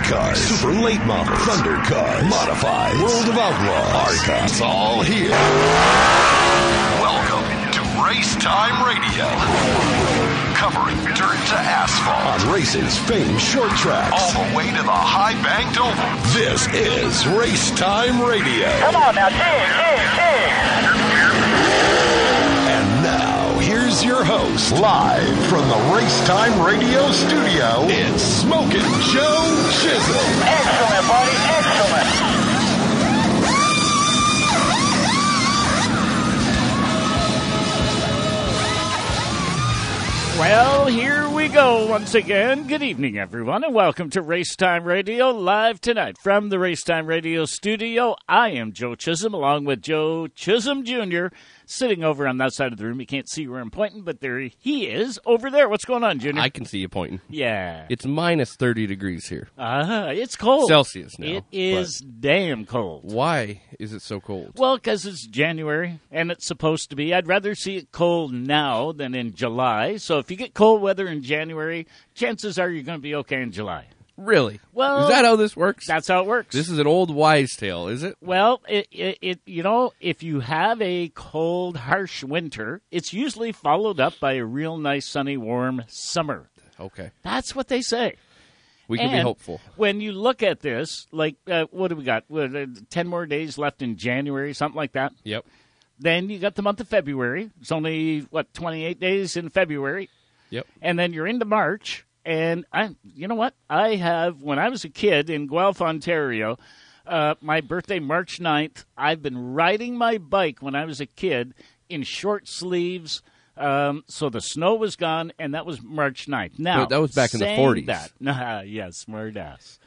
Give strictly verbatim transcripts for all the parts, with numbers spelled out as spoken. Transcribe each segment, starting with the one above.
Cars, Super Late Model, Thunder Cars, Modified, World of Outlaws, Arca. It's all here. Welcome to Race Time Radio. Covering dirt to asphalt. On racing's famed short tracks. All the way to the high-banked oval. This is Race Time Radio. Come on now, cheers, cheers, cheers. And now, here's your host, live from the Race Time Radio studio, it's Smokin' Joe Chisholm. Excellent, buddy, excellent. Well, here we go once again. Good evening, everyone, and welcome to Race Time Radio live tonight from the Race Time Radio studio. I am Joe Chisholm, along with Joe Chisholm Junior, sitting over on that side of the room. You can't see where I'm pointing, but there he is over there. What's going on, Junior? I can see you pointing. Yeah. It's minus thirty degrees here. Uh, it's cold. Celsius now. It is damn cold. Why is it so cold? Well, because it's January, and it's supposed to be. I'd rather see it cold now than in July. So if you get cold weather in January, chances are you're going to be okay in July. Really? Well, is that how this works? That's how it works. This is an old wives' tale, is it? Well, it, it, it you know, if you have a cold, harsh winter, it's usually followed up by a real nice, sunny, warm summer. Okay. That's what they say. We can and be hopeful. When you look at this, like, uh, what do we got? What, uh, ten more days left in January, something like that? Yep. Then you got the month of February. It's only, what, twenty-eight days in February? Yep. And then you're into March. And I, you know what? I have, when I was a kid in Guelph, Ontario, uh, my birthday, March ninth, I've been riding my bike when I was a kid in short sleeves. Um, so the snow was gone, and that was March ninth. Now, but that was back in the saying forties. That, nah, yes, smart ass.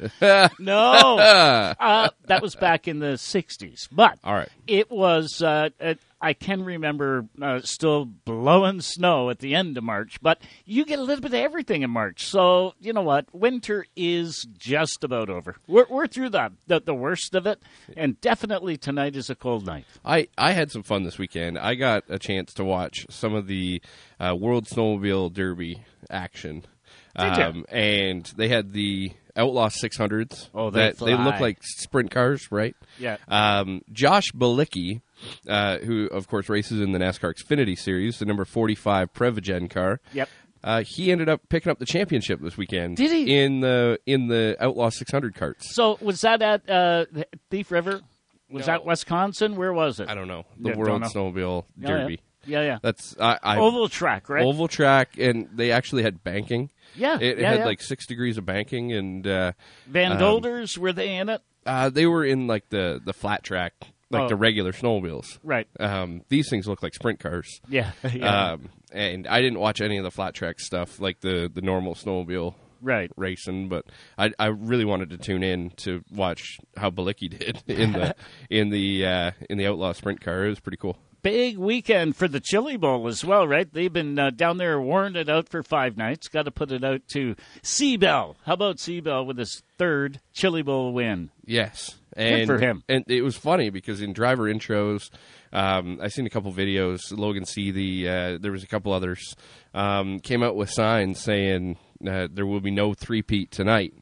No, uh, that was back in the sixties. But all right. It was, uh, it, I can remember uh, still blowing snow at the end of March, but you get a little bit of everything in March. So, you know what? Winter is just about over. We're, we're through the, the, the worst of it, and definitely tonight is a cold night. I, I had some fun this weekend. I got a chance to watch some of the uh, World Snowmobile Derby action. Did you? Um, and they had the Outlaw six hundreds. Oh, they that, They fly. look like sprint cars, right? Yeah. Um, Josh Bilicki, uh, who, of course, races in the NASCAR Xfinity Series, the number forty-five Prevagen car. Yep. Uh, he ended up picking up the championship this weekend. Did he? In the in the Outlaw six hundred carts. So was that at uh, Thief River? Was No. that Wisconsin? Where was it? I don't know. The Yeah, World don't Snowmobile Yeah, Derby. Yeah, yeah. yeah. That's I, I Oval track, right? Oval track, and they actually had banking. Yeah, It, it yeah, had yeah. like six degrees of banking, and uh, Van um, Dolders, were they in it? uh, they were in like the, the flat track, like Oh. the regular snowmobiles. Right. Um, these things look like sprint cars. Yeah. yeah. Um, and I didn't watch any of the flat track stuff, like the, the normal snowmobile right. racing, but I I really wanted to tune in to watch how Bilicki did in the in the uh, in the Outlaw sprint car. It was pretty cool. Big weekend for the Chili Bowl as well, right? They've been uh, down there warring it out for five nights. Got to put it out to Seabell. How about Seabell with his third Chili Bowl win? Yes. And, for him. And it was funny because in driver intros, um, I seen a couple videos. Logan C. The uh, there was a couple others um, came out with signs saying uh, there will be no three-peat tonight.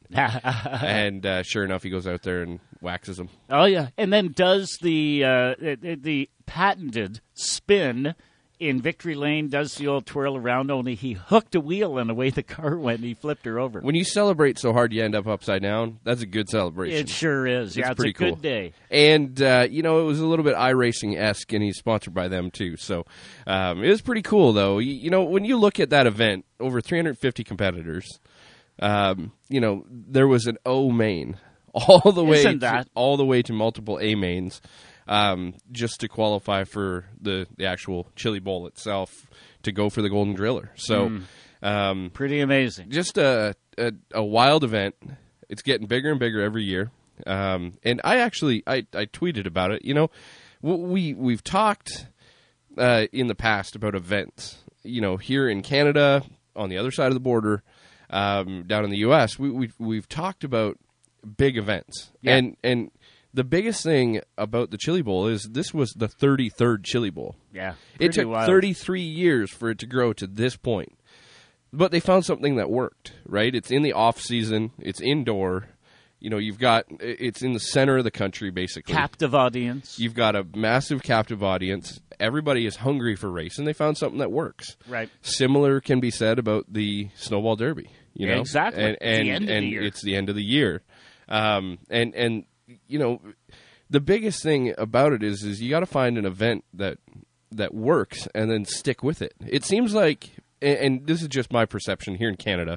and uh, sure enough, he goes out there and waxes them. Oh yeah, and then does the uh, the, the patented spin in Victory Lane? Does the old twirl around? Only he hooked a wheel and away the car went. And he flipped her over. When you celebrate so hard you end up upside down, that's a good celebration. It sure is. Yeah, It's it's, pretty a good cool. day. And, uh, you know, it was a little bit iRacing-esque, and he's sponsored by them, too. So um, it was pretty cool, though. You, you know, when you look at that event, over three hundred fifty competitors, um, you know, there was an O main all the way Isn't to, that- all the way to multiple A mains um, just to qualify for the, the actual Chili Bowl itself to go for the Golden Driller. So Mm. um, Pretty amazing. just a, a a wild event. It's getting bigger and bigger every year. Um, and I actually I, I tweeted about it. You know, w- we we've talked uh, in the past about events. You know, here in Canada, on the other side of the border, um, down in the U S, we, we we've talked about big events. Yeah. And and the biggest thing about the Chili Bowl is this was the thirty-third Chili Bowl. Yeah, It pretty took wild. thirty-three years for it to grow to this point. But they found something that worked, right? It's in the off season. It's indoor. You know, you've got it's in the center of the country, basically. Captive audience. You've got a massive captive audience. Everybody is hungry for race, and they found something that works. Right. Similar can be said about the Snowball Derby. You know, yeah, exactly. And, and, the end of and the year. It's the end of the year, um, and and you know, the biggest thing about it is is you got to find an event that that works, and then stick with it. It seems like, and, and this is just my perception here in Canada.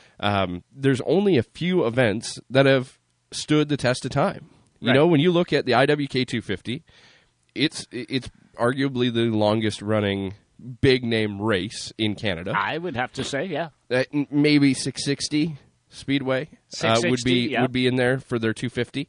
Um, there's only a few events that have stood the test of time. You right. know, when you look at the I W K two fifty, it's it's arguably the longest running big name race in Canada. I would have to say, yeah. Uh, maybe six sixty Speedway uh, would be yeah. would be in there for their two fifty,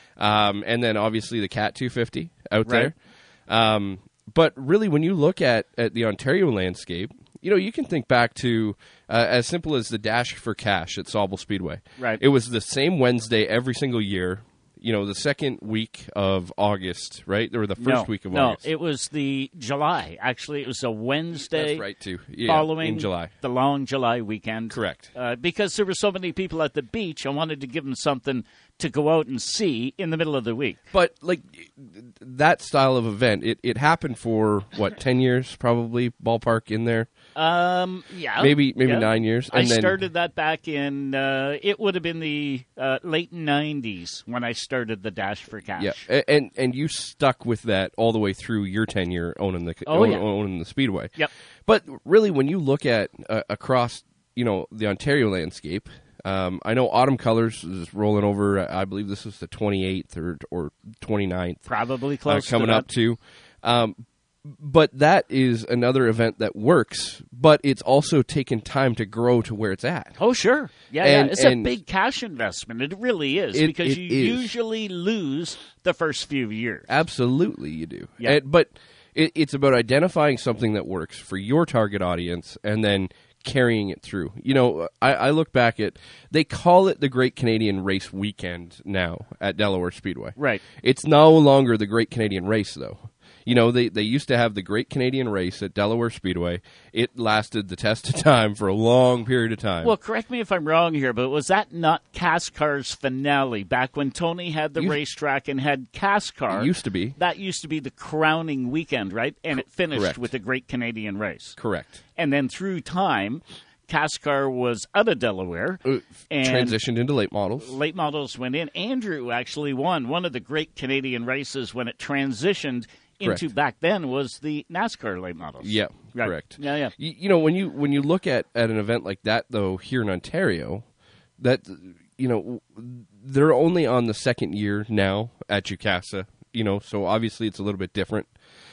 um, and then obviously the Cat two fifty out right. there. Um, but really, when you look at, at the Ontario landscape, you know, you can think back to uh, as simple as the Dash for Cash at Sauble Speedway. Right. It was the same Wednesday every single year. You know, the second week of August, right? Or the first no, week of no, August. No, it was the July. Actually, it was a Wednesday. That's right, too. Yeah, following in July. The long July weekend. Correct. Uh, because there were so many people at the beach, I wanted to give them something to go out and see in the middle of the week. But, like, that style of event, it, it happened for, what, ten years probably, ballpark in there? Um, yeah. Maybe maybe yeah. nine years. And I then, started that back in, uh, it would have been the uh, late nineties when I started the Dash for Cash. Yeah, and and you stuck with that all the way through your tenure owning the oh, own, yeah. owning the Speedway. Yep. But really, when you look at uh, across, you know, the Ontario landscape, um, I know Autumn Colors is rolling over. I believe this is the twenty-eighth or or twenty-ninth. Probably close uh, coming to that. up to. Um, But that is another event that works, but it's also taken time to grow to where it's at. Oh, sure. Yeah, and, yeah. It's and a big cash investment. It really is, it, because it you is. usually lose the first few years. Absolutely, you do. Yeah. And, but it, it's about identifying something that works for your target audience and then carrying it through. You know, I, I look back at, they call it the Great Canadian Race Weekend now at Delaware Speedway. Right. It's no longer the Great Canadian Race, though. You know, they, they used to have the Great Canadian Race at Delaware Speedway. It lasted the test of time for a long period of time. Well, correct me if I'm wrong here, but was that not Cascar's finale back when Tony had the Used- racetrack and had Cascar? It used to be. That used to be the crowning weekend, right? And it finished Correct. with the Great Canadian Race. Correct. And then through time, Cascar was out of Delaware. Uh, and transitioned into late models. Late models went in. Andrew actually won one of the Great Canadian Races when it transitioned into Correct. back then was the NASCAR late models. Yeah, Right. correct. Yeah, yeah. You, you know, when you when you look at, at an event like that, though, here in Ontario, that, you know, they're only on the second year now at Jukasa, you know, so obviously it's a little bit different.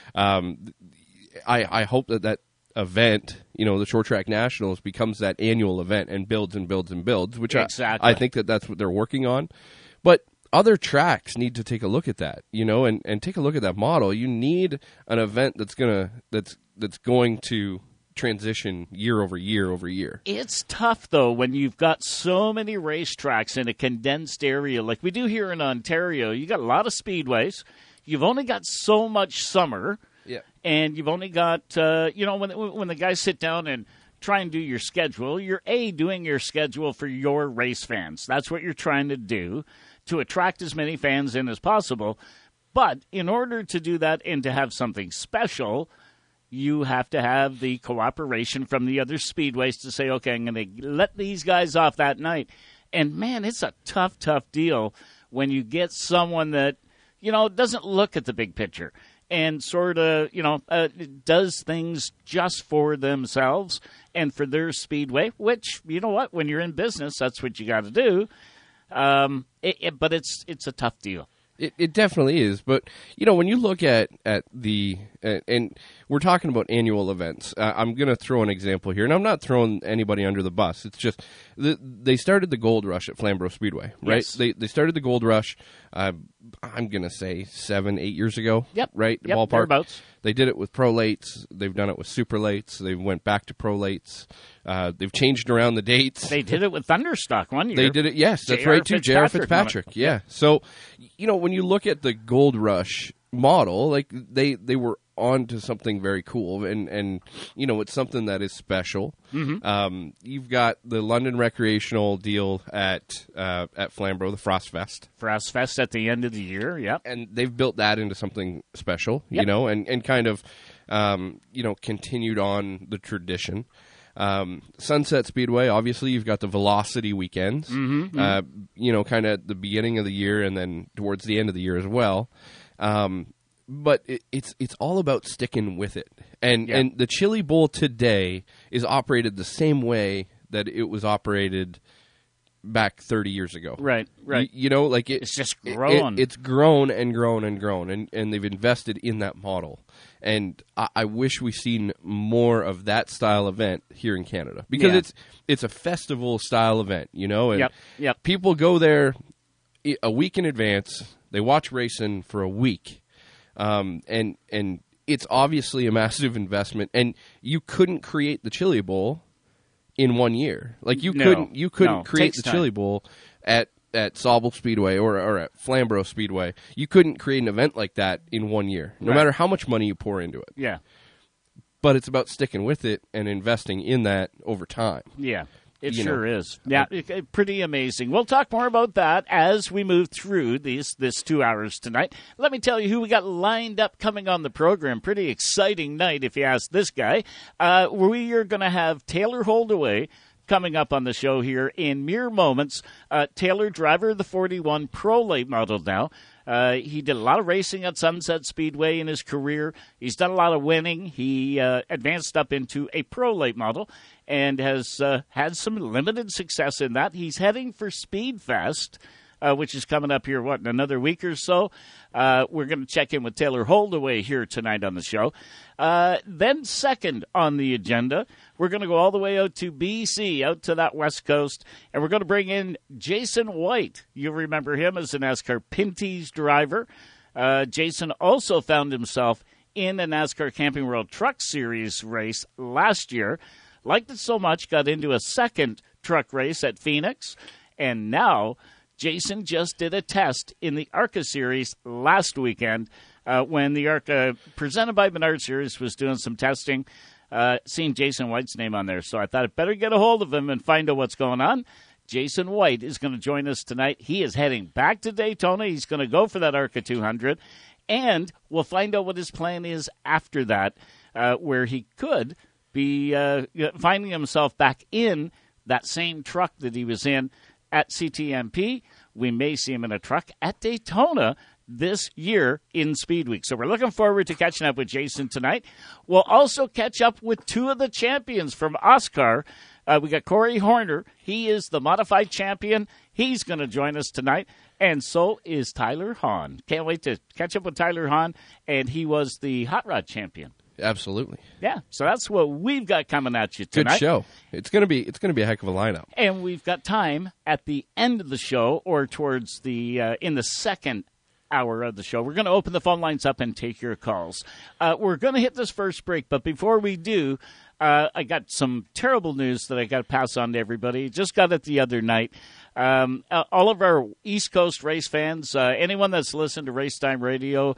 Um, I, I hope that that event, you know, the Short Track Nationals becomes that annual event and builds and builds and builds, which Exactly. I, I think that that's what they're working on. But other tracks need to take a look at that, you know, and, and take a look at that model. You need an event that's gonna that's that's going to transition year over year over year. It's tough, though, when you've got so many racetracks in a condensed area like we do here in Ontario. You got a lot of speedways. You've only got so much summer. Yeah. And you've only got, uh, you know, when when the guys sit down and try and do your schedule, you're, A, doing your schedule for your race fans. That's what you're trying to do, to attract as many fans in as possible. But in order to do that and to have something special, you have to have the cooperation from the other speedways to say, okay, I'm going to let these guys off that night. And, man, it's a tough, tough deal when you get someone that, you know, doesn't look at the big picture and sort of, you know, uh, does things just for themselves and for their speedway, which, you know what, when you're in business, that's what you got to do. Um, it, it, but it's it's a tough deal. It, it definitely is, but you know when you look at at the uh, and we're talking about annual events. Uh, I'm going to throw an example here, and I'm not throwing anybody under the bus. It's just the, they started the Gold Rush at Flamborough Speedway, right? Yes. They they started the Gold Rush. Uh, I'm going to say seven, eight years ago. Yep. Right. Yep, Ballpark. thereabouts. They did it with pro lates. They've done it with super lates. They went back to pro lates. Uh, they've changed around the dates. They did it with Thunderstock one year. They did it, yes, that's J R right too. J R Fitzpatrick Fitzpatrick, won it. yeah. So, you know, when you look at the Gold Rush model, like they they were on to something very cool, and, and you know, it's something that is special. Mm-hmm. Um, you've got the London recreational deal at uh, at Flamborough, the Frost Fest. Frost Fest at the end of the year, yep. And they've built that into something special, Yep. you know, and, and kind of, um, you know, continued on the tradition. Um, Sunset Speedway, obviously, you've got the Velocity weekends, Mm-hmm, uh, you know, kind of at the beginning of the year and then towards the end of the year as well. Um, but it, it's it's all about sticking with it. And Yeah. and the Chili Bowl today is operated the same way that it was operated back thirty years ago. Right, right. You, you know, like it, It's just it- grown. it- it's grown and grown and grown, and, and they've invested in that model. And I, I wish we seen more of that style event here in Canada, because Yeah. it's it's a festival style event, you know. And Yep, yep. people go there i- a week in advance. They watch racing for a week, um, and and it's obviously a massive investment. And you couldn't create the Chili Bowl in one year. Like you No, couldn't you couldn't no. create Takes the time. Chili Bowl at at Sauble Speedway or or at Flamborough Speedway. You couldn't create an event like that in one year, no Right. matter how much money you pour into it. Yeah, But it's about sticking with it and investing in that over time. yeah. It You sure know. is. Yeah, it- it- pretty amazing. We'll talk more about that as we move through these this two hours tonight. Let me tell you who we got lined up coming on the program. Pretty exciting night, if you ask this guy. Uh, we are going to have Taylor Holdaway coming up on the show here in mere moments. Uh, Taylor, driver of the forty-one Pro Late Model now. Uh, he did a lot of racing at Sunset Speedway in his career. He's done a lot of winning. He uh, advanced up into a Pro Late Model and has uh, had some limited success in that. He's heading for Speedfest, uh, which is coming up here, what, in another week or so? Uh, we're going to check in with Taylor Holdaway here tonight on the show. Uh, then second on the agenda, we're going to go all the way out to B C, out to that West Coast, and we're going to bring in Jason White. You'll remember him as a NASCAR Pinty's driver. Uh, Jason also found himself in a NASCAR Camping World Truck Series race last year. Liked it so much, got into a second truck race at Phoenix, and now Jason just did a test in the ARCA Series last weekend uh, when the ARCA, presented by Menard Series, was doing some testing. Uh, seeing Jason White's name on there, so I thought I'd better get a hold of him and find out what's going on. Jason White is going to join us tonight. He is heading back to Daytona. He's going to go for that ARCA two hundred, and we'll find out what his plan is after that, uh, where he could be uh, finding himself back in that same truck that he was in at C T M P. We may see him in a truck at Daytona this year in Speed Week. So we're looking forward to catching up with Jason tonight. We'll also catch up with two of the champions from Oscar. Uh, we got Corey Horner. He is the modified champion. He's going to join us tonight. And so is Tyler Hahn. Can't wait to catch up with Tyler Hahn. And he was the Hot Rod champion. Absolutely. Yeah, so that's what we've got coming at you Good tonight. show. It's gonna be it's gonna be a heck of a lineup. And we've got time at the end of the show, or towards the uh, in the second hour of the show. We're going to open the phone lines up and take your calls. Uh, we're going to hit this first break, but before we do, uh, I got some terrible news that I got to pass on to everybody. Just got it the other night. Um, uh, all of our East Coast race fans, uh, anyone that's listened to Race Time Radio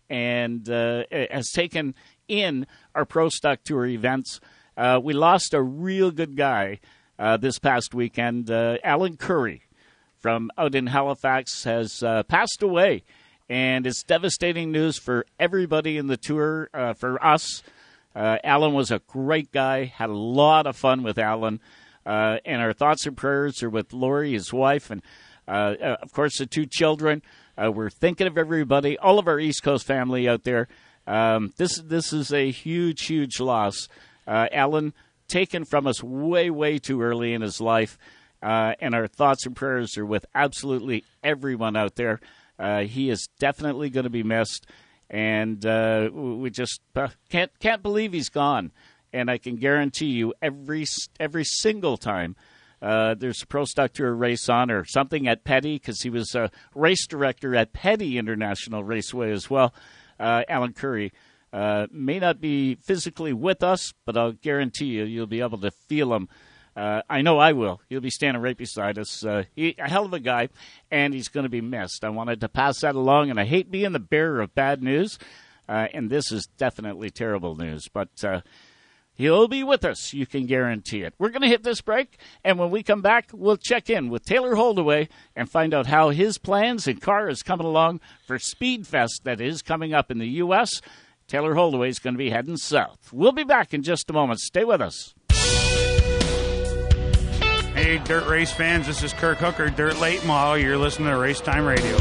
and uh, has taken in our Pro Stock Tour events, uh, we lost a real good guy uh, this past weekend. Uh, Alan Curry from out in Halifax has uh, passed away. And it's devastating news for everybody in the tour, uh, for us. Uh, Alan was a great guy, had a lot of fun with Alan. Uh, and our thoughts and prayers are with Lori, his wife, and, uh, uh, of course, the two children. Uh, we're thinking of everybody, all of our East Coast family out there. Um, this, this is a huge, huge loss. Uh, Alan, taken from us way, way too early in his life. Uh, and our thoughts and prayers are with absolutely everyone out there. Uh, he is definitely going to be missed, and uh, we just uh, can't can't believe he's gone. And I can guarantee you, every every single time uh, there's a Pro Stock Tour race on or something at Petty, because he was a race director at Petty International Raceway as well. Uh, Alan Curry uh, may not be physically with us, but I'll guarantee you, you'll be able to feel him. Uh, I know I will. He'll be standing right beside us. Uh, he, a hell of a guy, and he's going to be missed. I wanted to pass that along, and I hate being the bearer of bad news, Uh, and this is definitely terrible news. But uh, he'll be with us. You can guarantee it. We're going to hit this break, and when we come back, we'll check in with Taylor Holdaway and find out how his plans and car is coming along for Speed Fest that is coming up in the U S Taylor Holdaway is going to be heading south. We'll be back in just a moment. Stay with us. Hey, dirt race fans, this is Kirk Hooker, Dirt Late Model. You're listening to Race Time Radio.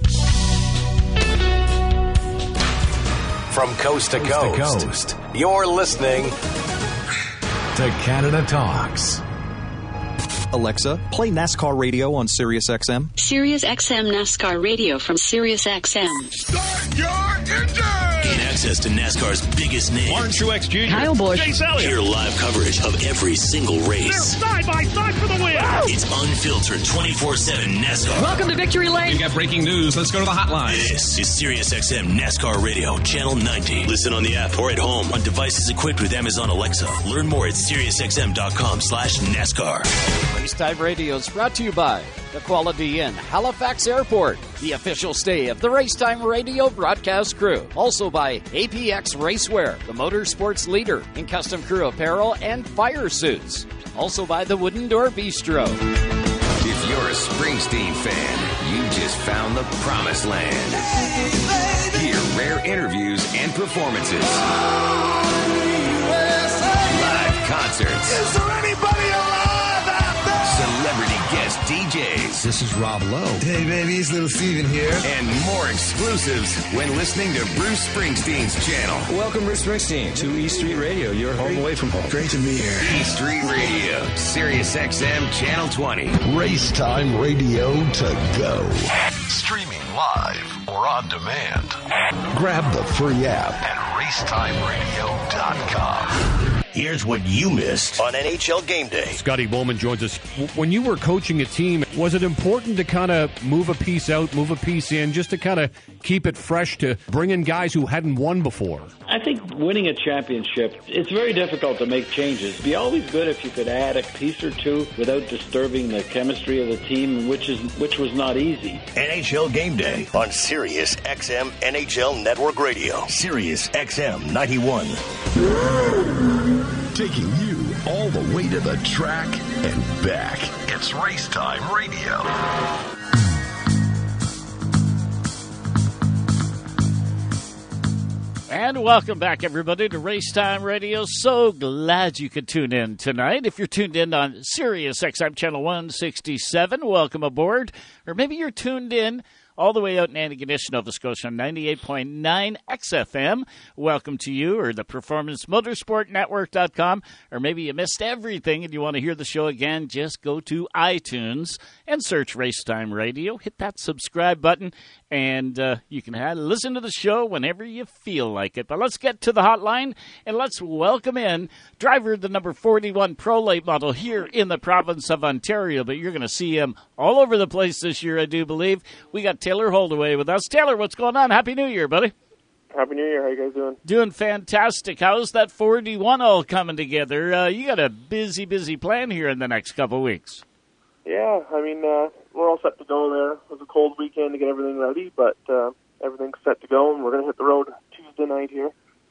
From coast to coast, coast, to coast. You're listening to Canada Talks. Alexa, play NASCAR radio on Sirius X M. Sirius X M NASCAR radio from Sirius X M. Start your engine! Gain access to NASCAR's biggest names. Warren Truex Junior Kyle Busch. Chase Elliott. Hear live coverage of every single race. They're side by side for the win. It's unfiltered twenty-four seven NASCAR. Welcome to Victory Lane. We got breaking news. Let's go to the hotline. This is Sirius X M NASCAR Radio, Channel ninety. Listen on the app or at home on devices equipped with Amazon Alexa. Learn more at SiriusXM.com slash NASCAR. Racetime Radio is brought to you by the Quality Inn, Halifax Airport, the official stay of the Racetime Radio broadcast crew. Also by A P X Racewear, the motorsports leader in custom crew apparel and fire suits. Also by the Wooden Door Bistro. If you're a Springsteen fan, you just found the promised land. Hear rare interviews and performances. Live concerts. Is there anybody alive out there? Celebrity guest D Js. This is Rob Lowe. Hey, baby, it's Little Steven here. And more exclusives when listening to Bruce Springsteen's channel. Welcome, Bruce Springsteen, to E Street Radio, your home away from home. Great to be here. E Street Radio, Sirius X M Channel twenty. Racetime Radio to go. Streaming live or on demand. Grab the free app At racetime radio dot com. Here's what you missed on N H L Game Day. Scotty Bowman joins us. When you were coaching a team, was it important to kind of move a piece out, move a piece in, just to kind of keep it fresh, to bring in guys who hadn't won before? I think winning a championship, it's very difficult to make changes. It'd be always good if you could add a piece or two without disturbing the chemistry of the team, which is which was not easy. N H L Game Day on Sirius X M N H L Network Radio. Sirius X M ninety-one. taking you all the way to the track and back. It's Racetime Radio. And welcome back, everybody, to Racetime Radio. So glad you could tune in tonight. If you're tuned in on Sirius X M Channel one sixty-seven, welcome aboard. Or maybe you're tuned in all the way out in Antigonish, Nova Scotia, on ninety-eight point nine X F M. Welcome to you, or the Performance Motorsport Network dot com. Or maybe you missed everything and you want to hear the show again, just go to iTunes and search Racetime Radio. Hit that subscribe button, and uh, you can have, listen to the show whenever you feel like it. But let's get to the hotline, and let's welcome in driver of the number forty-one Pro Late Model here in the province of Ontario. But you're going to see him all over the place this year, I do believe. We got Taylor Holdaway with us. Taylor, what's going on? Happy New Year, buddy. Happy New Year. How you guys doing? Doing fantastic. How's that forty-one all coming together? Uh, you got a busy, busy plan here in the next couple of weeks. Yeah, I mean, uh, we're all set to go there. It was a cold weekend to get everything ready, but uh, everything's set to go, and we're going to hit the road Tuesday night here.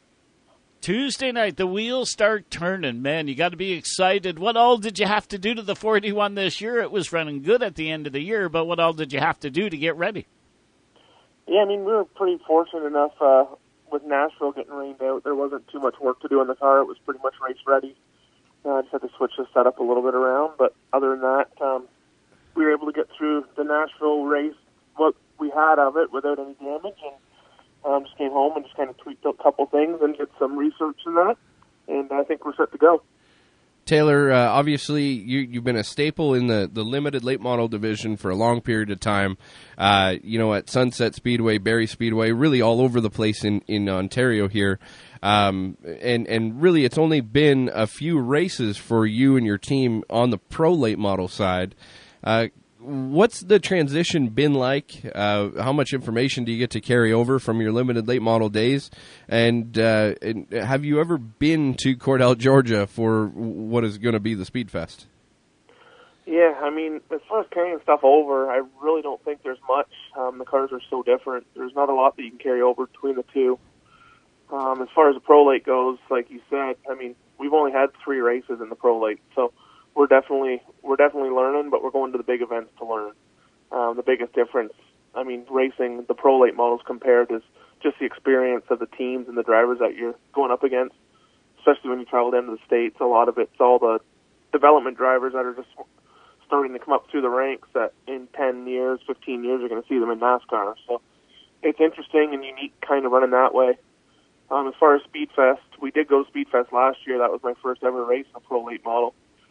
Tuesday night, the wheels start turning. Man, you got to be excited. What all did you have to do to the forty-one this year? It was running good at the end of the year, but what all did you have to do to get ready? Yeah, I mean, we were pretty fortunate enough uh, with Nashville getting rained out. There wasn't too much work to do on the car. It was pretty much race ready. Uh, I just had to switch the setup a little bit around, but other than that, um, we were able to get through the Nashville race, what we had of it, without any damage, and um, just came home and just kind of tweaked a couple things and did some research in that, and I think we're set to go. Taylor, uh, obviously you, you've been a staple in the, the limited late model division for a long period of time. Uh, you know, at Sunset Speedway, Barrie Speedway, really all over the place in, in Ontario here. Um, and, and really it's only been a few races for you and your team on the pro late model side. Uh, what's the transition been like? Uh, how much information do you get to carry over from your limited late model days? And, uh, and have you ever been to Cordell, Georgia for what is going to be the Speed Fest? Yeah, I mean, as far as carrying stuff over, I really don't think there's much. Um, the cars are so different. There's not a lot that you can carry over between the two. Um, as far as the Pro Late goes, like you said, I mean, we've only had three races in the Pro Late, so we're definitely we're definitely learning, but we're going to the big events to learn. Um, the biggest difference, I mean, racing the Pro Late models compared is just the experience of the teams and the drivers that you're going up against, especially when you travel down to the States. A lot of it's all the development drivers that are just starting to come up through the ranks that in ten years, fifteen years, you're going to see them in NASCAR. So it's interesting and unique kind of running that way. Um, as far as Speedfest, we did go to Speedfest last year. That was my first ever race in a Pro Late model.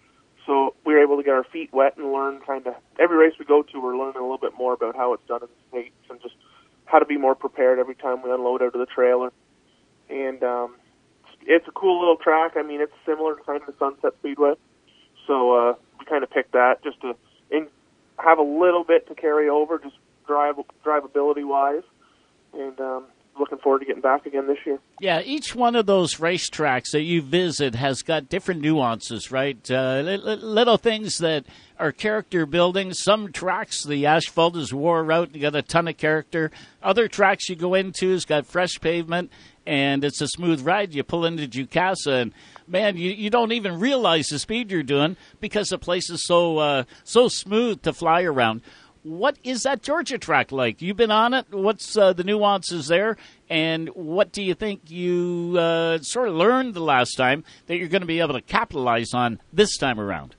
So we were able to get our feet wet and learn kind of, every race we go to, we're learning a little bit more about how it's done in the States and just how to be more prepared every time we unload out of the trailer. And um, it's a cool little track. I mean, it's similar to kind of the Sunset Speedway. So uh, we kind of picked that just to in, have a little bit to carry over, just drive drivability-wise. And um, looking forward to getting back again this year. Yeah, each one of those racetracks that you visit has got different nuances, right? Uh, little things that are character building. Some tracks, the asphalt is wore out and you got a ton of character. Other tracks you go into has got fresh pavement and it's a smooth ride. You pull into Jukasa and, man, you, you don't even realize the speed you're doing because the place is so uh, so smooth to fly around. What is that Georgia track like? You've been on it. What's uh, the nuances there? And what do you think you uh, sort of learned the last time that you're going to be able to capitalize on this time around?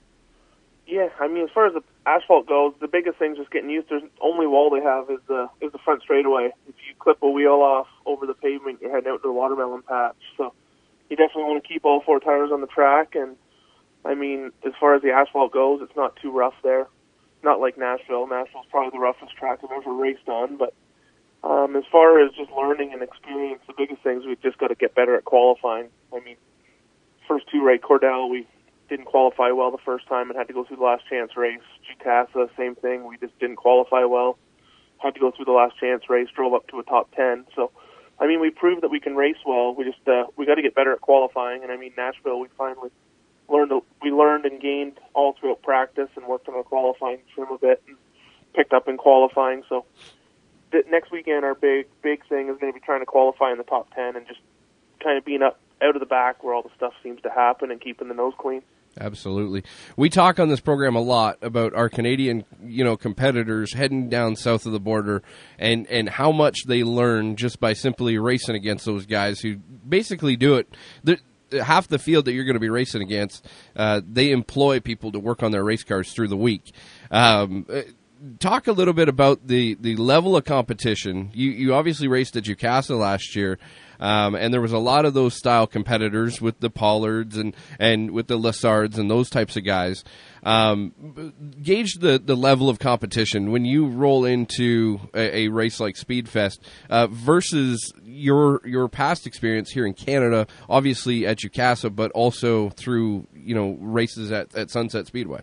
Yeah, I mean, as far as the asphalt goes, the biggest thing is just getting used to. The only wall they have is the is the front straightaway. If you clip a wheel off over the pavement, you're heading out to the watermelon patch. So you definitely want to keep all four tires on the track. And, I mean, as far as the asphalt goes, it's not too rough there. Not like Nashville. Nashville's probably the roughest track I've ever raced on. But um, as far as just learning and experience, the biggest things, we've just got to get better at qualifying. I mean, first two, right, Cordell, we didn't qualify well the first time and had to go through the last chance race. Jukasa, same thing. We just didn't qualify well. Had to go through the last chance race, drove up to a top ten. So, I mean, we proved that we can race well. We just, uh, we got to get better at qualifying. And, I mean, Nashville, we finally learned, we learned and gained all throughout practice and worked on our qualifying trim a bit and picked up in qualifying. So, th- next weekend, our big, big thing is going to be trying to qualify in the top ten and just kind of being up out of the back where all the stuff seems to happen and keeping the nose clean. Absolutely. We talk on this program a lot about our Canadian, you know, competitors heading down south of the border and, and how much they learn just by simply racing against those guys who basically do it. The, half the field that you're going to be racing against, uh, they employ people to work on their race cars through the week. Um, talk a little bit about the, the level of competition. You, you obviously raced at Jukasa last year. Um, and there was a lot of those style competitors with the Pollards and, and with the Lassards and those types of guys. Um, gauge the, the level of competition when you roll into a, a race like Speedfest uh, versus your your past experience here in Canada, obviously at Jukasa, but also through you know races at, at Sunset Speedway.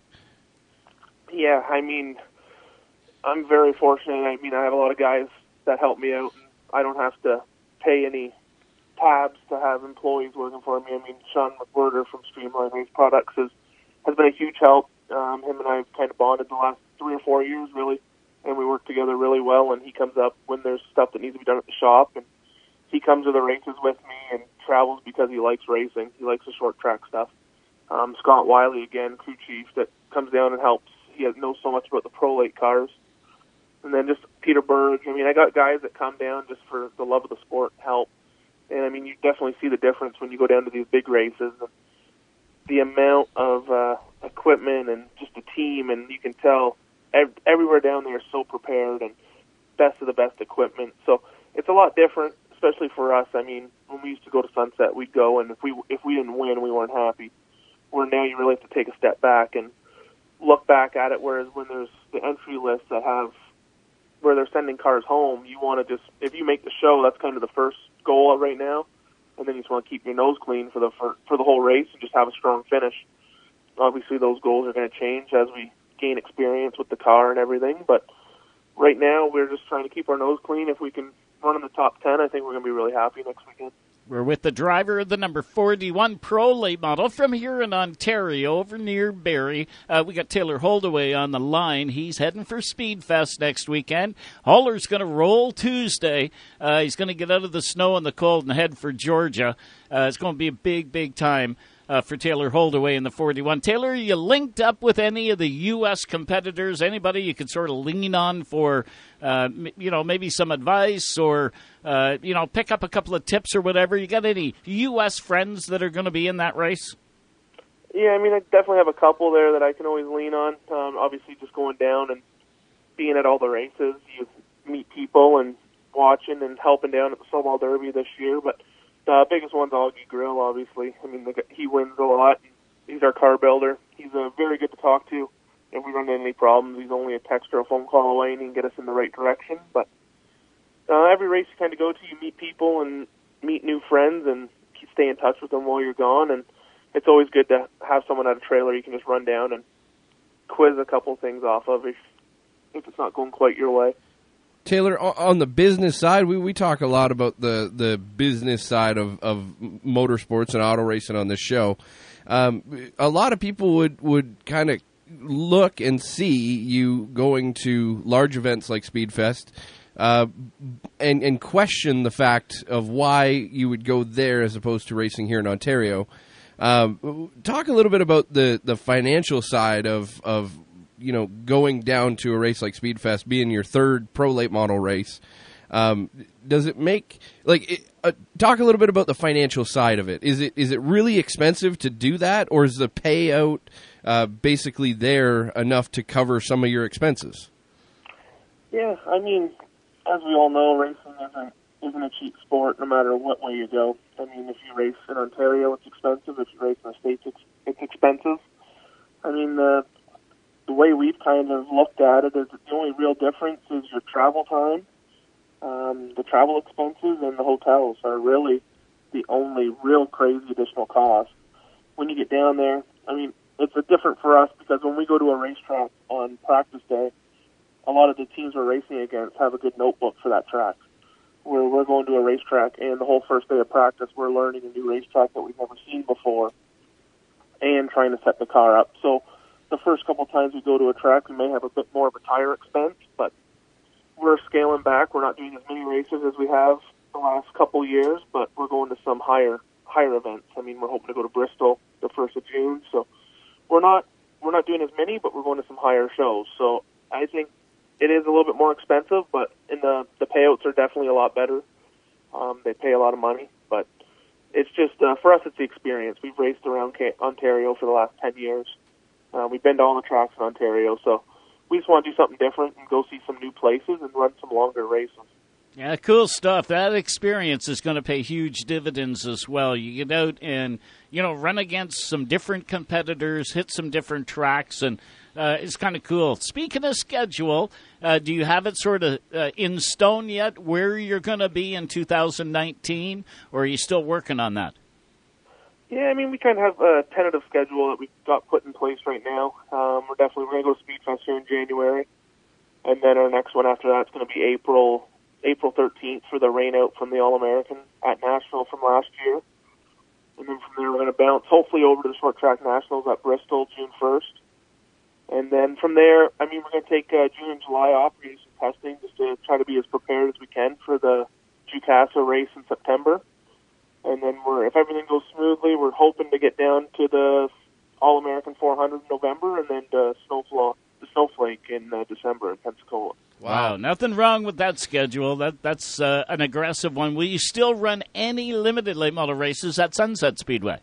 Yeah, I mean, I'm very fortunate. I mean, I have a lot of guys that help me out. I don't have to pay any tabs to have employees working for me. I mean, Sean McWhirter from Streamline Race Products has, has been a huge help. Um, him and I have kind of bonded the last three or four years, really, and we work together really well, and he comes up when there's stuff that needs to be done at the shop, and he comes to the races with me and travels because he likes racing. He likes the short track stuff. Um, Scott Wiley, again, crew chief, that comes down and helps. He knows so much about the Pro Late cars. And then just Peter Burge. I mean, I got guys that come down just for the love of the sport and help. And, I mean, you definitely see the difference when you go down to these big races. And the amount of uh, equipment and just the team, and you can tell ev- everywhere down there is so prepared and best of the best equipment. So it's a lot different, especially for us. I mean, when we used to go to Sunset, we'd go, and if we if we didn't win, we weren't happy. Where now you really have to take a step back and look back at it, whereas when there's the entry lists that have where they're sending cars home, you want to just, if you make the show, that's kind of the first goal right now, and then you just want to keep your nose clean for the for, for the whole race and just have a strong finish. Obviously, those goals are going to change as we gain experience with the car and everything, but right now we're just trying to keep our nose clean. If we can run in the top ten, I think we're going to be really happy next weekend. We're with the driver of the number forty-one Pro Late Model from here in Ontario, over near Barrie. Uh, we got Taylor Holdaway on the line. He's heading for Speedfest next weekend. Holler's going to roll Tuesday. Uh, he's going to get out of the snow and the cold and head for Georgia. Uh, it's going to be a big, big time uh, for Taylor Holdaway in the forty-one. Taylor, are you linked up with any of the U S competitors? Anybody you could sort of lean on for, uh, you know, maybe some advice or, uh, you know, pick up a couple of tips or whatever? You got any U S friends that are going to be in that race? Yeah, I mean, I definitely have a couple there that I can always lean on. Um, obviously, just going down and being at all the races, you meet people and watching and helping down at the Snowball Derby this year. But the biggest one's Augie Grill, obviously. I mean, he wins a lot. He's our car builder. He's uh, very good to talk to. If we run into any problems, he's only a text or a phone call away, and he can get us in the right direction. But uh, every race you kind of go to, you meet people and meet new friends and stay in touch with them while you're gone. And it's always good to have someone at a trailer you can just run down and quiz a couple things off of if, if it's not going quite your way. Taylor, on the business side, we, we talk a lot about the, the business side of, of motorsports and auto racing on this show. Um, a lot of people would, would kind of look and see you going to large events like Speedfest uh, and, and question the fact of why you would go there as opposed to racing here in Ontario. Um, talk a little bit about the, the financial side of, of you know, going down to a race like Speedfest, being your third pro late model race. Um, does it make like it, uh, talk a little bit about the financial side of it? Is it is it really expensive to do that, or is the payout uh, basically there enough to cover some of your expenses? Yeah, I mean, as we all know, racing isn't isn't a cheap sport, no matter what way you go. I mean, if you race in Ontario, it's expensive. If you race in the States, it's, it's expensive. I mean, the the way we've kind of looked at it is that the only real difference is your travel time. Um, the travel expenses and the hotels are really the only real crazy additional cost. When you get down there, I mean, it's a different for us because when we go to a racetrack on practice day, a lot of the teams we're racing against have a good notebook for that track. Where we're going to a racetrack, and the whole first day of practice, we're learning a new racetrack that we've never seen before and trying to set the car up. So the first couple times we go to a track, we may have a bit more of a tire expense, but we're scaling back. We're not doing as many races as we have the last couple years, but we're going to some higher higher events. I mean, we're hoping to go to Bristol the first of June, so we're not we're not doing as many, but we're going to some higher shows. So I think it is a little bit more expensive, but in the the payouts are definitely a lot better. Um, they pay a lot of money, but it's just uh, for us, it's the experience. We've raced around Ontario for the last ten years. Uh, we've been to all the tracks in Ontario, so we just want to do something different and go see some new places and run some longer races. Yeah, cool stuff. That experience is going to pay huge dividends as well. You get out and, you know, run against some different competitors, hit some different tracks, and uh, it's kind of cool. Speaking of schedule, uh, do you have it sort of uh, in stone yet where you're going to be in two thousand nineteen, or are you still working on that? Yeah, I mean, we kind of have a tentative schedule that we've got put in place right now. Um, we're definitely we're going to go to Speedfest here in January, and then our next one after that is going to be April April thirteenth for the rain out from the All-American at Nashville from last year. And then from there we're going to bounce hopefully over to the Short Track Nationals at Bristol June first. And then from there, I mean, we're going to take uh, June and July off. We're going to do some testing just to try to be as prepared as we can for the Ducasa race in September. And then we're, if everything goes smoothly, we're hoping to get down to the All-American four hundred in November and then the Snowflake, the Snowflake in uh, December in Pensacola. Wow, nothing wrong with that schedule. That That's uh, an aggressive one. Will you still run any limited late model races at Sunset Speedway?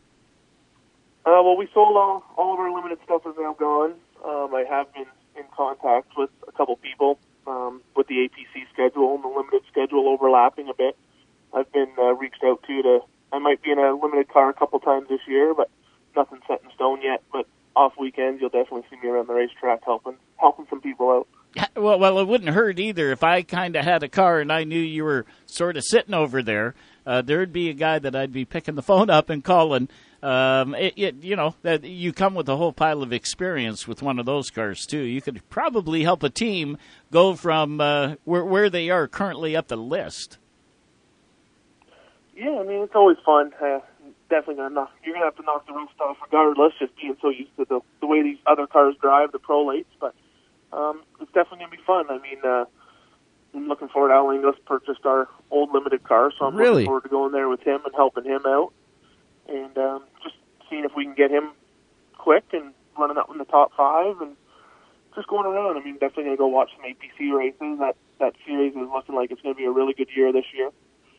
Uh, well, we sold all, all of our limited stuff is now gone. Um, I have been in contact with a couple people um, with the A P C schedule and the limited schedule overlapping a bit. I've been uh, reached out to to, I might be in a limited car a couple times this year, but nothing set in stone yet. But off weekends, you'll definitely see me around the racetrack helping helping some people out. Well, well, it wouldn't hurt either if I kind of had a car and I knew you were sort of sitting over there. Uh, there'd be a guy that I'd be picking the phone up and calling. Um, it, it, you know, that you come with a whole pile of experience with one of those cars too. You could probably help a team go from uh, where where they are currently up the list. Yeah, I mean, it's always fun. Uh, definitely gonna knock. You're gonna have to knock the roof off regardless, just being so used to the the way these other cars drive, the Pro Lates. But um, it's definitely gonna be fun. I mean, uh, I'm looking forward. Al Inglis purchased our old limited car, so I'm really? looking forward to going there with him and helping him out, and um, just seeing if we can get him quick and running up in the top five, and just going around. I mean, definitely gonna go watch some A P C races. That that series is looking like it's gonna be a really good year this year.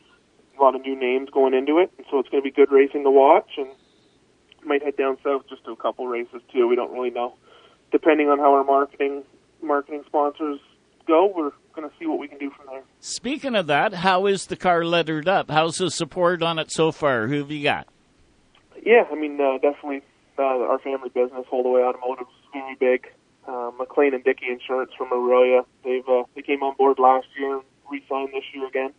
A lot of new names going into it, and so it's going to be good racing to watch, and might head down south just to a couple races too. We don't really know. Depending on how our marketing marketing sponsors go, we're going to see what we can do from there. Speaking of that, how is the car lettered up? How's the support on it so far? Who have you got? Yeah, I mean, uh, definitely uh, our family business, Holdaway Automotive, is very big. Uh, McLean and Dickey Insurance from Arroyo, they've uh, they came on board last year and re-signed this year again.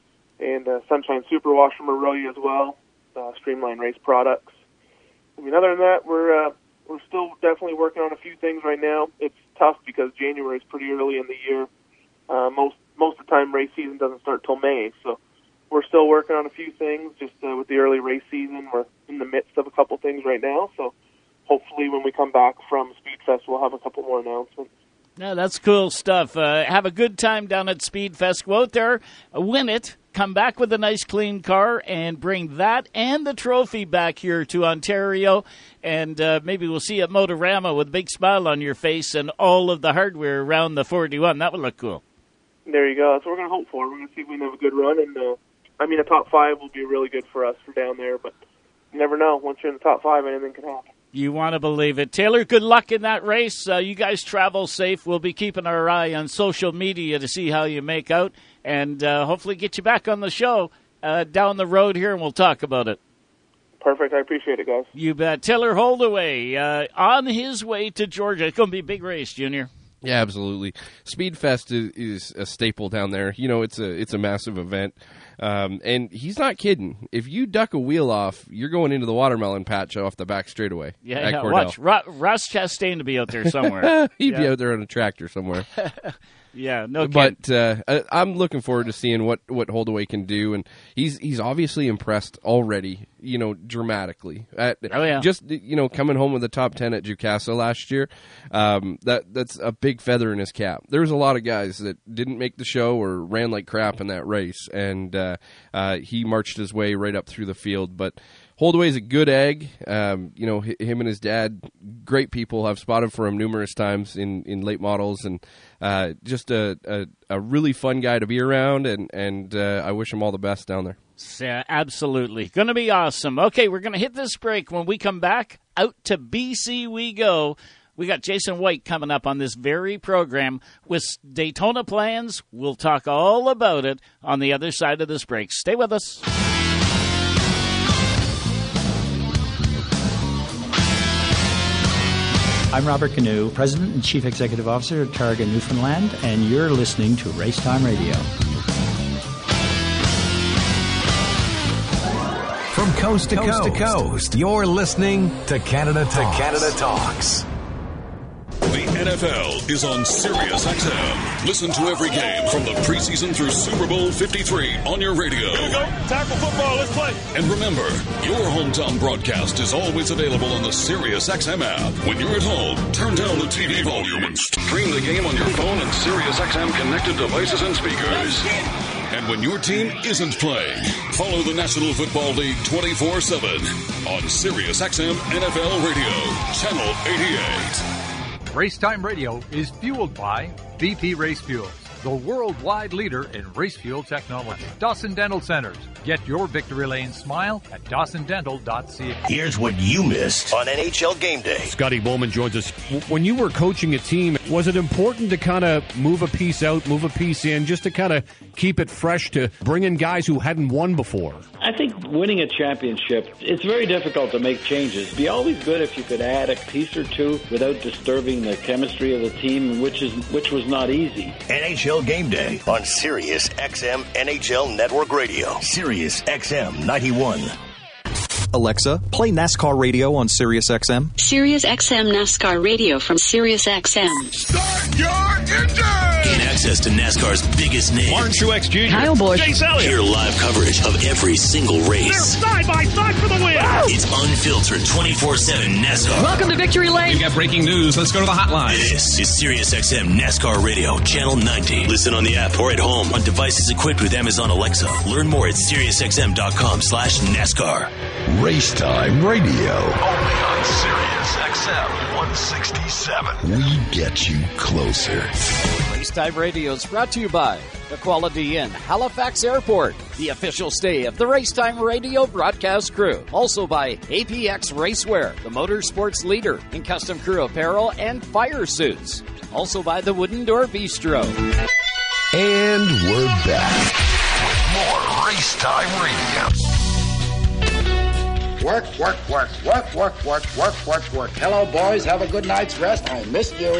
And uh, Sunshine Superwash from Arroyo as well, uh, Streamline Race Products. I mean, other than that, we're uh, we're still definitely working on a few things right now. It's tough because January is pretty early in the year. Uh, most most of the time, race season doesn't start till May, so we're still working on a few things. Just uh, with the early race season, we're in the midst of a couple things right now. So hopefully, when we come back from Speedfest, we'll have a couple more announcements. Yeah, that's cool stuff. Uh, have a good time down at Speedfest. Go out there, win it, come back with a nice clean car, and bring that and the trophy back here to Ontario. And uh, maybe we'll see you at Motorama with a big smile on your face and all of the hardware around the forty-one. That would look cool. There you go. That's what we're going to hope for. We're going to see if we can have a good run. And uh, I mean, a top five will be really good for us for down there. But you never know. Once you're in the top five, anything can happen. You want to believe it. Taylor, good luck in that race. Uh, you guys travel safe. We'll be keeping our eye on social media to see how you make out, and uh, hopefully get you back on the show uh, down the road here, and we'll talk about it. Perfect. I appreciate it, guys. You bet. Taylor Holdaway uh, on his way to Georgia. It's going to be a big race, Junior. Yeah, absolutely. Speedfest is, is a staple down there. You know, it's a it's a massive event. Um, and he's not kidding. If you duck a wheel off, you're going into the watermelon patch off the back straightaway. Yeah, yeah. Watch. Ru- Russ Chastain to be out there somewhere. He'd yeah. be out there on a tractor somewhere. Yeah, no kidding. But uh, I'm looking forward to seeing what, what Holdaway can do, and he's he's obviously impressed already, you know, dramatically. At, oh, yeah. Just, you know, coming home with the top ten at Jukasa last year, um, that that's a big feather in his cap. There was a lot of guys that didn't make the show or ran like crap in that race, and uh, uh, he marched his way right up through the field, but Holdaway's a good egg. Um, you know, him and his dad, great people. I've spotted for him numerous times in, in late models, and uh, just a, a, a really fun guy to be around, and, and uh, I wish him all the best down there. Yeah, absolutely. Going to be awesome. Okay, we're going to hit this break. When we come back, out to B C we go. We got Jason White coming up on this very program with Daytona plans. We'll talk all about it on the other side of this break. Stay with us. I'm Robert Canoe, President and Chief Executive Officer of Targa Newfoundland, and you're listening to Racetime Radio. From coast to coast, coast to coast, you're listening to Canada Talks. To Canada Talks. The N F L is on Sirius X M. Listen to every game from the preseason through Super Bowl fifty-three on your radio. Here we go. Tackle football. Let's play. And remember, your hometown broadcast is always available on the Sirius X M app. When you're at home, turn down the T V volume and stream the game on your phone and Sirius X M connected devices and speakers. And when your team isn't playing, follow the National Football League twenty-four seven on Sirius X M N F L Radio, Channel eighty-eight. Racetime Radio is fueled by B P Race Fuels, the worldwide leader in race fuel technology. Dawson Dental Centers. Get your victory lane smile at dawson dental dot c a. Here's what you missed on N H L Game Day. Scotty Bowman joins us. When you were coaching a team, was it important to kind of move a piece out, move a piece in, just to kind of keep it fresh, to bring in guys who hadn't won before? I think winning a championship, it's very difficult to make changes. It'd be always good if you could add a piece or two without disturbing the chemistry of the team, which is which was not easy. N H L Game Day on Sirius X M N H L Network Radio. Sirius X M ninety-one. Alexa, play NASCAR radio on Sirius X M. Sirius X M NASCAR radio from Sirius X M. Start your engine! Gain access to NASCAR's biggest names. Martin Truex Junior Kyle Busch. Chase Elliott. Hear live coverage of every single race. They're side by side for the win. It's unfiltered twenty-four seven NASCAR. Welcome to Victory Lane. We've got breaking news. Let's go to the hotline. This is Sirius X M NASCAR Radio, Channel ninety. Listen on the app or at home on devices equipped with Amazon Alexa. Learn more at SiriusXM.com slash NASCAR. Race Time Radio. Only on Sirius X M one sixty-seven. We get you closer. Racetime Radio is brought to you by the Quality Inn, Halifax Airport, the official stay of the Racetime Radio broadcast crew. Also by A P X Racewear, the motorsports leader in custom crew apparel and fire suits. Also by the Wooden Door Bistro. And we're back with more Race Time Radio. Work, work, work, work, work, work, work, work, work. Hello, boys. Have a good night's rest. I missed you.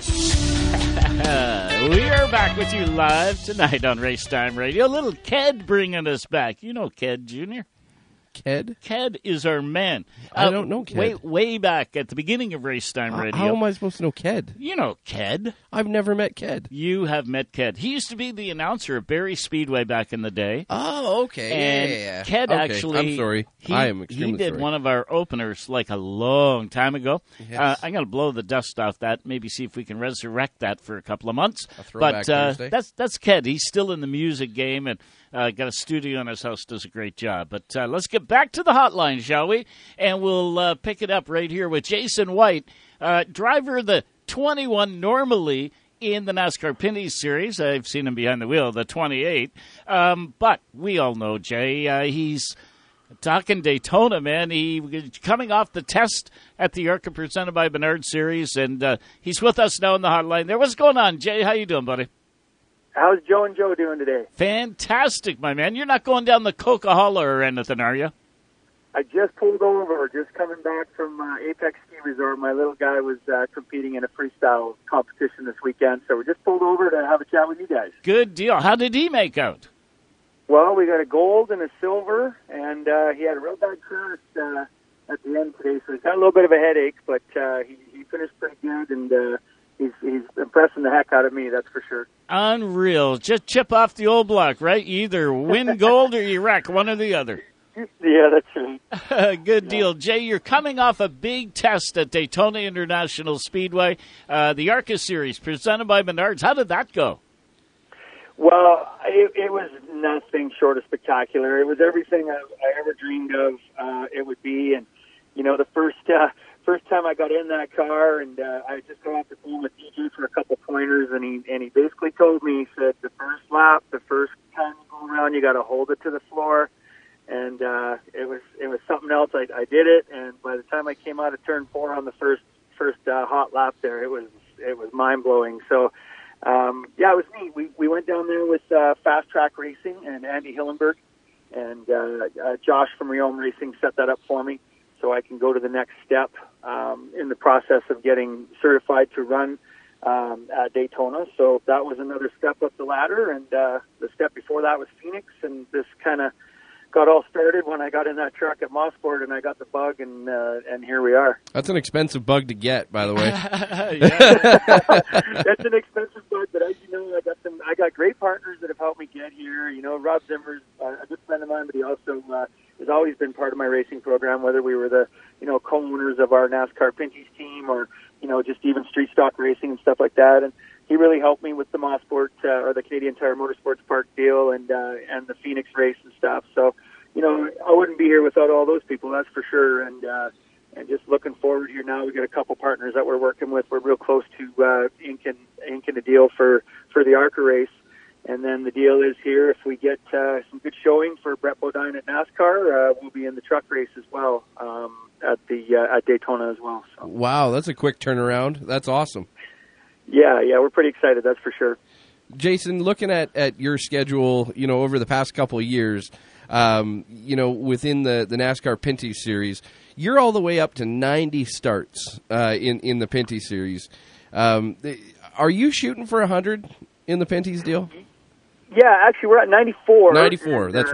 We are back with you live tonight on Race Time Radio. Little Ked bringing us back. You know Ked Junior Ked? Ked is our man. I Uh, don't know Ked. Way, way back at the beginning of Race Time Radio. How am I supposed to know Ked? You know Ked. I've never met Ked. You have met Ked. He used to be the announcer at Barrie Speedway back in the day. Oh, okay. And yeah, yeah, yeah. Ked okay. actually... I'm sorry. He, I am extremely He did sorry. one of our openers like a long time ago. Yes. Uh, I'm going to blow the dust off that, maybe see if we can resurrect that for a couple of months. A throwback but uh, Thursday. that's that's Ked. He's still in the music game and uh, got a studio in his house, does a great job. But uh, let's get back to the hotline, shall we? And we'll uh, pick it up right here with Jason White, uh, driver of the twenty-one normally in the NASCAR Pinty Series. I've seen him behind the wheel, the twenty-eight. Um, but we all know, Jay, uh, he's talking Daytona, man. He coming off the test at the ARCA presented by Bernard Series, and uh, he's with us now in the hotline there. What's going on, Jay? How you doing, buddy? How's Joe and Joe doing today? Fantastic, my man. You're not going down the Coca-Cola or anything, are you? I just pulled over, just coming back from uh, Apex Ski Resort. My little guy was uh, competing in a freestyle competition this weekend, so we just pulled over to have a chat with you guys. Good deal. How did he make out? Well, we got a gold and a silver, and uh, he had a real bad crash uh, at the end today, so he's got a little bit of a headache, but uh, he, he finished pretty good, and uh, he's, he's impressing the heck out of me, that's for sure. Unreal. Just chip off the old block, right? You either win gold or you wreck, one or the other. Yeah, that's right. Good deal. Jay, you're coming off a big test at Daytona International Speedway, uh, the ARCA Series, presented by Menards. How did that go? Well, it, it was nothing short of spectacular. It was everything I, I ever dreamed of uh, it would be. And, you know, the first uh, first time I got in that car, and uh, I just got off the phone with D J for a couple pointers, and he and he basically told me, he said, the first lap, the first time you go around, you got to hold it to the floor. And uh, it was it was something else. I, I did it, and by the time I came out of turn four on the first first uh, hot lap there, it was it was mind blowing. So, um, yeah, it was neat. We we went down there with uh, Fast Track Racing and Andy Hillenberg, and uh, uh, Josh from Riom Racing set that up for me, so I can go to the next step um, in the process of getting certified to run um, at Daytona. So that was another step up the ladder, and uh, the step before that was Phoenix, and this kind of got all started when I got in that truck at Mosport, and I got the bug, and uh, and here we are. That's an expensive bug to get, by the way. That's an expensive bug, but as you know, I got some. I got great partners that have helped me get here. You know, Rob Zimmer's uh, a good friend of mine, but he also uh, has always been part of my racing program. Whether we were the you know co-owners of our NASCAR Pinty's team, or you know just even street stock racing and stuff like that, and he really helped me with the Mosport uh, or the Canadian Tire Motorsports Park deal, and uh, and the Phoenix race and stuff. So, you know, I wouldn't be here without all those people, that's for sure. And uh, and just looking forward here now. We've got a couple partners that we're working with. We're real close to uh, inking inking a deal for for the ARCA race. And then the deal is here, if we get uh, some good showing for Brett Bodine at NASCAR, uh, we'll be in the truck race as well um, at the uh, at Daytona as well. So. Wow, that's a quick turnaround. That's awesome. Yeah, yeah, we're pretty excited, that's for sure. Jason, looking at, at your schedule, you know, over the past couple of years, um, you know, within the, the NASCAR Pinty Series, you're all the way up to ninety starts uh, in, in the Pinty Series. Um, are you shooting for one hundred in the Pinty's deal? Yeah, actually, we're at ninety-four. ninety-four, and, that's uh, right.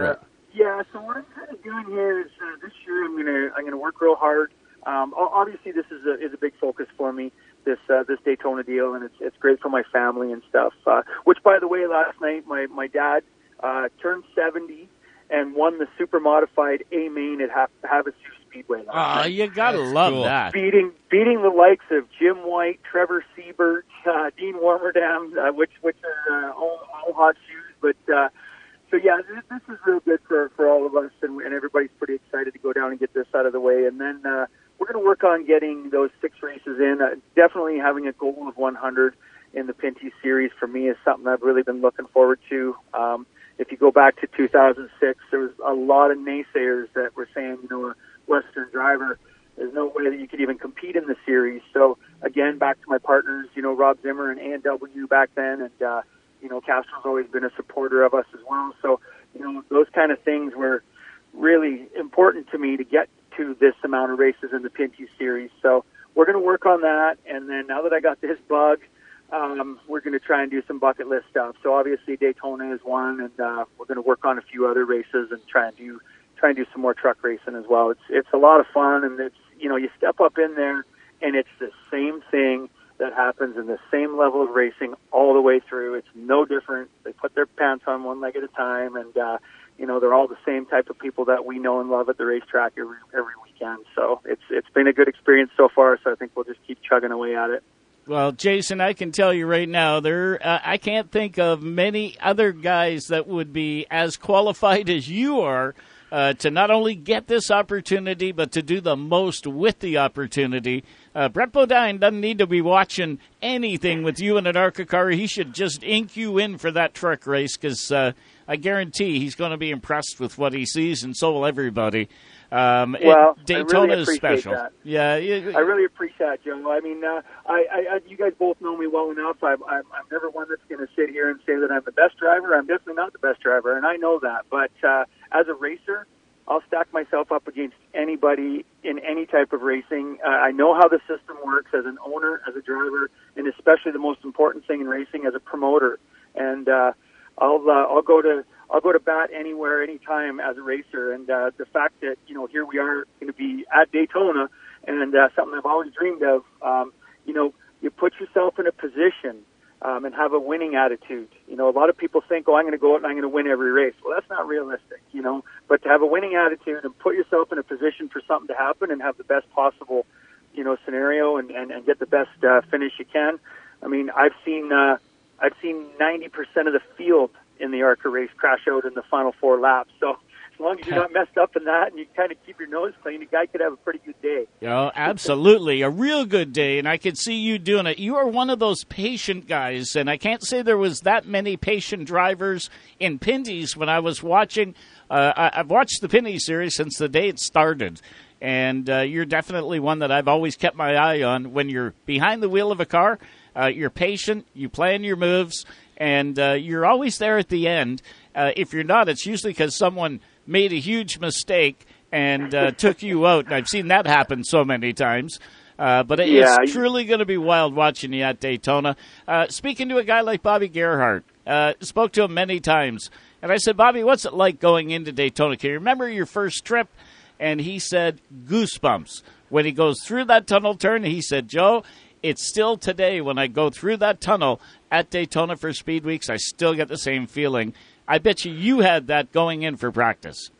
Yeah, so what I'm kind of doing here is uh, this year I'm gonna I'm gonna work real hard. Um, obviously, this is a is a big focus for me. This uh, this Daytona deal, and it's it's great for my family and stuff. Uh, which, by the way, last night my my dad uh, turned seventy and won the super modified A main at Hav- Havasu Speedway. Oh, you gotta That's love cool. that. Beating beating the likes of Jim White, Trevor Siebert, uh, Dean Warmerdam, uh, which which are uh, all, all hot shoes, but. Uh, So, yeah, this, this is real good for, for all of us, and, and everybody's pretty excited to go down and get this out of the way. And then uh, we're going to work on getting those six races in. Uh, definitely having a goal of one hundred in the Pinty Series for me is something I've really been looking forward to. Um, if you go back to two thousand six, there was a lot of naysayers that were saying, you know, a Western driver, there's no way that you could even compete in the series. So, again, back to my partners, you know, Rob Zimmer and A and W back then, and uh you know, Castro's always been a supporter of us as well. So, you know, those kind of things were really important to me to get to this amount of races in the Pinty Series. So we're going to work on that. And then now that I got this bug, um, we're going to try and do some bucket list stuff. So obviously Daytona is one, and uh, we're going to work on a few other races and try and do try and do some more truck racing as well. It's it's a lot of fun, and it's, you know, you step up in there and it's the same thing that happens in the same level of racing all the way through. It's no different. They put their pants on one leg at a time, and uh, you know, they're all the same type of people that we know and love at the racetrack every every weekend. So it's it's been a good experience so far. So I think we'll just keep chugging away at it. Well, Jason, I can tell you right now, there uh, I can't think of many other guys that would be as qualified as you are uh, to not only get this opportunity, but to do the most with the opportunity. Uh, Brett Bodine doesn't need to be watching anything with you in an ARCA car. He should just ink you in for that truck race, because uh, I guarantee he's going to be impressed with what he sees, and so will everybody. Um, well, Daytona I really is appreciate special. That. Yeah, I really appreciate that, Joe. I mean, uh, I, I, you guys both know me well enough. I'm, I'm, I'm never one that's going to sit here and say that I'm the best driver. I'm definitely not the best driver, and I know that. But uh, as a racer, I'll stack myself up against anybody in any type of racing. Uh, I know how the system works as an owner, as a driver, and especially the most important thing in racing, as a promoter. And uh, I'll uh, I'll go to I'll go to bat anywhere, anytime as a racer. And uh, the fact that, you know, here we are going to be at Daytona, and uh, something I've always dreamed of. Um, you know, you put yourself in a position um, and have a winning attitude. You know, a lot of people think, oh, I'm going to go out and I'm going to win every race. Well, that's not realistic, you know. But to have a winning attitude and put yourself in a position for something to happen and have the best possible, you know, scenario and, and, and get the best uh, finish you can. I mean, I've seen uh, I've seen ninety percent of the field in the ARCA race crash out in the final four laps. So as long as you're not messed up in that and you kind of keep your nose clean, the guy could have a pretty good day. Oh, absolutely. A real good day, and I could see you doing it. You are one of those patient guys, and I can't say there was that many patient drivers in Pinty's when I was watching. Uh, I, I've watched the Pinty series since the day it started, and uh, you're definitely one that I've always kept my eye on. When you're behind the wheel of a car, uh, you're patient, you plan your moves, and uh, you're always there at the end. Uh, if you're not, it's usually because someone made a huge mistake and uh, took you out. And I've seen that happen so many times. Uh, but it, yeah, it's truly going to be wild watching you at Daytona. Uh, speaking to a guy like Bobby Gerhart, uh, spoke to him many times. And I said, Bobby, what's it like going into Daytona? Can you remember your first trip? And he said, goosebumps. When he goes through that tunnel turn, he said, Joe, it's still today when I go through that tunnel at Daytona for Speed Weeks, I still get the same feeling. I bet you you had that going in for practice.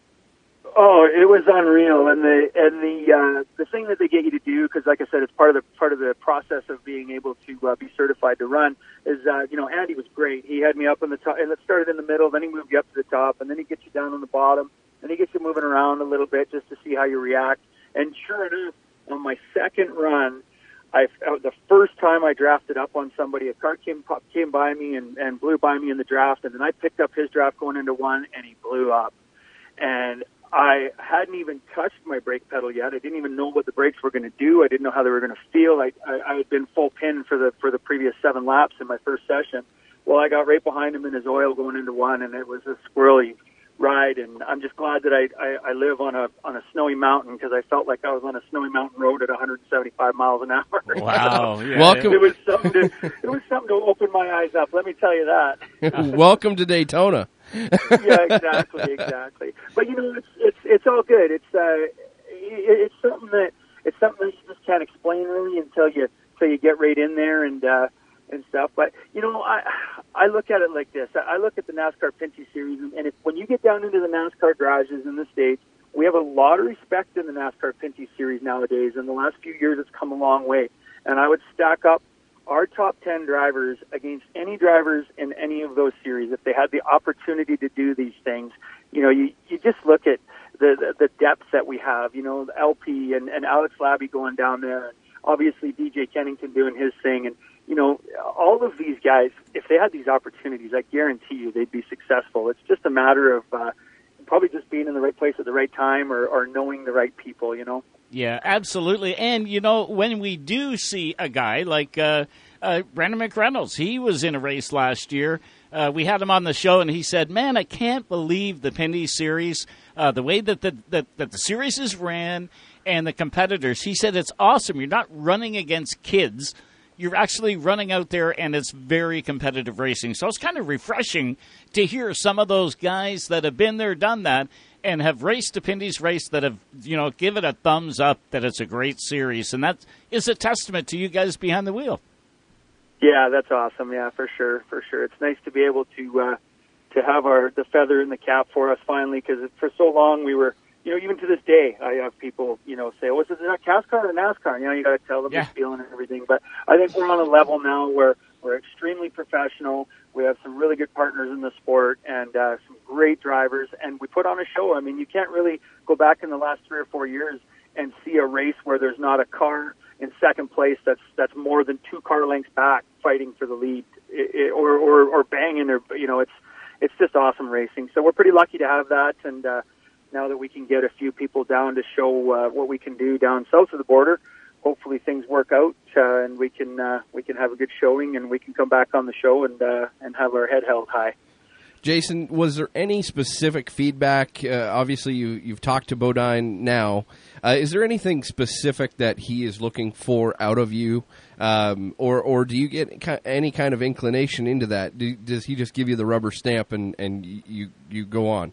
Oh, it was unreal, and the and the uh, the thing that they get you to do, because like I said, it's part of the part of the process of being able to uh, be certified to run. Is uh, you know, Andy was great. He had me up in the top, and it started in the middle. Then he moved you up to the top, and then he gets you down on the bottom, and he gets you moving around a little bit just to see how you react. And sure enough, on my second run, I the first time I drafted up on somebody, a car came came by me and, and blew by me in the draft, and then I picked up his draft going into one, and he blew up. And I hadn't even touched my brake pedal yet. I didn't even know what the brakes were going to do. I didn't know how they were going to feel. I, I, I had been full pin for the for the previous seven laps in my first session. Well, I got right behind him in his oil going into one, and it was a squirrely, ride, and I'm just glad that I, I, I live on a on a snowy mountain, because I felt like I was on a snowy mountain road at one hundred seventy-five miles an hour. Wow! So yeah. Welcome. It was something to it was something to open my eyes up. Let me tell you that. Welcome to Daytona. Yeah, exactly, exactly. But you know, it's it's it's all good. It's uh, it, it's something that it's something that you just can't explain really until you until you get right in there and uh, and stuff. But you know, I I look at it like this. I look at the NASCAR Pinty Series, and if, when you get down into the NASCAR garages in the States, we have a lot of respect in the NASCAR Pinty Series nowadays. In the last few years, it's come a long way, and I would stack up our top ten drivers against any drivers in any of those series if they had the opportunity to do these things. You know, you, you just look at the, the the depth that we have. You know, L P and, and Alex Labby going down there, and obviously D J Kennington doing his thing, and you know, all of these guys, if they had these opportunities, I guarantee you they'd be successful. It's just a matter of uh, probably just being in the right place at the right time, or, or knowing the right people, you know? Yeah, absolutely. And, you know, when we do see a guy like uh, uh, Brandon McReynolds, he was in a race last year. Uh, we had him on the show, and he said, man, I can't believe the Pinty Series, uh, the way that the, that, that the series is ran and the competitors. He said it's awesome. You're not running against kids. You're actually running out there, and it's very competitive racing. So it's kind of refreshing to hear some of those guys that have been there, done that, and have raced the Pinty's race that have, you know, give it a thumbs up that it's a great series. And that is a testament to you guys behind the wheel. Yeah, that's awesome. Yeah, for sure, for sure. It's nice to be able to uh, to have our the feather in the cap for us finally, because for so long we were, you know, even to this day, I have people, you know, say, "Oh, is it a NASCAR or NASCAR?" You know, you got to tell them yeah. the feeling and everything. But I think we're on a level now where we're extremely professional. We have some really good partners in the sport, and uh, some great drivers, and we put on a show. I mean, you can't really go back in the last three or four years and see a race where there's not a car in second place that's that's more than two car lengths back fighting for the lead, it, it, or, or or banging, or you know, it's it's just awesome racing. So we're pretty lucky to have that, and uh, now that we can get a few people down to show uh, what we can do down south of the border, hopefully things work out, uh, and we can uh, we can have a good showing, and we can come back on the show and uh, and have our head held high. Jason, was there any specific feedback? Uh, obviously, you, you've talked to Bodine now. Uh, is there anything specific that he is looking for out of you? Um, or or do you get any kind of inclination into that? Do, does he just give you the rubber stamp and, and you, you go on?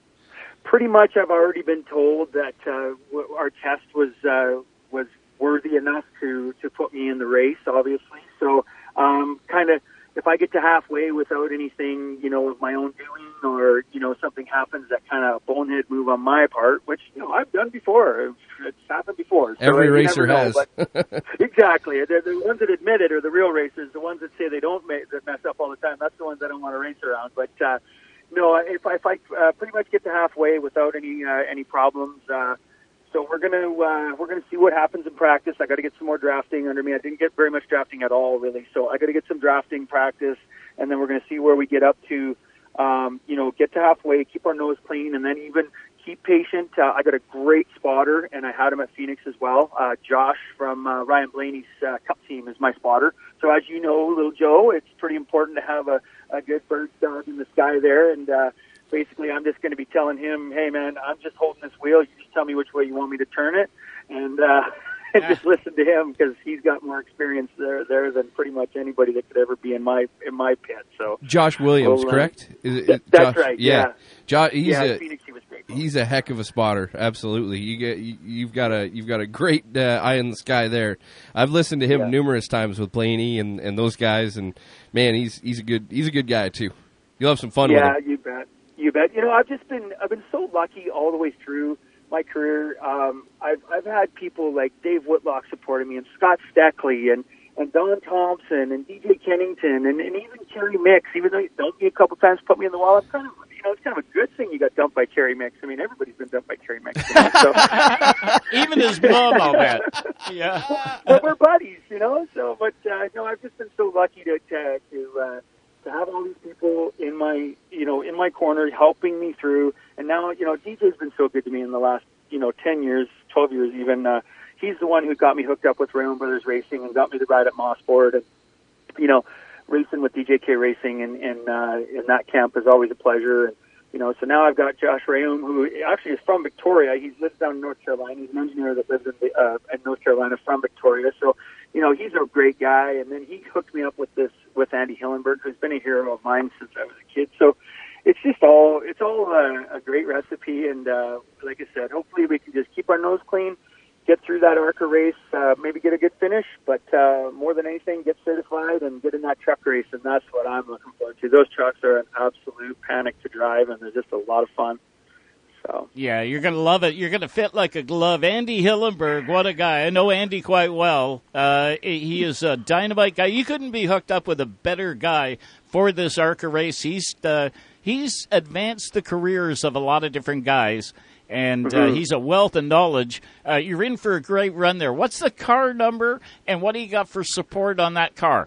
Pretty much I've already been told that uh, our test was uh, was worthy enough to, to put me in the race, obviously. So um, kind of, if I get to halfway without anything, you know, of my own doing, or, you know, something happens, that kind of bonehead move on my part, which, you know, I've done before. It's happened before. So Every you racer know, has. But exactly. They're the ones that admit it are the real racers. The ones that say they don't make, that mess up all the time, that's the ones I don't want to race around. But, uh, no, if I, if I uh, pretty much get to halfway without any uh, any problems, uh, so we're gonna uh, we're gonna see what happens in practice. I got to get some more drafting under me. I didn't get very much drafting at all, really. So I got to get some drafting practice, and then we're gonna see where we get up to. Um, you know, get to halfway, keep our nose clean, and then even keep patient. Uh, I got a great spotter, and I had him at Phoenix as well. Uh, Josh from uh, Ryan Blaney's uh, Cup team is my spotter. So as you know, little Joe, it's pretty important to have a, a good bird dog in the sky there. And uh, basically, I'm just going to be telling him, hey, man, I'm just holding this wheel. You just tell me which way you want me to turn it. And, uh, and just listen to him, because he's got more experience there there than pretty much anybody that could ever be in my in my pit. So Josh Williams, well, uh, correct? Is it, th- that's Josh, right. Yeah, Yeah. Josh, he's yeah, a Phoenix, he was great. he's a heck of a spotter. Absolutely, you get you, you've got a you've got a great uh, eye in the sky there. I've listened to him Yeah. numerous times with Blaney and, and those guys, and man, he's he's a good he's a good guy too. You'll have some fun yeah, with him. you bet. You bet. You know, I've just been I've been so lucky all the way through my career. Um, I've I've had people like Dave Whitlock supporting me, and Scott Steckley, and, and Don Thompson, and D J Kennington, and, and even Kerry Mix. Even though he dumped me a couple times, put me in the wall, I'm kind of, you know, it's kind of a good thing you got dumped by Kerry Mix. I mean, everybody's been dumped by Kerry Mix. You know, so. Even his mom, I'll bet. Yeah. But we're buddies, you know. So, but uh, no, I've just been so lucky to to to, uh, to have all these people in my, you know, in my corner, helping me through. And now, you know, D J's been so good to me in the last, you know, ten years, twelve years even. Uh, he's the one who got me hooked up with Raymond Brothers Racing and got me to ride at Mosport. And, you know, racing with D J K Racing and in, uh, in that camp is always a pleasure. And you know, so now I've got Josh Rayum, who actually is from Victoria. He lives down in North Carolina. He's an engineer that lives in, the, uh, in North Carolina from Victoria. So, you know, he's a great guy. And then he hooked me up with this, with Andy Hillenberg, who's been a hero of mine since I was a kid. So it's just all, it's all a, a great recipe. And, uh, like I said, hopefully we can just keep our nose clean, get through that ARCA race, uh, maybe get a good finish, but uh, more than anything, get certified and get in that truck race, and that's what I'm looking forward to. Those trucks are an absolute panic to drive, and they're just a lot of fun. So yeah, you're going to love it. You're going to fit like a glove. Andy Hillenberg, what a guy. I know Andy quite well. Uh, he is a dynamite guy. You couldn't be hooked up with a better guy for this ARCA race. He's uh, he's advanced the careers of a lot of different guys. And uh, mm-hmm. he's a wealth of knowledge. Uh, you're in for a great run there. What's the car number, and what do you got for support on that car?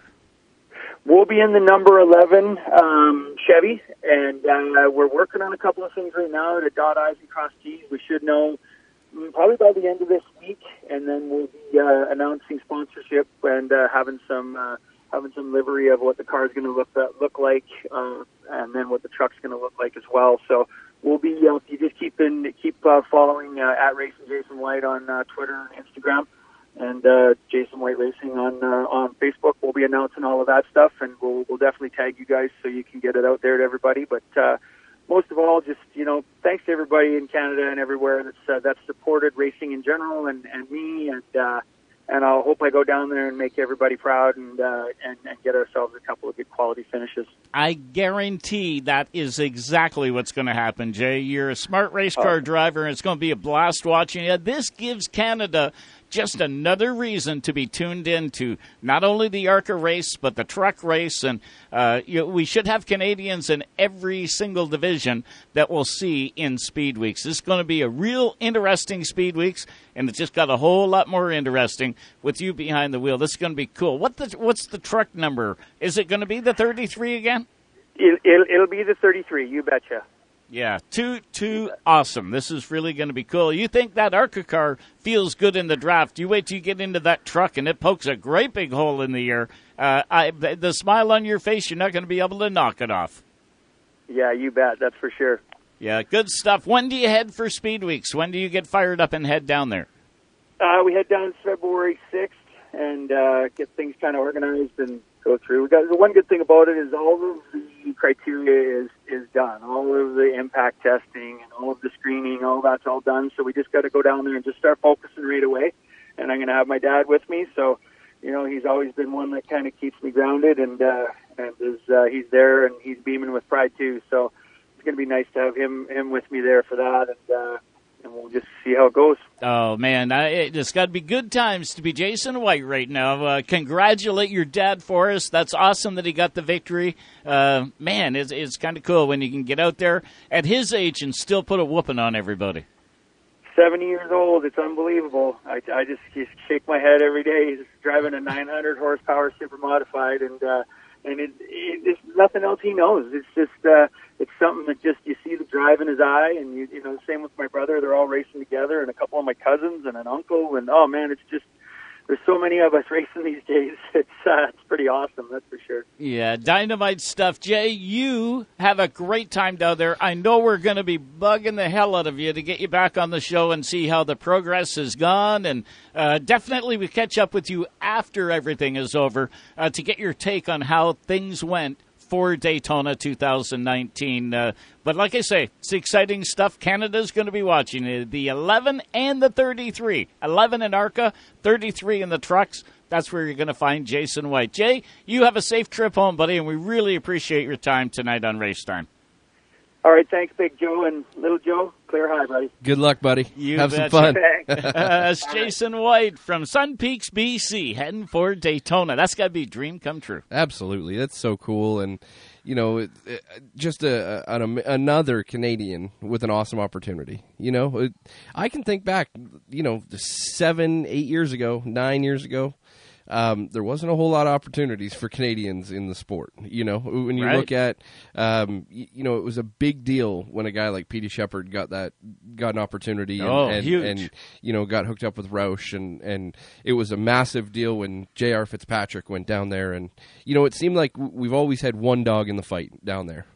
We'll be in the number eleven um, Chevy, and uh, we're working on a couple of things right now to dot I's and cross T's. We should know probably by the end of this week, and then we'll be uh, announcing sponsorship and uh, having some uh, having some livery of what the car is going to look uh, look like, uh, and then what the truck's going to look like as well. So. We'll be, uh, you just keep in, keep uh, following uh, at Racing Jason White on uh, Twitter and Instagram, and uh, Jason White Racing on uh, on Facebook. We'll be announcing all of that stuff, and we'll we'll definitely tag you guys so you can get it out there to everybody. But uh, most of all, just you know, thanks to everybody in Canada and everywhere that's uh, that's supported racing in general, and, and me, and uh, and I hope I go down there and make everybody proud, and, uh, and and get ourselves a couple of good quality finishes. I guarantee that is exactly what's going to happen, Jay. You're a smart race car oh. driver, and it's going to be a blast watching you. This gives Canada just another reason to be tuned into not only the ARCA race, but the truck race. And uh, you know, we should have Canadians in every single division that we'll see in Speed Weeks. This is going to be a real interesting Speed Weeks, and it just got a whole lot more interesting with you behind the wheel. This is going to be cool. What the, what's the truck number? Is it going to be the thirty-three again? It, it'll, it'll be the thirty-three, you betcha. Yeah, too, too awesome. This is really going to be cool. You think that ARCA car feels good in the draft. You wait till you get into that truck, and it pokes a great big hole in the air. Uh, I, the smile on your face, you're not going to be able to knock it off. Yeah, you bet. That's for sure. Yeah, good stuff. When do you head for Speed Weeks? When do you get fired up and head down there? Uh, we head down February sixth and uh, get things kind of organized and go through. We got the one good thing about it is all of the criteria is is done. All of the impact testing and all of the screening, all that's all done. So we just got to go down there and just start focusing right away. And I'm going to have my dad with me, so you know he's always been one that kind of keeps me grounded, and uh, and is uh, he's there and he's beaming with pride too. So it's going to be nice to have him him with me there for that, and uh, and we'll just see how it goes. Oh, man, I, it's got to be good times to be Jason White right now. Uh, congratulate your dad for us. That's awesome that he got the victory. Uh, man, it's, it's kind of cool when you can get out there at his age and still put a whooping on everybody. seventy years old. It's unbelievable. I, I just, just shake my head every day. He's driving a nine hundred horsepower super modified, and uh, and it, it, it's nothing else he knows. It's just uh, it's something that just you see the drive in his eye, and you, you know, same with my brother. They're all racing together, and a couple of my cousins and an uncle, and oh man, it's just there's so many of us racing these days. It's uh, it's pretty awesome, that's for sure. Yeah, dynamite stuff. Jay, you have a great time down there. I know we're going to be bugging the hell out of you to get you back on the show and see how the progress has gone. And uh, definitely we catch up with you after everything is over uh, to get your take on how things went for Daytona two thousand nineteen. Uh, but like I say, it's exciting stuff. Canada's going to be watching it. The eleven and the thirty-three. eleven in ARCA, thirty-three in the trucks. That's where you're going to find Jason White. Jay, you have a safe trip home, buddy, and we really appreciate your time tonight on Race Time. All right, thanks, Big Joe and Little Joe. Clear high, buddy. Good luck, buddy. You have betcha. some fun. uh, it's Jason White from Sun Peaks, B C, heading for Daytona. That's got to be a dream come true. Absolutely. That's so cool. And, you know, it, it, just a, an, another Canadian with an awesome opportunity. You know, it, I can think back, you know, seven, eight years ago, nine years ago. Um, there wasn't a whole lot of opportunities for Canadians in the sport. You know, when you right. look at, um, you, you know, it was a big deal when a guy like Petey Shepherd got that, got an opportunity and, oh, and, huge. and, you know, got hooked up with Roush, and, and it was a massive deal when J R Fitzpatrick went down there. And, you know, it seemed like we've always had one dog in the fight down there.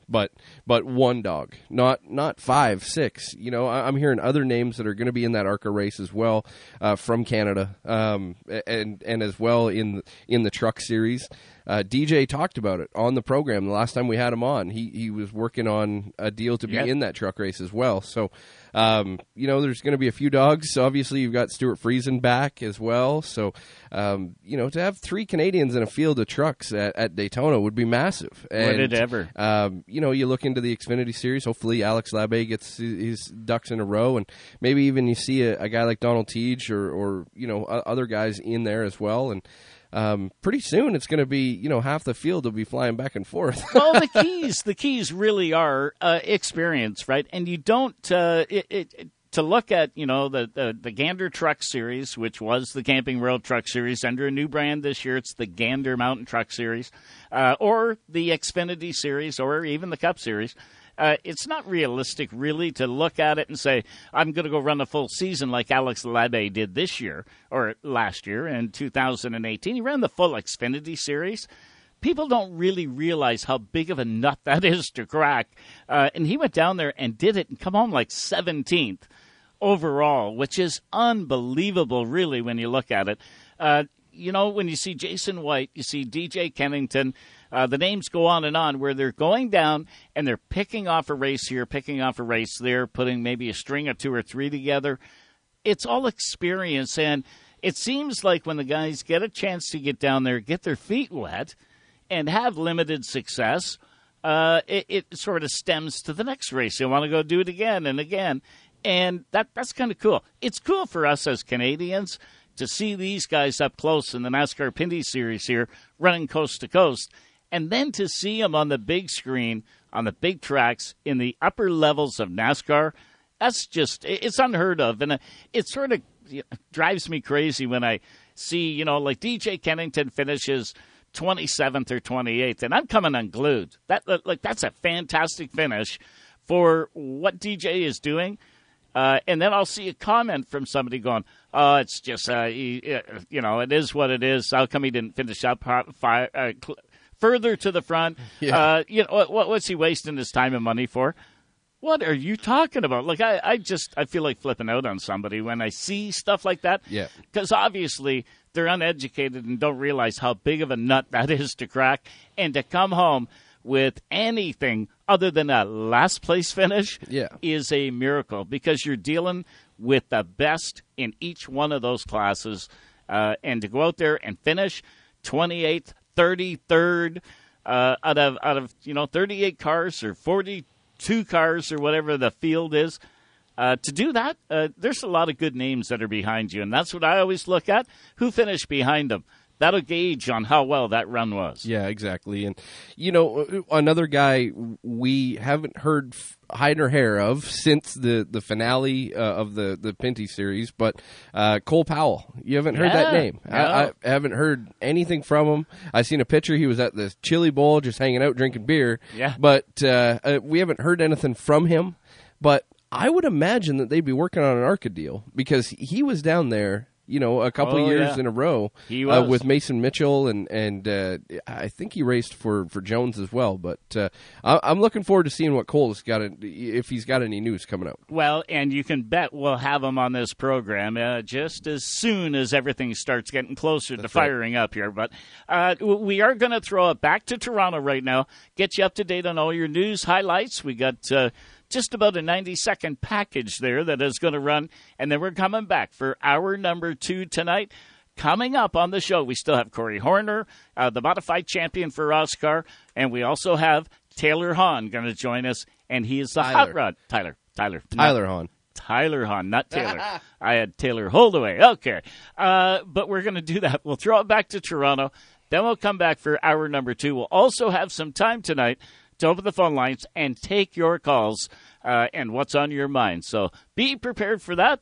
but but one dog, not not five, six. You know, I, I'm hearing other names that are going to be in that ARCA race as well uh, from Canada, um, and and as well in in the truck series. Uh, D J talked about it on the program the last time we had him on. He he was working on a deal to be Yep. in that truck race as well. So, um, you know, there's going to be a few dogs. Obviously, you've got Stuart Friesen back as well. So, um, you know, to have three Canadians in a field of trucks at, at Daytona would be massive. And, Would it ever? Um, you know, you look into the Xfinity Series. Hopefully, Alex Labbé gets his ducks in a row, and maybe even you see a, a guy like Donald Teege or, or you know, other guys in there as well. And Um, pretty soon it's going to be, you know, half the field will be flying back and forth. Well, the keys, the keys really are uh, experience, right? And you don't uh, it, it, it, to look at, you know, the, the the Gander Truck Series, which was the Camping World Truck Series under a new brand this year. It's the Gander Mountain Truck Series, uh, or the Xfinity Series, or even the Cup Series. Uh, it's not realistic, really, to look at it and say, I'm going to go run a full season like Alex Labbé did this year, or last year in two thousand eighteen. He ran the full Xfinity Series. People don't really realize how big of a nut that is to crack. Uh, and he went down there and did it and come home like seventeenth overall, which is unbelievable, really, when you look at it. Uh, you know, when you see Jason White, you see D J Kennington, Uh, the names go on and on where they're going down and they're picking off a race here, picking off a race there, putting maybe a string of two or three together. It's all experience, and it seems like when the guys get a chance to get down there, get their feet wet, and have limited success, uh, it, it sort of stems to the next race. They want to go do it again and again, and that that's kind of cool. It's cool for us as Canadians to see these guys up close in the NASCAR Pinty Series here, running coast to coast. And then to see them on the big screen, on the big tracks, in the upper levels of NASCAR, that's just, it's unheard of. And it sort of drives me crazy when I see, you know, like D J Kennington finishes twenty-seventh or twenty-eighth, and I'm coming unglued. That like That's a fantastic finish for what D J is doing. Uh, and then I'll see a comment from somebody going, oh, it's just, uh, he, you know, it is what it is. How come he didn't finish up five, uh, further to the front? Yeah. Uh, you know, what, what's he wasting his time and money for? What are you talking about? Like, I, I just, I feel like flipping out on somebody when I see stuff like that. Yeah. Because obviously they're uneducated and don't realize how big of a nut that is to crack. And to come home with anything other than a last place finish yeah. is a miracle, because you're dealing with the best in each one of those classes. Uh, and to go out there and finish twenty-eighth, thirty-third uh, out of out of you know thirty-eight cars or forty-two cars or whatever the field is. Uh, to do that, uh, there's a lot of good names that are behind you, and that's what I always look at. Who finished behind them? That'll gauge on how well that run was. Yeah, exactly. And, you know, another guy we haven't heard hide or hair of since the, the finale uh, of the, the Pinty series, but uh, Cole Powell. You haven't heard yeah, that name. No. I, I haven't heard anything from him. I seen a picture. He was at the Chili Bowl just hanging out drinking beer. Yeah. But uh, uh, we haven't heard anything from him. But I would imagine that they'd be working on an ARCA deal, because he was down there, you know, a couple oh, of years yeah. in a row he was. Uh, with Mason Mitchell, and and uh, I think he raced for, for Jones as well. But uh, I, I'm looking forward to seeing what Cole's got, if he's got any news coming out. Well, and you can bet we'll have him on this program uh, just as soon as everything starts getting closer That's to firing right. up here. But uh, we are going to throw it back to Toronto right now, get you up to date on all your news highlights. We got Uh, just about a ninety-second package there that is going to run, and then we're coming back for hour number two tonight. Coming up on the show, we still have Corey Horner, uh, the modified champion for Oscar, and we also have Taylor Hahn going to join us, and he is the Tyler. hot rod. Tyler. Tyler. Tyler not, Hahn. Tyler Hahn, not Taylor. I had Taylor Holdaway. Okay. Uh, but we're going to do that. We'll throw it back to Toronto. Then we'll come back for hour number two. We'll also have some time tonight to open the phone lines and take your calls uh, and what's on your mind. So be prepared for that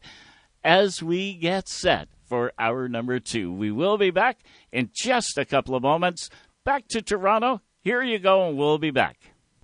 as we get set for hour number two. We will be back in just a couple of moments. Back to Toronto. Here you go, and we'll be back.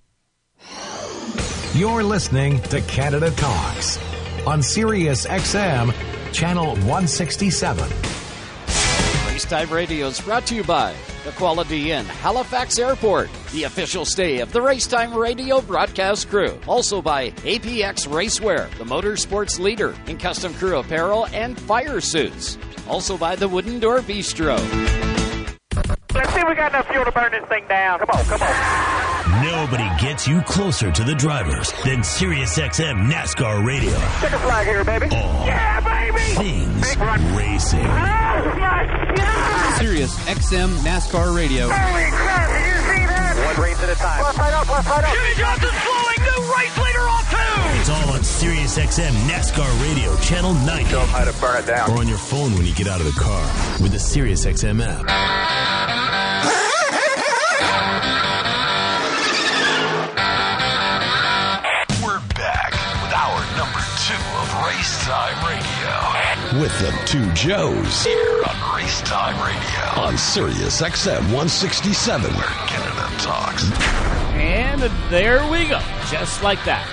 You're listening to Canada Talks on Sirius X M, Channel one sixty-seven. Racetime Radio is brought to you by the Quality Inn, Halifax Airport, the official stay of the Racetime Radio broadcast crew. Also by A P X Racewear, the motorsports leader in custom crew apparel and fire suits. Also by the Wooden Door Bistro. Let's see if we got enough fuel to burn this thing down. Come on, come on. Nobody gets you closer to the drivers than SiriusXM NASCAR Radio. Check a flag here, baby. All yeah, baby! Things racing. Oh, my God! SiriusXM NASCAR Radio. Holy crap, did you see that? One race at a time. Left right up, left right up. Jimmy Johnson's flowing. New race leader on two. It's all on SiriusXM NASCAR Radio, Channel ninety. Show them how to burn it down. Or on your phone when you get out of the car with the SiriusXM app. Racetime Radio with the two Joes here on Racetime Radio on Sirius X M one sixty-seven, where Canada talks. And there we go, just like that.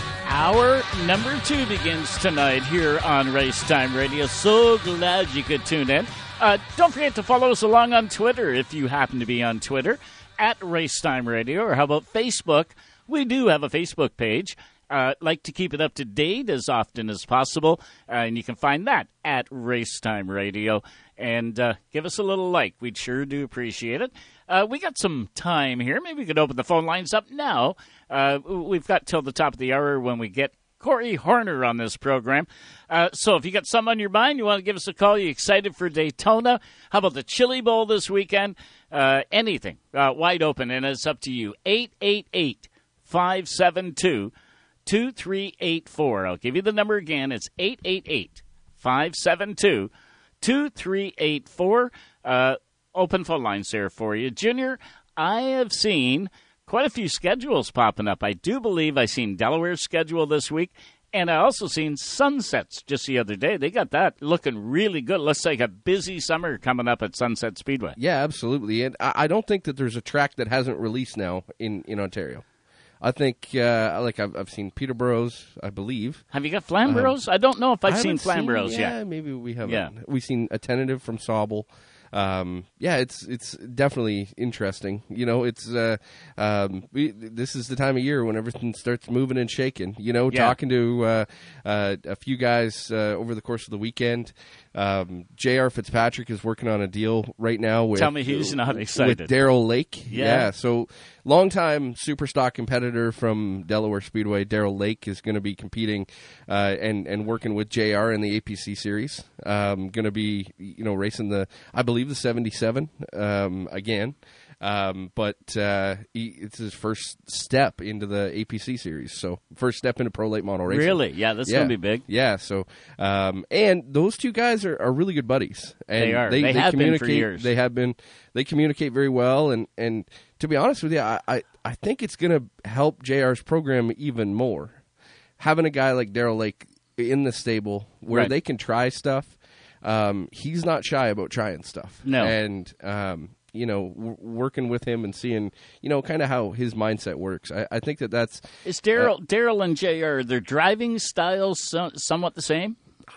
Hour number two begins tonight here on Racetime Radio. So glad you could tune in. Uh, don't forget to follow us along on Twitter if you happen to be on Twitter at Racetime Radio, or how about Facebook? We do have a Facebook page. Uh, like to keep it up to date as often as possible, uh, and you can find that at Racetime Radio. And uh, give us a little like. We'd sure do appreciate it. Uh, we got some time here. Maybe we could open the phone lines up now. Uh, we've got till the top of the hour when we get Corey Horner on this program. Uh, so if you got something on your mind, you want to give us a call, you excited for Daytona? How about the Chili Bowl this weekend? Uh, anything. Uh, wide open, and it's up to you. eight eight eight, five seven two, two three eight four. I'll give you the number again. It's eight eight eight, five seven two, two three eight four. Uh, open phone lines there for you. Junior, I have seen quite a few schedules popping up. I do believe I seen Delaware's schedule this week, and I also seen Sunsets just the other day. They got that looking really good. Looks like a busy summer coming up at Sunset Speedway. Yeah, absolutely. And I don't think that there's a track that hasn't released now in, in Ontario. I think, uh, like, I've, I've seen Peterborough's, I believe. Have you got Flamboro's? Um, I don't know if I've seen Flamboro's seen, yet. Yeah, maybe we haven't. Yeah. We've seen a tentative from Sauble. Um, yeah, it's it's definitely interesting. You know, it's uh, um, we, this is the time of year when everything starts moving and shaking. You know, yeah. talking to uh, uh, a few guys uh, over the course of the weekend. Um, J R Fitzpatrick is working on a deal right now with. Tell me he's not excited. With Darrell Lake. Yeah. yeah. So, longtime Superstock competitor from Delaware Speedway, Darrell Lake, is going to be competing uh, and and working with J R in the A P C series. Um, going to be you know racing the I believe the seventy-seven um, again. Um, but uh, he, it's his first step into the A P C series, so first step into pro late model racing. Really? Yeah, that's yeah. going to be big. Yeah. So, um, and those two guys are, are really good buddies. And they are. They, they, they have communicate, been for years. They have been. They communicate very well, and, and to be honest with you, I I, I think it's going to help J R's program even more. Having a guy like Darrell Lake in the stable where right. they can try stuff. Um, he's not shy about trying stuff. No. And um, you know, w- working with him and seeing, you know, kind of how his mindset works. I, I think that that's is Darrell. Uh, Darrell and J R, their driving styles so, somewhat the same.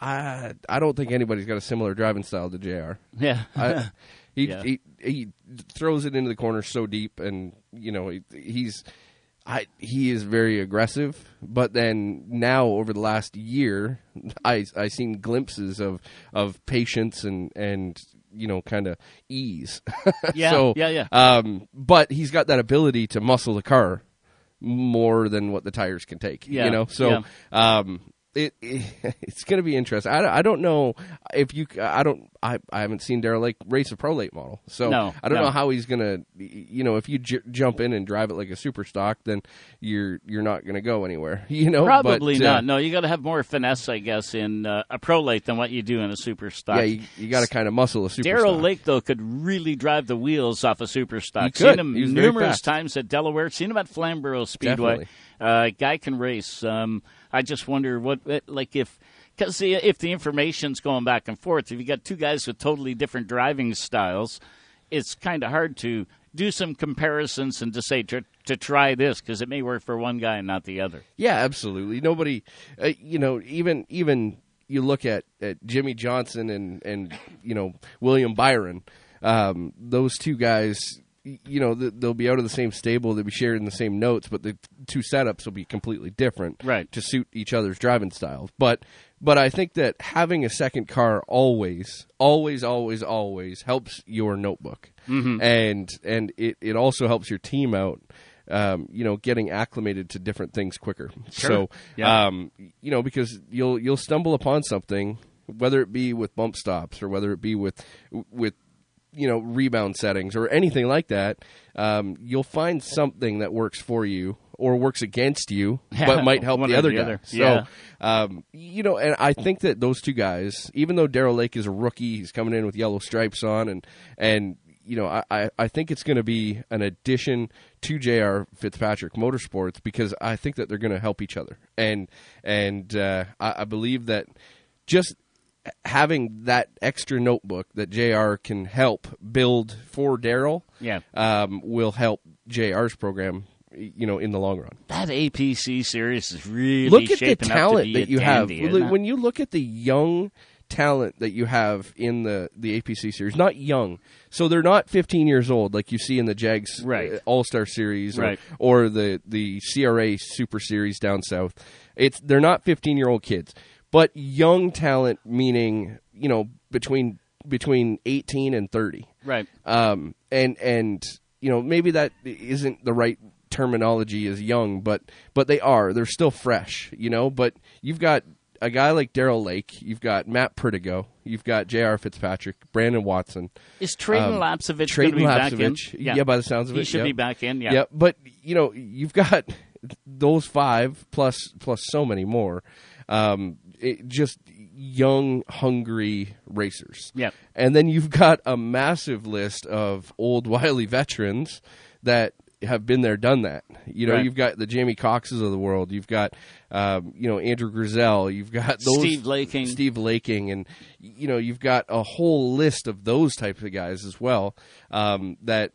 I I don't think anybody's got a similar driving style to J R. Yeah. I, he, yeah. he he throws it into the corner so deep, and you know he, he's. I, he is very aggressive, but then now over the last year, I I seen glimpses of, of patience and, and you know kind of ease. Yeah, so, yeah, yeah. Um, but he's got that ability to muscle the car more than what the tires can take. Yeah, you know, so yeah. um, it, it it's going to be interesting. I, I don't know if you I don't I, I haven't seen Darrell Lake race a pro late model, so no, I don't no. know how he's going to you know if you j- jump in and drive it like a super stock, then you're you're not going to go anywhere. You know, probably but, not. Uh, No, you got to have more finesse, I guess, in uh, a pro late than what you do in a super stock. Yeah, you, you got to kind of muscle a super Darrell stock. Lake, though, could really drive the wheels off a super stock. He could. Seen him He was very numerous fast. times at Delaware. Seen him at Flamborough Speedway. Uh, guy can race. Um, I just wonder what, like, if because if the information's going back and forth, if you got two guys with totally different driving styles, it's kind of hard to do some comparisons and to say to, to try this because it may work for one guy and not the other. Yeah, absolutely. Nobody, uh, you know, even even you look at, at Jimmy Johnson and and you know William Byron. um, those two guys, you know, they'll be out of the same stable, they'll be sharing the same notes, but the two setups will be completely different right. to suit each other's driving styles. But but I think that having a second car always, always, always, always helps your notebook. Mm-hmm. And and it, it also helps your team out, um, you know, getting acclimated to different things quicker. Sure. So, yeah. um, you know, because you'll you'll stumble upon something, whether it be with bump stops or whether it be with with you know, rebound settings or anything like that, um, you'll find something that works for you or works against you, but might help the other the guy. Other. So, yeah. um, you know, and I think that those two guys, even though Darrell Lake is a rookie, he's coming in with yellow stripes on, and, and you know, I, I, I think it's going to be an addition to J R Fitzpatrick Motorsports because I think that they're going to help each other. And, and uh, I, I believe that just having that extra notebook that J R can help build for Darrell, yeah. um, will help J R's program, you know, in the long run. That A P C series is really look at the shaping talent up to be that you a have. dandy, When you look at the young talent that you have in the, the A P C series, not young, so they're not fifteen years old like you see in the Jags right. All-Star Series or, right. or the, the C R A Super Series down south. It's they're not fifteen-year-old kids. But young talent, meaning, you know, between between eighteen and thirty. Right. Um, and, and, you know, maybe that isn't the right terminology as young, but but they are. They're still fresh, you know. But you've got a guy like Darrell Lake. You've got Matt Perdigo. You've got J R Fitzpatrick, Brandon Watson. Is Trayden um, Lapsevich going to be back in? Yeah. yeah, by the sounds of he it. He should yep. be back in, yeah. Yeah, but, you know, you've got those five plus plus so many more. Um, it, just young, hungry racers. Yeah. And then you've got a massive list of old, wily veterans that have been there, done that. You know, right. you've got the Jamie Coxes of the world. You've got, um, you know, Andrew Grizel. You've got those Steve Laking. Steve Laking. And, you know, you've got a whole list of those types of guys as well, um, that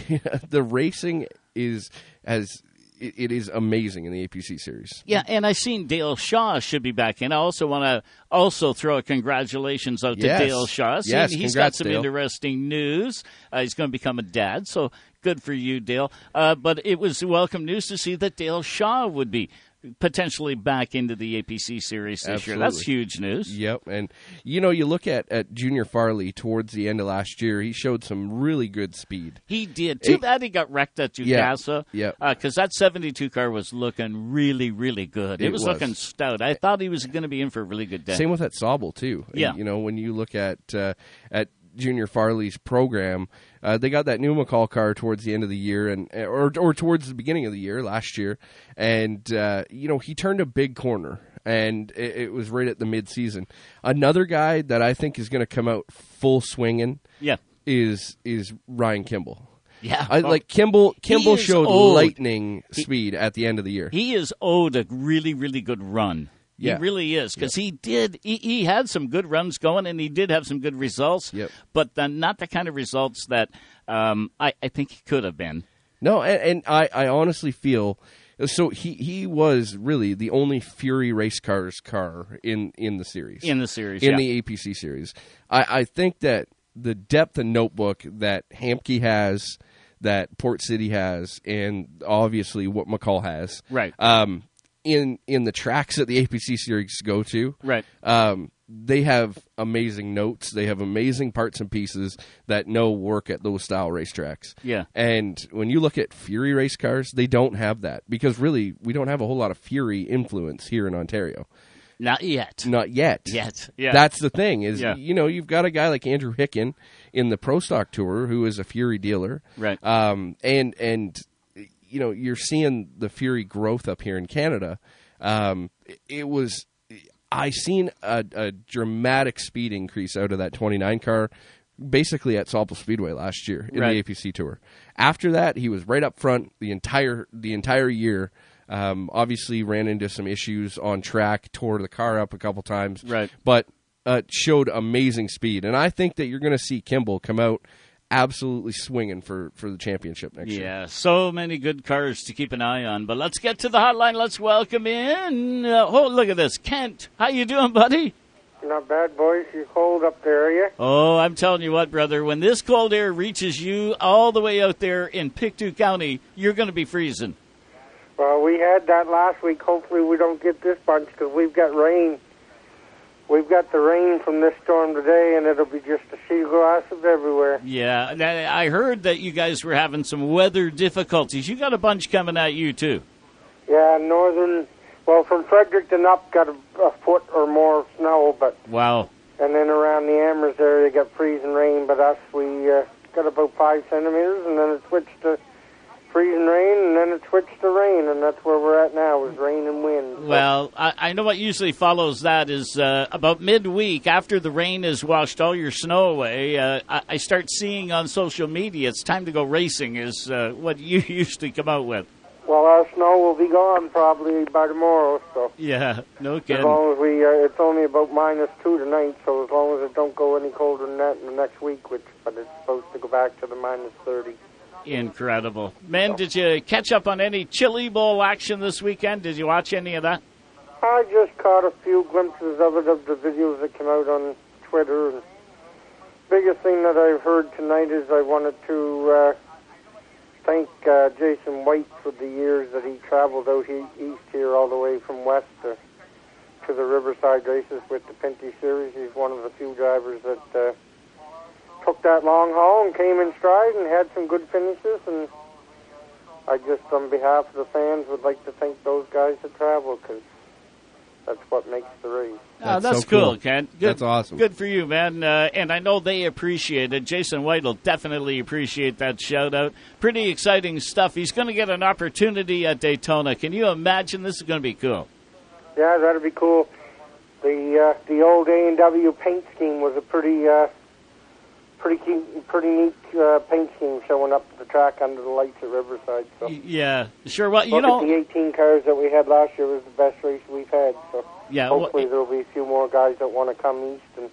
the racing is as... It is amazing in the A P C series. Yeah, and I seen Dale Shaw should be back in. I also want to also throw a congratulations out yes. to Dale Shaw. See, yes, he's congrats, got some Dale. interesting news. Uh, he's going to become a dad, so good for you, Dale. Uh, but it was welcome news to see that Dale Shaw would be potentially back into the A P C series this Absolutely. year. That's huge news. Yep, and you know, you look at, at Junior Farley towards the end of last year, he showed some really good speed. He did. Too it, bad he got wrecked at Jukasa. Yeah, because uh, that seventy-two car was looking really, really good. It, it was, was looking stout. I thought he was going to be in for a really good day. Same with that Sauble, too. Yeah. You know, when you look at uh, at Junior Farley's program, uh, they got that new McCall car towards the end of the year, and or or towards the beginning of the year last year, and uh, you know, he turned a big corner, and it, it was right at the mid-season. Another guy that I think is going to come out full swinging, yeah, is is Ryan Kimball. Yeah, I, like Kimball. Kimball showed owed. lightning he, speed at the end of the year. He is owed a really, really good run. Yeah. He really is, because yep. he did. He, he had some good runs going, and he did have some good results. Yep. But the, not the kind of results that um, I, I think he could have been. No, and, and I, I honestly feel so. He, he was really the only Fury race cars car in, in the series. In the series, in yeah. the A P C series. I, I think that the depth and notebook that Hamke has, that Port City has, and obviously what McCall has, right? Um, in in the tracks that the A P C series go to, right? Um, they have amazing notes. They have amazing parts and pieces that no work at those style racetracks. Yeah. And when you look at Fury race cars, they don't have that because really we don't have a whole lot of Fury influence here in Ontario. Not yet. Not yet. Yet. Yeah. That's the thing is, yeah. you know, you've got a guy like Andrew Hicken in the Pro Stock Tour who is a Fury dealer. Right. Um, and, and, you know, you're seeing the Fury growth up here in Canada. Um, it was, I seen a, a dramatic speed increase out of that twenty-nine car, basically at Sauble Speedway last year in right. the A P C Tour. After that, he was right up front the entire the entire year. Um, obviously, ran into some issues on track, tore the car up a couple times, right? But uh, showed amazing speed, and I think that you're going to see Kimball come out absolutely swinging for, for the championship next yeah, year. Yeah, so many good cars to keep an eye on. But let's get to the hotline. Let's welcome in. Uh, oh, look at this, Kent. How you doing, buddy? Not bad, boys. You cold up there, are you? Oh, I'm telling you what, brother. When this cold air reaches you all the way out there in Pictou County, you're going to be freezing. Well, we had that last week. Hopefully we don't get this bunch because we've got rain. We've got the rain from this storm today, and it'll be just a sea glass of everywhere. Yeah, and I I heard that you guys were having some weather difficulties. You got a bunch coming at you, too. Yeah, northern, well, from Fredericton up, got a, a foot or more of snow, but... Wow. And then around the Amherst area, got freezing rain, but us, we uh, got about five centimeters, and then it switched to freezing rain, and then it switched to rain, and that's where we're at now, is rain and wind. So. Well, I, I know what usually follows that is uh, about midweek, after the rain has washed all your snow away, uh, I, I start seeing on social media, it's time to go racing, is uh, what you usually come out with. Well, our snow will be gone probably by tomorrow, so... Yeah, no kidding. As long as we, uh, it's only about minus two tonight, so as long as it don't go any colder than that in the next week, which, but it's supposed to go back to the minus thirty. Incredible. Man, did you catch up on any Chili Bowl action this weekend? Did you watch any of that? I just caught a few glimpses of it, of the videos that came out on Twitter. And biggest thing that I've heard tonight is I wanted to uh, thank uh, Jason White for the years that he traveled out he, east here all the way from west to, to the Riverside races with the Pinty Series. He's one of the few drivers that... Uh, took that long haul and came in stride and had some good finishes, and I just, on behalf of the fans, would like to thank those guys that travel, because that's what makes the race. Oh, that's, that's so cool, cool, Ken. Good, that's awesome. Good for you, man. Uh, and I know they appreciate it. Jason White will definitely appreciate that shout-out. Pretty exciting stuff. He's going to get an opportunity at Daytona. Can you imagine? This is going to be cool. Yeah, that'd be cool. The uh, the old A and W paint scheme was a pretty... Uh, Pretty key, pretty neat uh, paint scheme showing up at the track under the lights at Riverside. So. Yeah, sure. Well, you Look know, at the eighteen cars that we had last year was the best race we've had. So yeah, hopefully well, there'll be a few more guys that want to come east and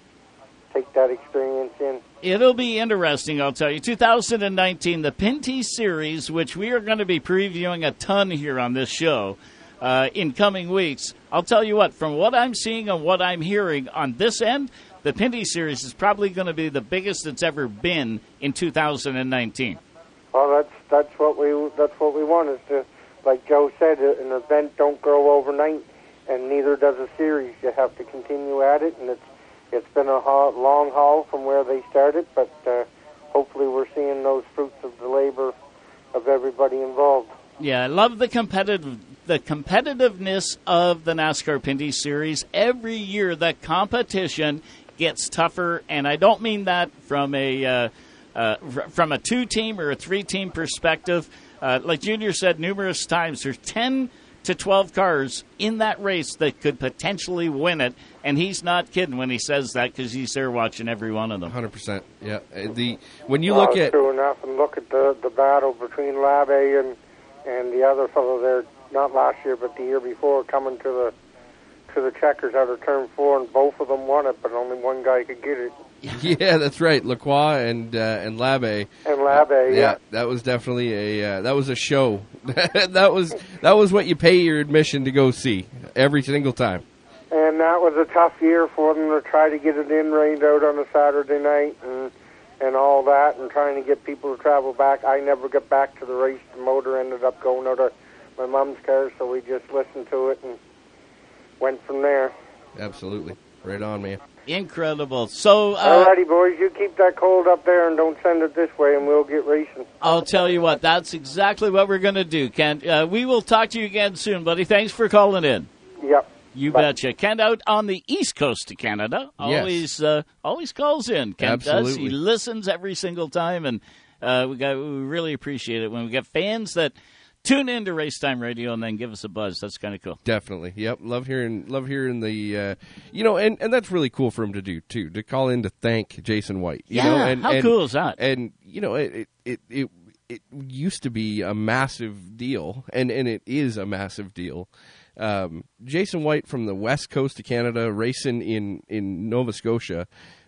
take that experience in. It'll be interesting, I'll tell you. two thousand nineteen, the Pinty Series, which we are going to be previewing a ton here on this show uh, in coming weeks. I'll tell you what, from what I'm seeing and what I'm hearing on this end, the Pinty Series is probably going to be the biggest it's ever been in two thousand nineteen. Well, that's that's what we that's what we want, is to, like Joe said, an event don't grow overnight, and neither does a series. You have to continue at it, and it's it's been a haul, long haul from where they started, but uh, hopefully we're seeing those fruits of the labor of everybody involved. Yeah, I love the competitive the competitiveness of the NASCAR Pinty Series. Every year, that competition gets tougher, and I don't mean that from a uh, uh, from a two-team or a three-team perspective. Uh, like Junior said numerous times, there's ten to twelve cars in that race that could potentially win it, and he's not kidding when he says that, because he's there watching every one of them. one hundred percent, yeah. The when you well, look at true enough, and look at the the battle between Labbe and and the other fellow there, not last year but the year before, coming to the to the checkers out of turn four, and both of them won it, but only one guy could get it. Yeah, that's right. Lacroix and uh, and Labbe. And Labbe, uh, yeah. yeah. That was definitely a uh, that was a show. that was that was what you pay your admission to go see every single time. And that was a tough year for them to try to get it in, rained out on a Saturday night, and and all that, and trying to get people to travel back. I never got back to the race. The motor ended up going out of my mom's car, so we just listened to it and went from there. Absolutely. Right on, man. Incredible. So, uh, all righty, boys. You keep that cold up there and don't send it this way, and we'll get racing. I'll tell you what. That's exactly what we're going to do, Kent. Uh, we will talk to you again soon, buddy. Thanks for calling in. Yep. You Bye. betcha. Kent out on the east coast of Canada. Always yes. uh, always calls in. Kent Absolutely. does. He listens every single time, and uh, we got we really appreciate it when we get fans that tune in to Racetime Radio and then give us a buzz. That's kind of cool. Definitely. Yep. Love hearing love hearing the uh, you know, and, and that's really cool for him to do too, to call in to thank Jason White. You yeah. know? and, How and, cool is that? And you know, it it, it it it used to be a massive deal, and, and it is a massive deal. Um, Jason White from the west coast of Canada, racing in, in Nova Scotia,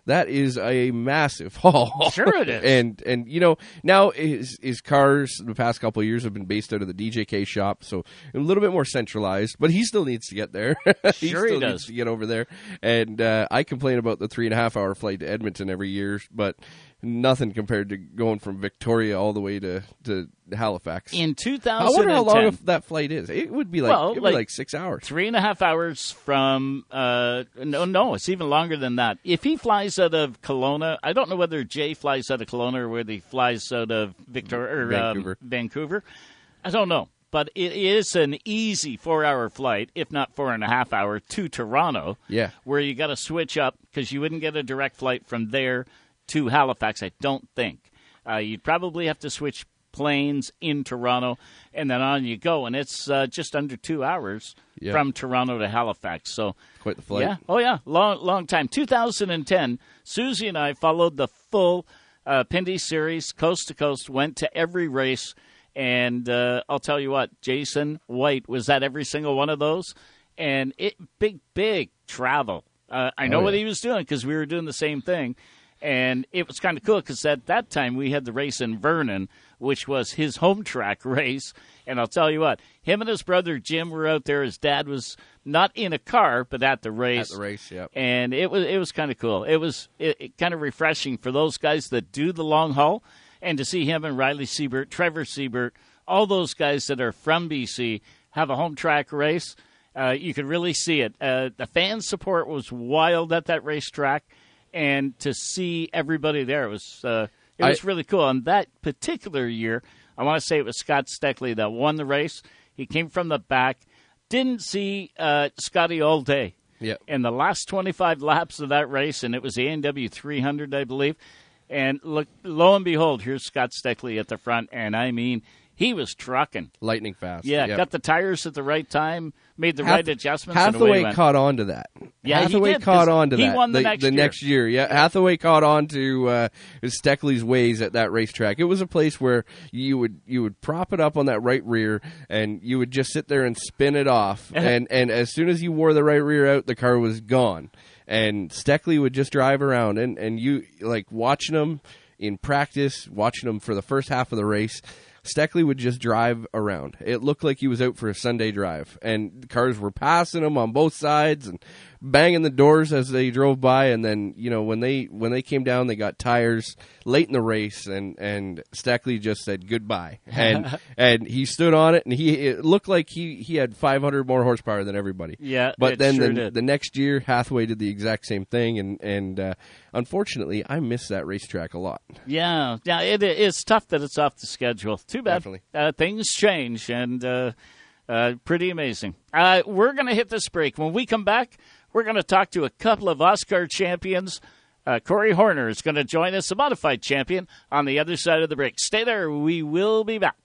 That is a massive haul. Sure it is. and, and you know, now his, his cars the past couple of years have been based out of the D J K shop, so a little bit more centralized, but he still needs to get there. he Sure still he does. needs to get over there. And uh, I complain about the three and a half hour flight to Edmonton every year, but nothing compared to going from Victoria all the way to, to Halifax. In two thousand ten. I wonder how long that flight is. It would be like, well, it would like, be like six hours. Three and a half hours from, uh, no, no, it's even longer than that. If he flies out of Kelowna, I don't know whether Jay flies out of Kelowna or whether he flies out of Victor, or, Vancouver. Um, Vancouver. I don't know. But it is an easy four-hour flight, if not four and a half hour, to Toronto. Yeah. Where you got to switch up because you wouldn't get a direct flight from there to Halifax, I don't think. Uh, you'd probably have to switch planes in Toronto, and then on you go. And it's uh, just under two hours yeah. from Toronto to Halifax. So quite the flight. Yeah. Oh, yeah. Long, long time. two thousand ten, Susie and I followed the full uh, Pinty Series, coast to coast, went to every race. And uh, I'll tell you what, Jason White was at every single one of those. And it big, big travel. Uh, I know oh, yeah. what he was doing because we were doing the same thing. And it was kind of cool because at that time we had the race in Vernon, which was his home track race. And I'll tell you what, him and his brother Jim were out there. His dad was not in a car, but at the race. At the race, yep. And it was it was kind of cool. It was it, it kind of refreshing for those guys that do the long haul. And to see him and Riley Siebert, Trevor Siebert, all those guys that are from B C have a home track race, uh, you could really see it. Uh, the fan support was wild at that racetrack, and to see everybody there was uh, it was I, really cool. And that particular year, I want to say it was Scott Steckley that won the race. He came from the back, didn't see uh, Scotty all day. Yeah. In the last twenty-five laps of that race, and it was the A and W three hundred, I believe. And look, lo and behold, here's Scott Steckley at the front, and I mean, he was trucking. Lightning fast. Yeah, yep. got the tires at the right time, made the Hath- right adjustments. and away Hathaway went. caught on to that. Yeah, Hathaway he did, caught 'cause on to he that. won the, next the year. next year. Yeah, Hathaway caught on to uh, Steckley's ways at that racetrack. It was a place where you would you would prop it up on that right rear, and you would just sit there and spin it off. and and as soon as you wore the right rear out, the car was gone. And Steckley would just drive around, and and you like watching him in practice, watching him for the first half of the race. Steckley would just drive around. It looked like he was out for a Sunday drive, and cars were passing him on both sides and banging the doors as they drove by. And then, you know, when they when they came down, they got tires late in the race, and and Steckley just said goodbye, and and he stood on it, and he it looked like he he had five hundred more horsepower than everybody. Yeah, but it then sure the, did. the next year, Hathaway did the exact same thing, and and uh, unfortunately, I miss that racetrack a lot. Yeah, yeah, it, it's tough that it's off the schedule. Too bad. Definitely. Uh, things change, and uh, uh, pretty amazing. Uh, we're going to hit this break. When we come back, we're going to talk to a couple of Oscar champions. Uh, Corey Horner is going to join us, a modified champion, on the other side of the break. Stay there. We will be back.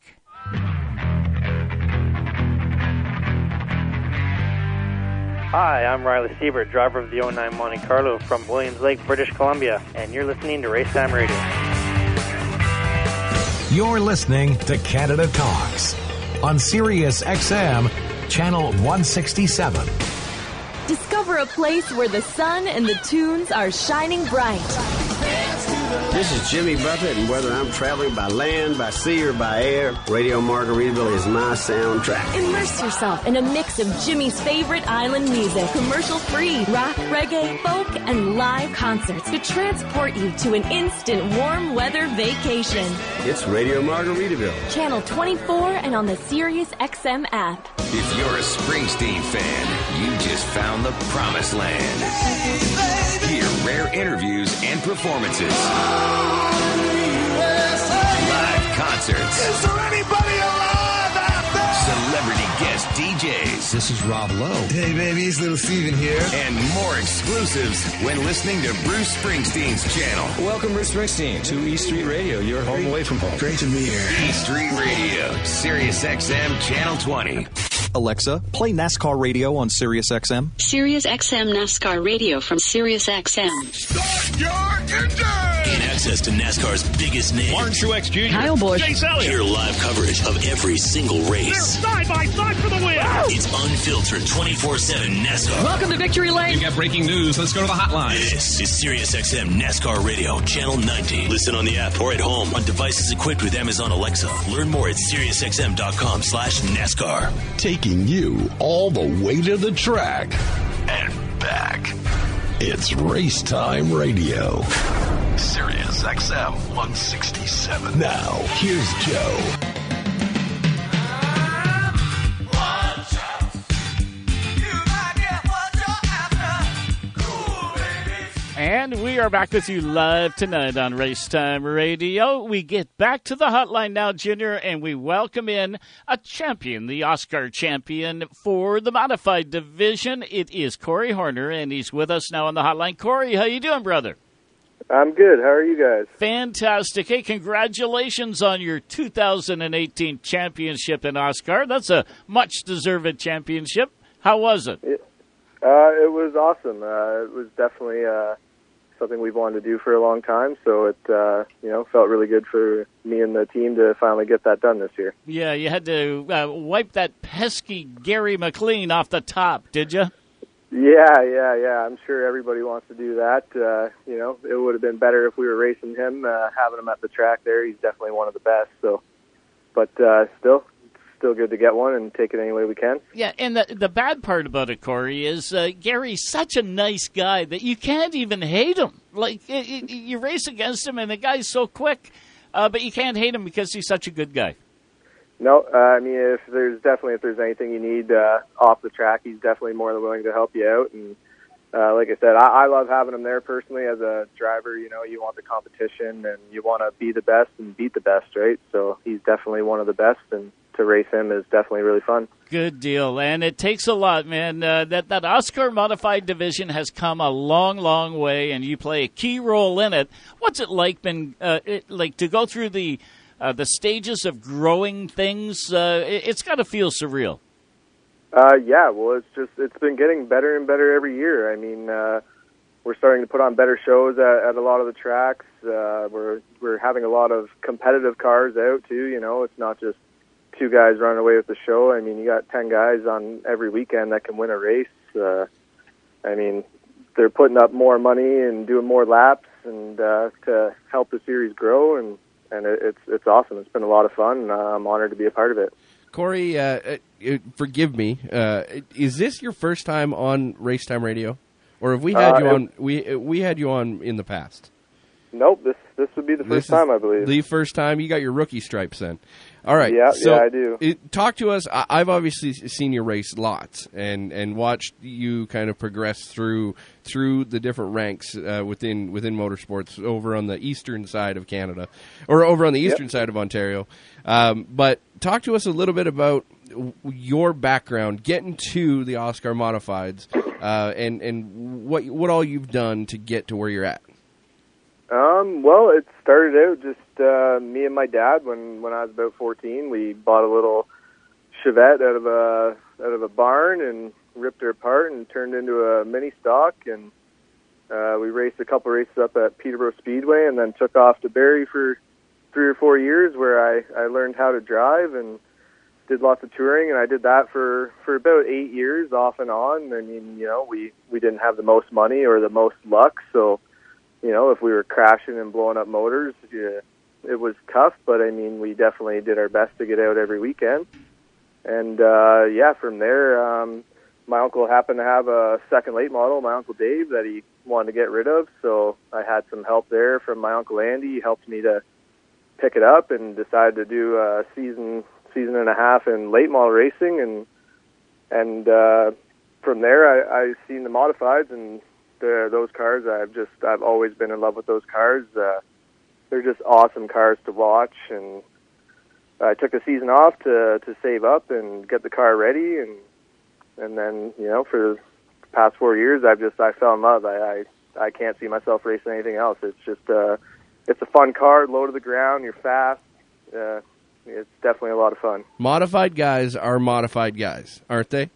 Hi, I'm Riley Siebert, driver of the oh nine Monte Carlo from Williams Lake, British Columbia, and you're listening to Racetime Radio. You're listening to Canada Talks on Sirius X M, channel one sixty-seven. Discover a place where the sun and the tunes are shining bright. This is Jimmy Buffett, and whether I'm traveling by land, by sea, or by air, Radio Margaritaville is my soundtrack. Immerse yourself in a mix of Jimmy's favorite island music, commercial-free rock, reggae, folk, and live concerts to transport you to an instant warm weather vacation. It's Radio Margaritaville. Channel twenty-four and on the Sirius X M app. If you're a Springsteen fan, you just found the promised land. Hear rare interviews and performances. Live concerts. Is there anybody alive out there? Celebrity guest D Js. This is Rob Lowe. Hey, baby, it's Little Steven here. And more exclusives when listening to Bruce Springsteen's channel. Welcome, Bruce Springsteen, to E Street Radio, your home away from home. Great to be here. E Street Radio, Sirius X M, Channel twenty. Alexa, play NASCAR radio on Sirius X M. Sirius X M NASCAR radio from Sirius X M. Start your engine! Gain access to NASCAR's biggest names. Martin Truex Junior Kyle Busch. Chase Elliott. Hear live coverage of every single race. They're side by side for the win. It's unfiltered twenty-four seven NASCAR. Welcome to Victory Lane. We got breaking news. Let's go to the hotline. This is SiriusXM NASCAR Radio, Channel ninety. Listen on the app or at home on devices equipped with Amazon Alexa. Learn more at SiriusXM.com slash NASCAR. Taking you all the way to the track and back. It's Race Time Radio. Sirius X M one sixty-seven. Now, here's Joe. And we are back with you live tonight on Race Time Radio. We get back to the hotline now, Junior, and we welcome in a champion, the Oscar champion for the modified division. It is Corey Horner, and he's with us now on the hotline. Corey, how you doing, brother? I'm good. How are you guys? Fantastic. Hey, congratulations on your two thousand eighteen championship in Oscar. That's a much-deserved championship. How was it? It, uh, it was awesome. Uh, it was definitely uh, something we've wanted to do for a long time, so it uh, you know felt really good for me and the team to finally get that done this year. Yeah, you had to uh, wipe that pesky Gary McLean off the top, did you? Yeah, yeah, yeah. I'm sure everybody wants to do that. Uh, you know, it would have been better if we were racing him, uh, having him at the track there. He's definitely one of the best. So, but uh, still, still good to get one and take it any way we can. Yeah, and the the bad part about it, Corey, is uh, Gary's such a nice guy that you can't even hate him. Like it, it, you race against him, and the guy's so quick, uh, but you can't hate him because he's such a good guy. No, uh, I mean, if there's definitely, if there's anything you need uh, off the track, he's definitely more than willing to help you out. And uh, like I said, I, I love having him there personally as a driver. You know, you want the competition and you want to be the best and beat the best, right? So he's definitely one of the best, and to race him is definitely really fun. Good deal. And it takes a lot, man. Uh, that, that Oscar modified division has come a long, long way, and you play a key role in it. What's it like, been, uh, it, like to go through the Uh, the stages of growing things? Uh, it, it's got to feel surreal. Uh, yeah, well, it's just it's been getting better and better every year. I mean, uh, we're starting to put on better shows at, at a lot of the tracks. Uh, we're we're having a lot of competitive cars out too. You know, it's not just two guys running away with the show. I mean, you got ten guys on every weekend that can win a race. Uh, I mean, they're putting up more money and doing more laps and uh, to help the series grow, and And it's it's awesome. It's been a lot of fun. Uh, I'm honored to be a part of it. Corey, uh, uh, forgive me. Uh, is this your first time on Race Time Radio, or have we had uh, you on? It, we we had you on in the past. Nope. This this would be the first time, I believe. The first time. You got your rookie stripes then. All right. Yeah, so yeah, I do. It, talk to us. I, I've obviously seen you race lots and, and watched you kind of progress through through the different ranks uh, within within motorsports over on the eastern side of Canada, or over on the eastern yep. side of Ontario. Um, but talk to us a little bit about your background, getting to the Oscar Modifieds, uh, and and what what all you've done to get to where you're at. Um, well, it started out just uh, me and my dad when, when I was about fourteen. We bought a little Chevette out of a out of a barn and ripped her apart and turned into a mini stock. And uh, we raced a couple races up at Peterborough Speedway, and then took off to Barrie for three or four years, where I, I learned how to drive and did lots of touring. And I did that for, for about eight years, off and on. I mean, you know, we we didn't have the most money or the most luck, so. You know, if we were crashing and blowing up motors, yeah, it was tough. But, I mean, we definitely did our best to get out every weekend. And, uh, yeah, from there, um, my uncle happened to have a second late model, my Uncle Dave, that he wanted to get rid of. So I had some help there from my Uncle Andy. He helped me to pick it up and decided to do a season, season and a half in late model racing. And, and uh, from there, I, I seen the modifieds, and The, those cars, I've just, I've always been in love with those cars. Uh, they're just awesome cars to watch, and I took a season off to, to save up and get the car ready, and, and then, you know, for the past four years, I've just, I fell in love. I, I, I can't see myself racing anything else. It's just, uh, it's a fun car, low to the ground, you're fast. Uh, it's definitely a lot of fun. Modified guys are modified guys, aren't they?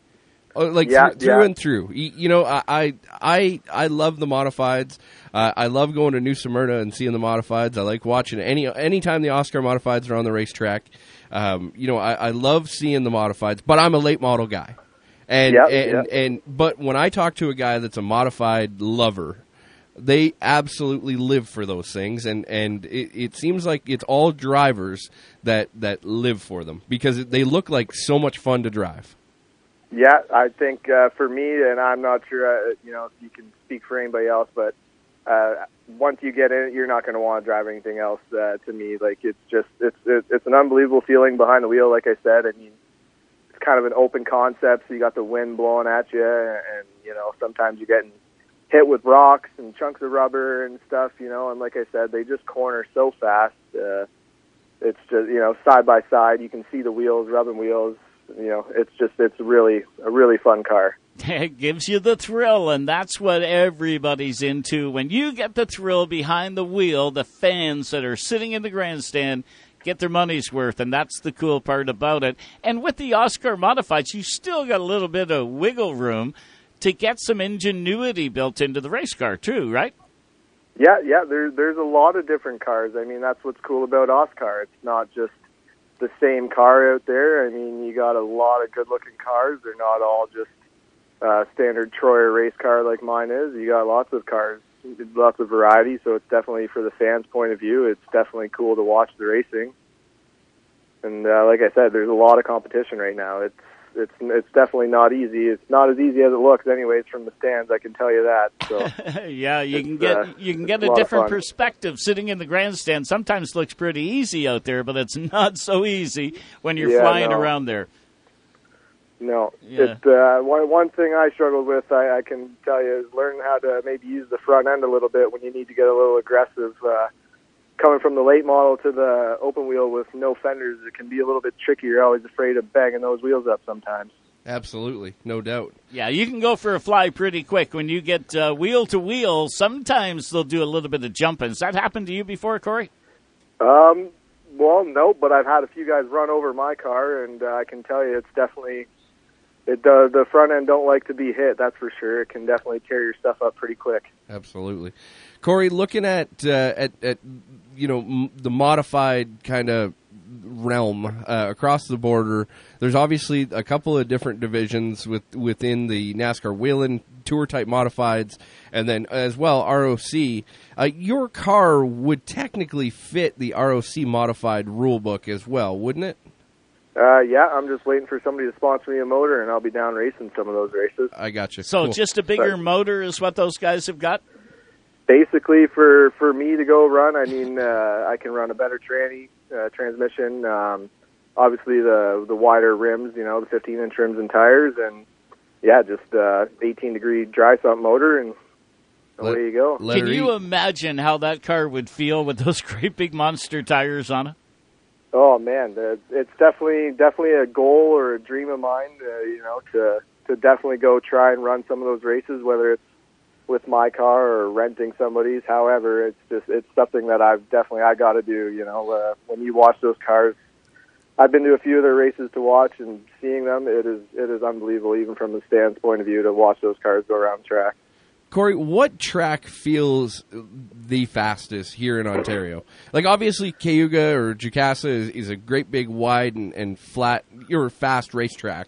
Oh, like Yeah, through, through yeah. and through. You, you know, I, I I I love the modifieds. Uh, I love going to New Smyrna and seeing the modifieds. I like watching any anytime the Oscar modifieds are on the racetrack. Um, you know, I, I love seeing the modifieds, but I'm a late model guy. And, Yep, and, yep. and but when I talk to a guy that's a modified lover, they absolutely live for those things, and and it, it seems like it's all drivers that that live for them because they look like so much fun to drive. Yeah, I think uh, for me, and I'm not sure, uh, you know, if you can speak for anybody else, but uh, once you get in it, you're not going to want to drive anything else. Uh, to me, like it's just it's it, it's an unbelievable feeling behind the wheel. Like I said, I mean, it's kind of an open concept, so you got the wind blowing at you, and you know, sometimes you're getting hit with rocks and chunks of rubber and stuff, you know, and like I said, they just corner so fast. Uh, it's just, you know, side by side, you can see the wheels, rubbing wheels, you know, it's just, it's really, a really fun car. It gives you the thrill, and that's what everybody's into. When you get the thrill behind the wheel, the fans that are sitting in the grandstand get their money's worth, and that's the cool part about it. And with the Oscar Modifieds, you still got a little bit of wiggle room to get some ingenuity built into the race car, too, right? Yeah, yeah, there, there's a lot of different cars. I mean, that's what's cool about Oscar. It's not just the same car out there. I mean, you got a lot of good-looking cars. They're not all just uh, standard Troyer race car like mine is. You got lots of cars, lots of variety, so it's definitely, for the fans' point of view, it's definitely cool to watch the racing. And uh, like I said, there's a lot of competition right now. It's It's it's definitely not easy. It's not as easy as it looks, anyways, from the stands. I can tell you that. So yeah, you can get uh, you can get a a lot of different fun. perspective sitting in the grandstand. Sometimes looks pretty easy out there, but it's not so easy when you're Yeah, flying no. around there. No, Yeah. it, uh, one one thing I struggled with, I, I can tell you, is learning how to maybe use the front end a little bit when you need to get a little aggressive. Uh, coming from the late model to the open wheel with no fenders, it can be a little bit tricky. You're always afraid of banging those wheels up sometimes. Absolutely, no doubt. Yeah, you can go for a fly pretty quick when you get uh, wheel to wheel. Sometimes they'll do a little bit of jumping. Has that happened to you before, Corey? Um, well, no, but I've had a few guys run over my car, and uh, I can tell you, it's definitely it. Uh, the front end don't like to be hit. That's for sure. It can definitely tear your stuff up pretty quick. Absolutely, Corey. Looking at uh, at at you know m- the modified kind of realm uh, across the border, there's obviously a couple of different divisions with within the NASCAR Whelen Tour type modifieds, and then as well R O C. Uh, your car would technically fit the R O C modified rule book as well, wouldn't it? Uh, yeah, I'm just waiting for somebody to sponsor me a motor, and I'll be down racing some of those races. I got you. So Cool. just a bigger motor is what those guys have got? Basically, for, for me to go run, I mean, uh, I can run a better tranny uh, transmission. Um, obviously, the the wider rims, you know, the fifteen inch rims and tires, and yeah, just uh, eighteen degree dry sump motor, and Let- away you go. let Can her you eat. imagine how that car would feel with those great big monster tires on it? Oh man, uh, it's definitely definitely a goal or a dream of mine. Uh, you know, to to definitely go try and run some of those races, whether it's with my car or renting somebody's. However, it's just it's something that I've definitely I got to do. You know, uh, when you watch those cars, I've been to a few of their races to watch, and seeing them, it is it is unbelievable, even from the stands point of view, to watch those cars go around the track. Corey, what track feels the fastest here in Ontario? Like, obviously, Cayuga or Jukasa is, is a great big, wide, and, and flat, or fast racetrack.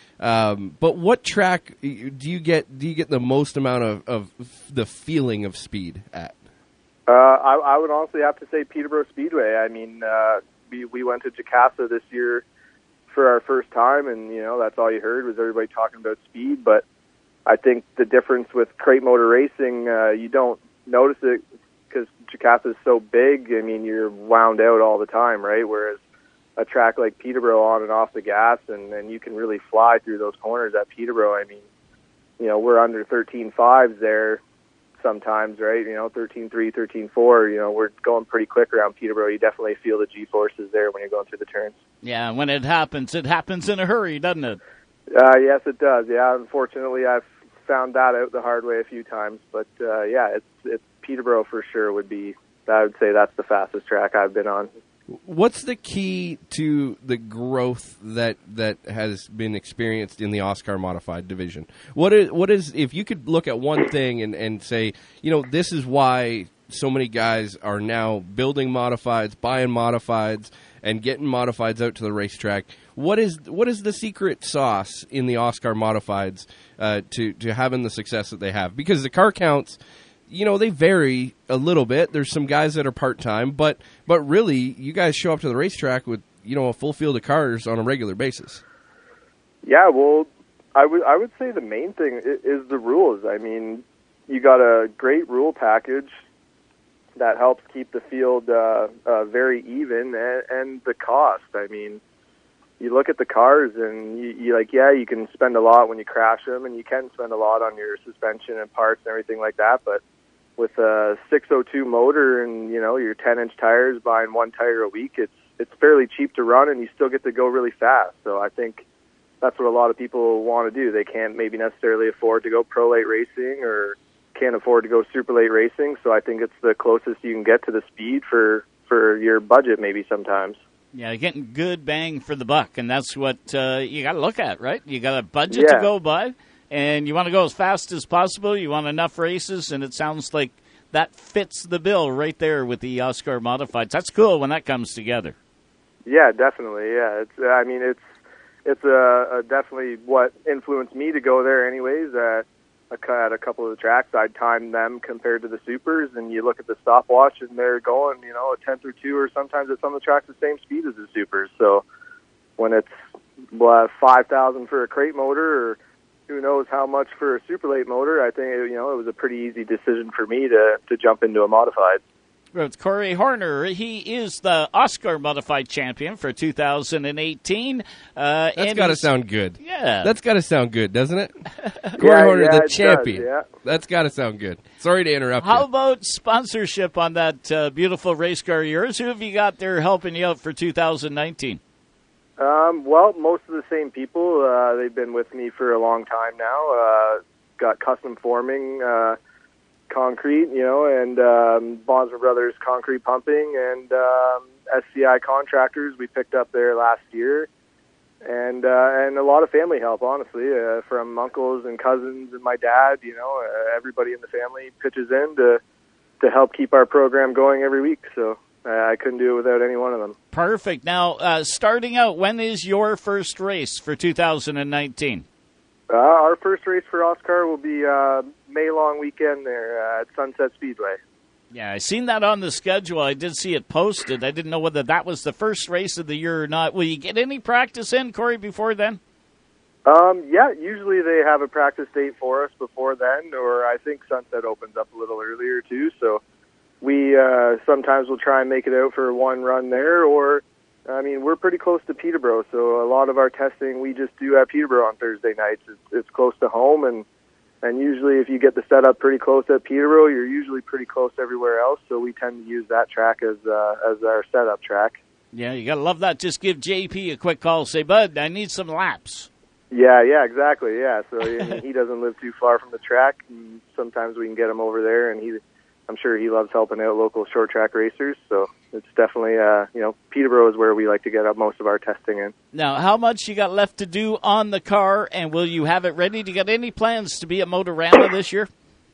Um, but what track do you get? Do you get the most amount of, of the feeling of speed at? Uh, I, I would honestly have to say Peterborough Speedway. I mean, uh, we we went to Jukasa this year for our first time, and you know that's all you heard was everybody talking about speed. But I think the difference with crate motor racing, uh, you don't notice it because Jukasa is so big. I mean, you're wound out all the time, right? Whereas a track like Peterborough, on and off the gas, and, and you can really fly through those corners at Peterborough. I mean, you know, we're under thirteen fives there sometimes, right? You know, thirteen three, thirteen four, you know, we're going pretty quick around Peterborough. You definitely feel the G-forces there when you're going through the turns. Yeah, when it happens, it happens in a hurry, doesn't it? Uh, yes, it does. Yeah, unfortunately, I've found that out the hard way a few times. But, uh, yeah, it's, it's Peterborough for sure would be, I would say that's the fastest track I've been on. What's the key to the growth that that has been experienced in the Oscar Modified division? What is what is if you could look at one thing and, and say, you know, this is why so many guys are now building modifieds, buying modifieds, and getting modifieds out to the racetrack. What is what is the secret sauce in the Oscar Modifieds uh, to to having the success that they have? Because the car counts, you know, they vary a little bit. There's some guys that are part-time, but but really, you guys show up to the racetrack with, you know, a full field of cars on a regular basis. Yeah, well, I would I would say the main thing is the rules. I mean, you got a great rule package that helps keep the field uh, uh, very even, and, and the cost. I mean, you look at the cars and you, you like, yeah, you can spend a lot when you crash them, and you can spend a lot on your suspension and parts and everything like that, but with a six oh two motor and, you know, your ten inch tires, buying one tire a week, it's it's fairly cheap to run, and you still get to go really fast. So I think that's what a lot of people want to do. They can't maybe necessarily afford to go pro late racing or can't afford to go super late racing, so I think it's the closest you can get to the speed for, for your budget maybe sometimes. Yeah, you're getting good bang for the buck, and that's what uh, you got to look at, right? You got a budget yeah. to go by, and you want to go as fast as possible. You want enough races, and it sounds like that fits the bill right there with the Oscar Modifieds. That's cool when that comes together. Yeah, definitely. Yeah, it's. I mean, it's it's uh, definitely what influenced me to go there, anyways. At at a couple of the tracks, I'd time them compared to the supers, and you look at the stopwatch, and they're going, you know, a tenth or two, or sometimes at some of the tracks the same speed as the supers. So when it's well, five thousand for a crate motor, or who knows how much for a super late motor, I think, you know, it was a pretty easy decision for me to to jump into a modified. It's Corey Horner. He is the Oscar Modified champion for two thousand eighteen. Uh, That's got to sound good. Yeah. That's got to sound good, doesn't it? Corey yeah, Horner, yeah, the champion. Does, yeah. That's got to sound good. Sorry to interrupt How you. about sponsorship on that uh, beautiful race car of yours? Who have you got there helping you out for two thousand nineteen? Um, well, most of the same people. Uh, they've been with me for a long time now. Uh, got Custom Forming uh, Concrete, you know, and um, Bonsma Brothers Concrete Pumping, and um, S C I Contractors we picked up there last year, and uh, and a lot of family help, honestly, uh, from uncles and cousins and my dad. You know, uh, everybody in the family pitches in to to help keep our program going every week. So uh, I couldn't do it without any one of them. Perfect. Now, uh, starting out, when is your first race for two thousand nineteen? Uh, our first race for Oscar will be uh, May long weekend there uh, at Sunset Speedway. Yeah, I seen that on the schedule. I did see it posted. I didn't know whether that was the first race of the year or not. Will you get any practice in, Corey, before then? Um, yeah, usually they have a practice date for us before then, or I think Sunset opens up a little earlier too. So we uh, sometimes will try and make it out for one run there, or I mean, we're pretty close to Peterborough, so a lot of our testing we just do at Peterborough on Thursday nights. It's, it's close to home, and and usually if you get the setup pretty close at Peterborough, you're usually pretty close everywhere else, so we tend to use that track as uh, as our setup track. Yeah, you got to love that. Just give J P a quick call. Say, Bud, I need some laps. Yeah, yeah, exactly, yeah. So I mean, he doesn't live too far from the track, and sometimes we can get him over there, and he, I'm sure he loves helping out local short track racers, so it's definitely, uh, you know, Peterborough is where we like to get up most of our testing in. Now, how much you got left to do on the car, and will you have it ready? Do you got any plans to be at Motorama this year?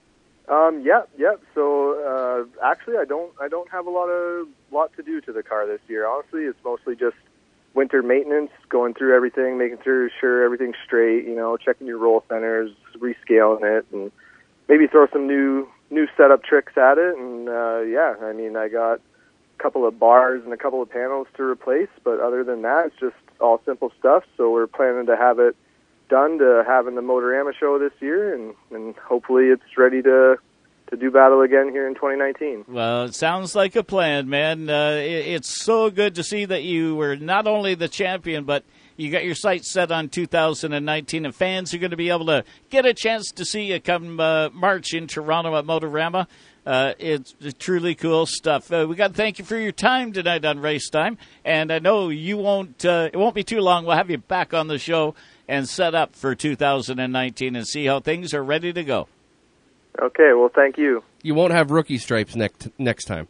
Um, yeah, yeah. So uh, actually, I don't, I don't have a lot of lot to do to the car this year. Honestly, it's mostly just winter maintenance, going through everything, making sure sure everything's straight. You know, checking your roll centers, rescaling it, and maybe throw some new new setup tricks at it. And uh, yeah, I mean, I got couple of bars and a couple of panels to replace, but other than that, it's just all simple stuff. So we're planning to have it done to have in the Motorama show this year, and, and hopefully it's ready to to do battle again here in twenty nineteen. Well, it sounds like a plan, man. Uh, it, it's so good to see that you were not only the champion, but you got your sights set on two thousand nineteen, and fans are going to be able to get a chance to see you come uh, March in Toronto at Motorama. Uh, it's truly cool stuff. Uh, we got to thank you for your time tonight on Race Time, and I know you won't. Uh, it won't be too long. We'll have you back on the show and set up for two thousand nineteen and see how things are ready to go. Okay. Well, thank you. You won't have rookie stripes next next time.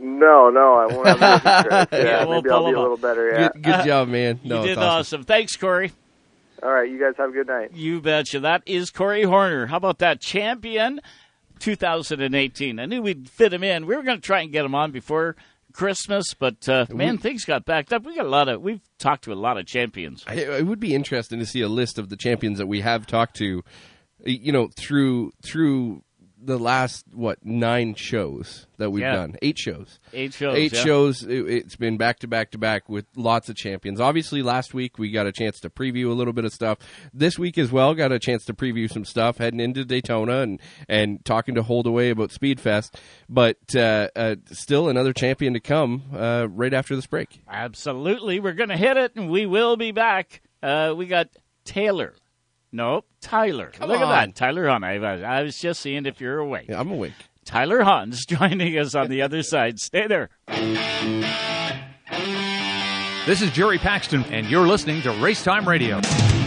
No, no, I won't have a Chris. Yeah, Yeah, we'll maybe I'll pull be him a up. little better. Yeah. Good, good job, man. No, you it's did awesome. awesome. Thanks, Corey. All right, you guys have a good night. You betcha. That is Corey Horner. How about that? Champion two thousand eighteen. I knew we'd fit him in. We were going to try and get him on before Christmas, but uh, man, things got backed up. We got a lot of. We've talked to a lot of champions. I, it would be interesting to see a list of the champions that we have talked to, you know, through through the last what nine shows that we've Yeah. done, eight shows, Eight shows. eight yeah. shows. It, it's been back to back to back with lots of champions. Obviously, last week we got a chance to preview a little bit of stuff. This week as well, got a chance to preview some stuff heading into Daytona and and talking to Holdaway about Speedfest. But uh, uh, still another champion to come uh, right after this break. Absolutely. We're going to hit it, and we will be back. Uh, we got Taylor. Nope, Tyler. Come Look on. at that. Tyler Hahn. I, I was just seeing if you're awake. Yeah, I'm awake. Tyler Hahn's joining us on the other side. Stay there. This is Jerry Paxton, and you're listening to Racetime Radio.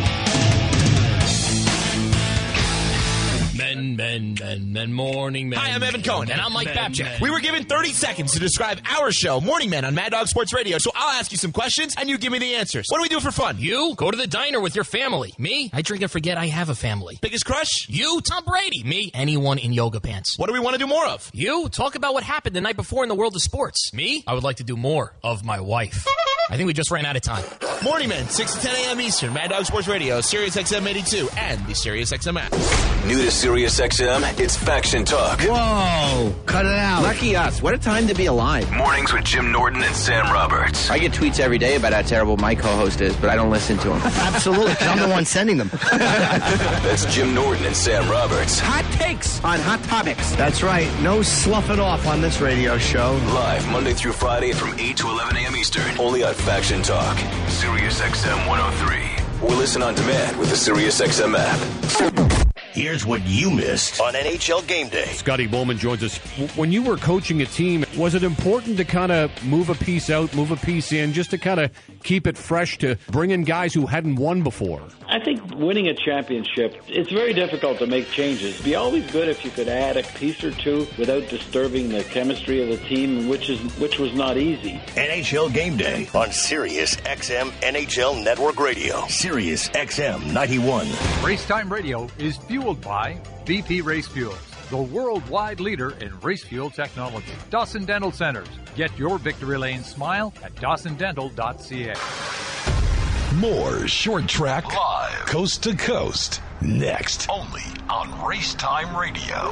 Men, men, men, men, morning men. Hi, I'm Evan Cohen. And I'm Mike Men, Babchick. men. We were given thirty seconds to describe our show, Morning Men, on Mad Dog Sports Radio. So I'll ask you some questions, and you give me the answers. What do we do for fun? You go to the diner with your family. Me, I drink and forget I have a family. Biggest crush? You, Tom Brady. Me, anyone in yoga pants. What do we want to do more of? You, talk about what happened the night before in the world of sports. Me, I would like to do more of my wife. I think we just ran out of time. Morning Men, six to ten a.m. Eastern, Mad Dog Sports Radio, Sirius X M eighty-two, and the Sirius X M app. New to Sirius X M, it's Faction Talk. Whoa! Cut it out. Lucky us. What a time to be alive. Mornings with Jim Norton and Sam Roberts. I get tweets every day about how terrible my co-host is, but I don't listen to him. Absolutely, because I'm the one sending them. That's Jim Norton and Sam Roberts. Hot takes on hot topics. That's right. No sloughing off on this radio show. Live Monday through Friday from eight to eleven a.m. Eastern. Only on Faction Talk. Sirius X M one oh three. Or listen on demand with the Sirius X M app. Here's what you missed on N H L Game Day. Scotty Bowman joins us. When you were coaching a team, was it important to kind of move a piece out, move a piece in, just to kind of keep it fresh, to bring in guys who hadn't won before? I think winning a championship, it's very difficult to make changes. It'd be always good if you could add a piece or two without disturbing the chemistry of the team, which is which was not easy. N H L Game Day on Sirius X M N H L Network Radio. Sirius X M ninety-one. Racetime Radio is fueled by B P Race Fuels, the worldwide leader in race fuel technology. Dawson Dental Centers. Get your victory lane smile at dawson dental dot c a. More short track live, coast to coast. Next, only on Racetime Radio.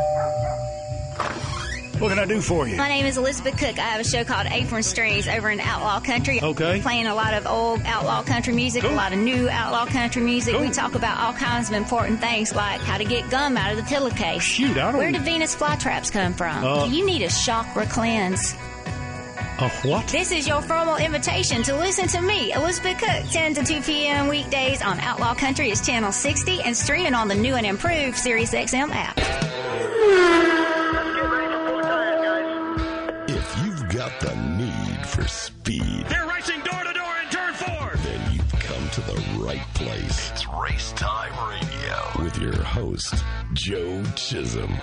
What can I do for you? My name is Elizabeth Cook. I have a show called Apron Strings over in Outlaw Country. Okay. Playing a lot of old outlaw country music, Cool. a lot of new outlaw country music. Cool. We talk about all kinds of important things like how to get gum out of the tiller case. Shoot, I don't- Where did Venus flytraps come from? Uh, you need a chakra cleanse. A what? This is your formal invitation to listen to me, Elizabeth Cook, ten to two p.m. weekdays on Outlaw Country is Channel sixty and streaming on the new and improved Sirius X M app. If you've got the need for speed, They're racing door to door in turn four. then you've come to the right place. It's Racetime Radio with your host, Joe Chisholm.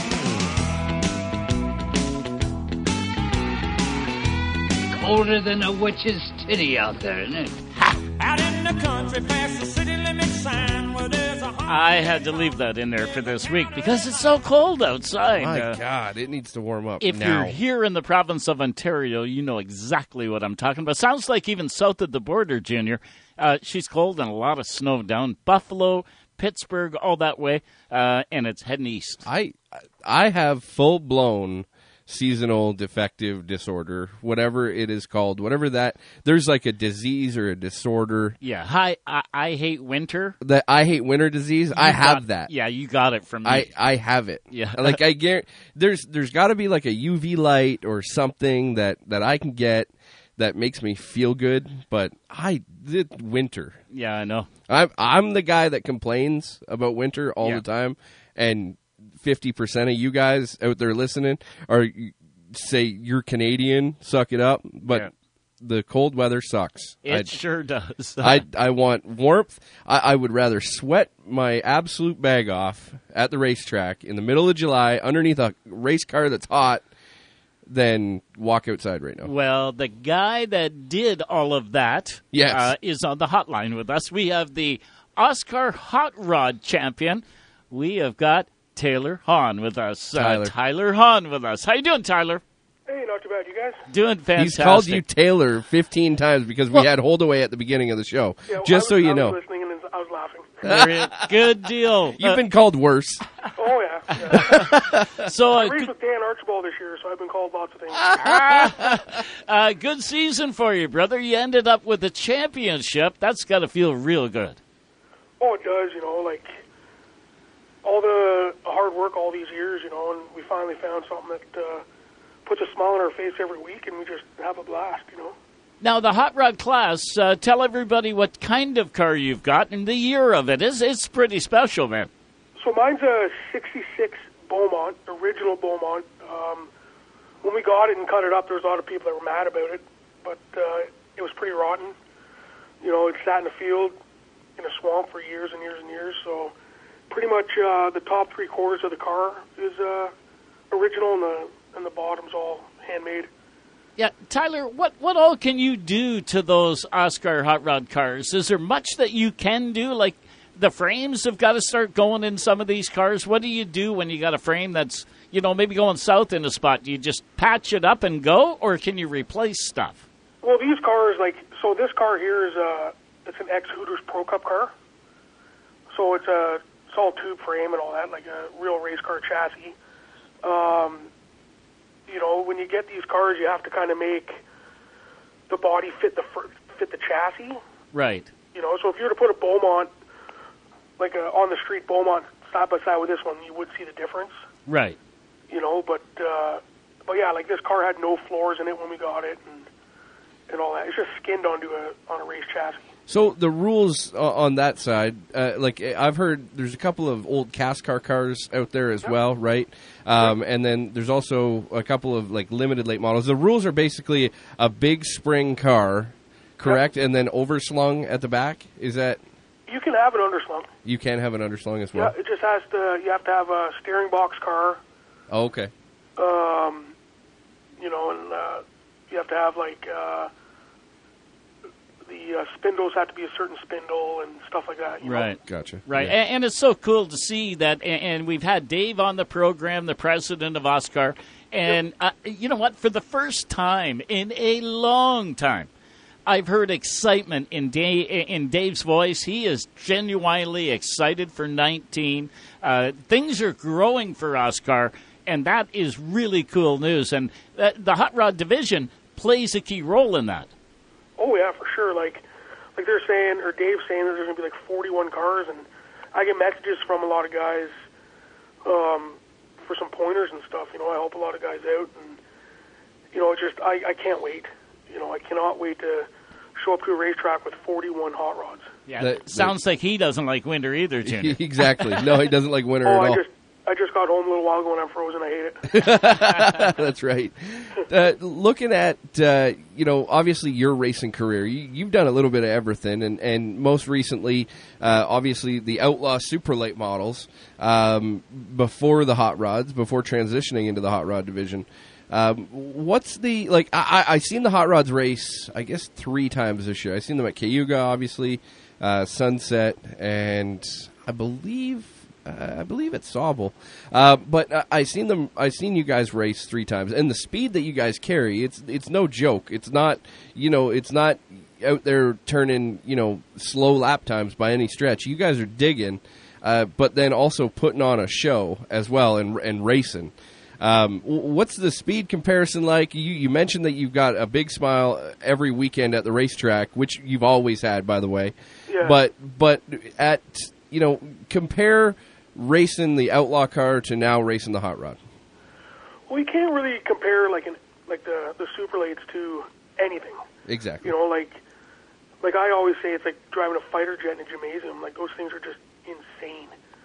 Older than a witch's titty out there, isn't it? Out in the country, past the city limit sign where there's a... I had to leave that in there for this week because it's so cold outside. My Uh, God, it needs to warm up If now. you're here in the province of Ontario, you know exactly what I'm talking about. Sounds like even south of the border, Junior. Uh, she's cold and a lot of snow down Buffalo, Pittsburgh, all that way, uh, and it's heading east. I I have full blown seasonal defective disorder, whatever it is called, whatever that. There's like a disease or a disorder. Yeah, hi. I, I hate winter. That I hate winter disease. I You have got- that. Yeah, you got it from me. I, I have it. Yeah. Like I guarantee there's there's got to be like a U V light or something that, that I can get that makes me feel good. But I did winter. Yeah, I know. I'm I'm the guy that complains about winter all Yeah. the time, and fifty percent of you guys out there listening are say you're Canadian, suck it up. But Yeah. the cold weather sucks. It I, sure does. I I want warmth. I, I would rather sweat my absolute bag off at the racetrack in the middle of July underneath a race car that's hot than walk outside right now. Well, the guy that did all of that yes. uh, is on the hotline with us. We have the Oscar Hot Rod champion. We have got Taylor Hahn with us. Tyler. Uh, Tyler Hahn with us. How you doing, Tyler? Hey, not too bad. You guys? Doing fantastic. He's called you Taylor fifteen times because we well, had Holdaway at the beginning of the show. Yeah, well, just was, so you I know. was listening and I was laughing. Very good deal. You've uh, been called worse. Oh, yeah. yeah. so I uh, raced with Dan Archibald this year, so I've been called lots of things. uh, good season for you, brother. You ended up with the championship. That's got to feel real good. Oh, it does, you know, like all the hard work all these years, you know, and we finally found something that uh, puts a smile on our face every week, and we just have a blast, you know. Now, the Hot Rod class, uh, tell everybody what kind of car you've got and the year of it. It's, it's pretty special, man. So mine's a sixty-six Beaumont, original Beaumont. Um, when we got it and cut it up, there was a lot of people that were mad about it, but uh, it was pretty rotten. You know, it sat in the field in a swamp for years and years and years, so pretty much uh, the top three quarters of the car is uh, original, and the, and the bottom's all handmade. Yeah, Tyler, what, what all can you do to those Oscar Hot Rod cars? Is there much that you can do? Like, the frames have got to start going in some of these cars. What do you do when you got a frame that's, you know, maybe going south in a spot? Do you just patch it up and go, or can you replace stuff? Well, these cars, like, so this car here is a, it's an ex-Hooters Pro Cup car. So it's a, it's all tube frame and all that, like a real race car chassis. Um... You know, when you get these cars, you have to kind of make the body fit the fit the chassis. Right. You know, so if you were to put a Beaumont, like a on the street Beaumont, side by side with this one, you would see the difference. Right. You know, but uh, but yeah, like this car had no floors in it when we got it, and and all that. It's just skinned onto a on a race chassis. So the rules uh, on that side, uh, like I've heard, there's a couple of old cast car cars out there as well, right? Um, and then there's also a couple of like limited late models. The rules are basically a big spring car, correct, and then overslung at the back. Is that? You can have it underslung. You can have it underslung as well. Yeah, it just has to. You have to have a steering box car. Oh, okay. Um, you know, and uh, you have to have like. Uh, The uh, spindles have to be a certain spindle and stuff like that. You right. know? Gotcha. Right. Yeah. And, and it's so cool to see that. And, and we've had Dave on the program, the president of Oscar. And yep. uh, you know what? For the first time in a long time, I've heard excitement in, Dave, in Dave's voice. He is genuinely excited for nineteen. Uh, things are growing for Oscar, and that is really cool news. And uh, the Hot Rod division plays a key role in that. Oh yeah, for sure. Like, like they're saying, or Dave's saying that there's going to be like forty-one cars, and I get messages from a lot of guys um, for some pointers and stuff. You know, I help a lot of guys out, and you know, it's just I, I can't wait. You know, I cannot wait to show up to a racetrack with forty-one hot rods. Yeah, that sounds that, like he doesn't like winter either, Junior. Exactly. No, he doesn't like winter oh, at I all. Just, I just got home a little while ago and I'm frozen. I hate it. That's right. Uh, looking at, uh, you know, obviously your racing career, you, you've done a little bit of everything, and, and most recently, uh, obviously, the Outlaw Super Late models um, before the hot rods, before transitioning into the hot rod division. Um, what's the, like, I, I, I seen the hot rods race, I guess, three times this year. I seen them at Cayuga, obviously, uh, Sunset, and I believe... Uh, I believe it's Sauble, uh, but uh, I seen them. I seen you guys race three times, and the speed that you guys carry, it's it's no joke. It's not, you know, it's not out there turning, you know, slow lap times by any stretch. You guys are digging, uh, but then also putting on a show as well and and racing. Um, what's the speed comparison like? You, you mentioned that you've got a big smile every weekend at the racetrack, which you've always had, by the way. Yeah. But but at you know compare. Racing the Outlaw car to now racing the hot rod? Well, you can't really compare like an like the the super lates to anything. Exactly. You know, like like I always say, it's like driving a fighter jet in a gymnasium. Like those things are just insane.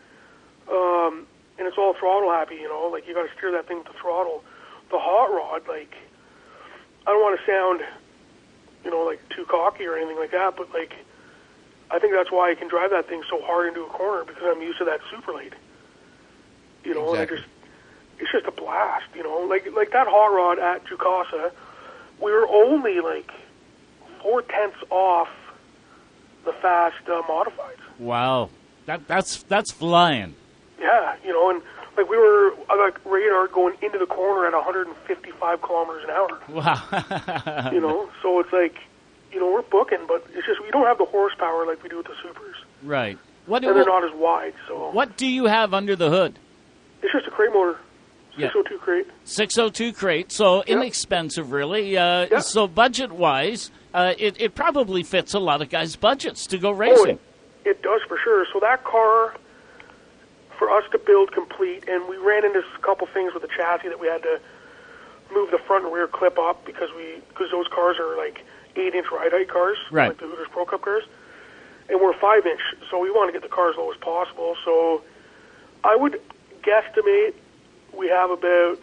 Um, and it's all throttle happy. You know, like you got to steer that thing with the throttle. The hot rod, like I don't want to sound, you know, like too cocky or anything like that, but like. I think that's why I can drive that thing so hard into a corner because I'm used to that super late. You know, exactly. and I just it's just a blast, you know. Like like that hot rod at Jukasa, we were only like four tenths off the fast uh, modifieds. Wow, that that's that's flying. Yeah, you know, and like we were uh, like radar going into the corner at one hundred fifty-five kilometers an hour. Wow. You know, so it's like, you know, we're booking, but it's just we don't have the horsepower like we do with the supers. Right. What? And they're not as wide. So what do you have under the hood? It's just a crate motor. Yeah. six oh two crate. six oh two crate, so yep. Inexpensive, really. Uh, yep. So budget-wise, uh, it, it probably fits a lot of guys' budgets to go racing. Oh, it, it does for sure. So that car, for us to build complete, and we ran into a couple things with the chassis that we had to move the front and rear clip up because we because those cars are like eight-inch ride height cars, right. like the Hooters Pro Cup cars, and we're five-inch, so we want to get the car as low as possible. So I would guesstimate we have about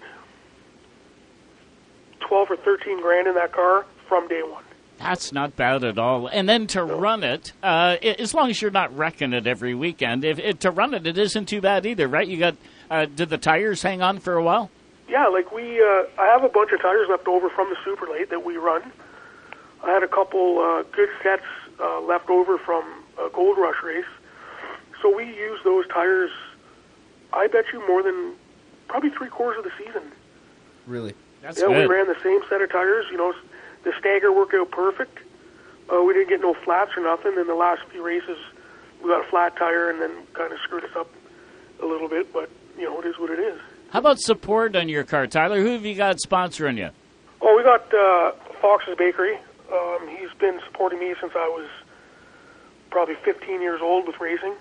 twelve or thirteen grand in that car from day one. That's not bad at all. And then to no. run it, uh, as long as you're not wrecking it every weekend, if it, to run it, it isn't too bad either, right? You got uh, did the tires hang on for a while? Yeah, like we, uh, I have a bunch of tires left over from the Super Late that we run. I had a couple uh, good sets uh, left over from a Gold Rush race, so we use those tires. I bet you more than probably three quarters of the season. Really? That's yeah, good. We ran the same set of tires. You know, the stagger worked out perfect. Uh, we didn't get no flats or nothing. In the last few races, we got a flat tire and then kind of screwed us up a little bit. But, you know, it is what it is. How about support on your car, Tyler? Who have you got sponsoring you? Oh, we got uh, Fox's Bakery. Um, he's been supporting me since I was probably fifteen years old with racing.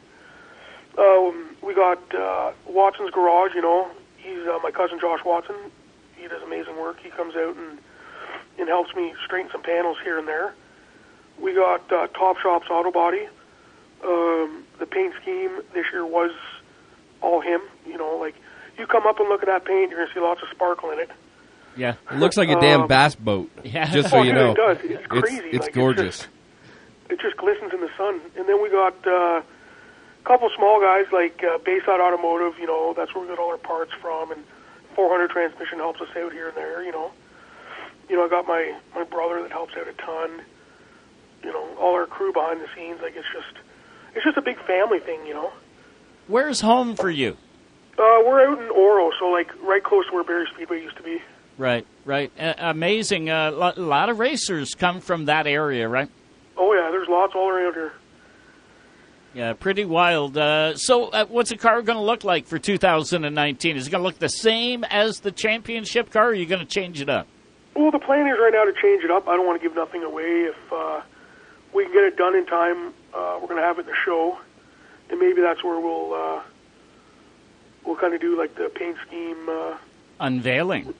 Um, we got uh, Watson's Garage, you know. He's uh, my cousin Josh Watson. He does amazing work. He comes out and and helps me straighten some panels here and there. We got uh, Top Shops Auto Body. Um, the paint scheme this year was all him. You know, like you come up and look at that paint, you're gonna see lots of sparkle in it. Yeah, it looks like a damn um, bass boat. Yeah, just so oh, you dude, know, it does. It's crazy. It's, it's like, gorgeous. It's just, it just glistens in the sun. And then we got uh, a couple small guys like uh, Bayside Automotive. You know, that's where we get all our parts from, and four hundred Transmission helps us out here and there. You know, you know, I got my my brother that helps out a ton. You know, all our crew behind the scenes. Like it's just, it's just a big family thing. You know. Where's home for you? Uh, we're out in Oro, so like right close to where Barrie Speedway used to be. Right, right. Uh, amazing. A uh, lo- lot of racers come from that area, right? Oh, yeah, there's lots all around here. Yeah, pretty wild. Uh, so uh, what's the car going to look like for two thousand nineteen? Is it going to look the same as the championship car, or are you going to change it up? Well, the plan is right now to change it up. I don't want to give nothing away. If uh, we can get it done in time, uh, we're going to have it in the show, and maybe that's where we'll uh, we'll kind of do like the paint scheme. Uh, Unveiling.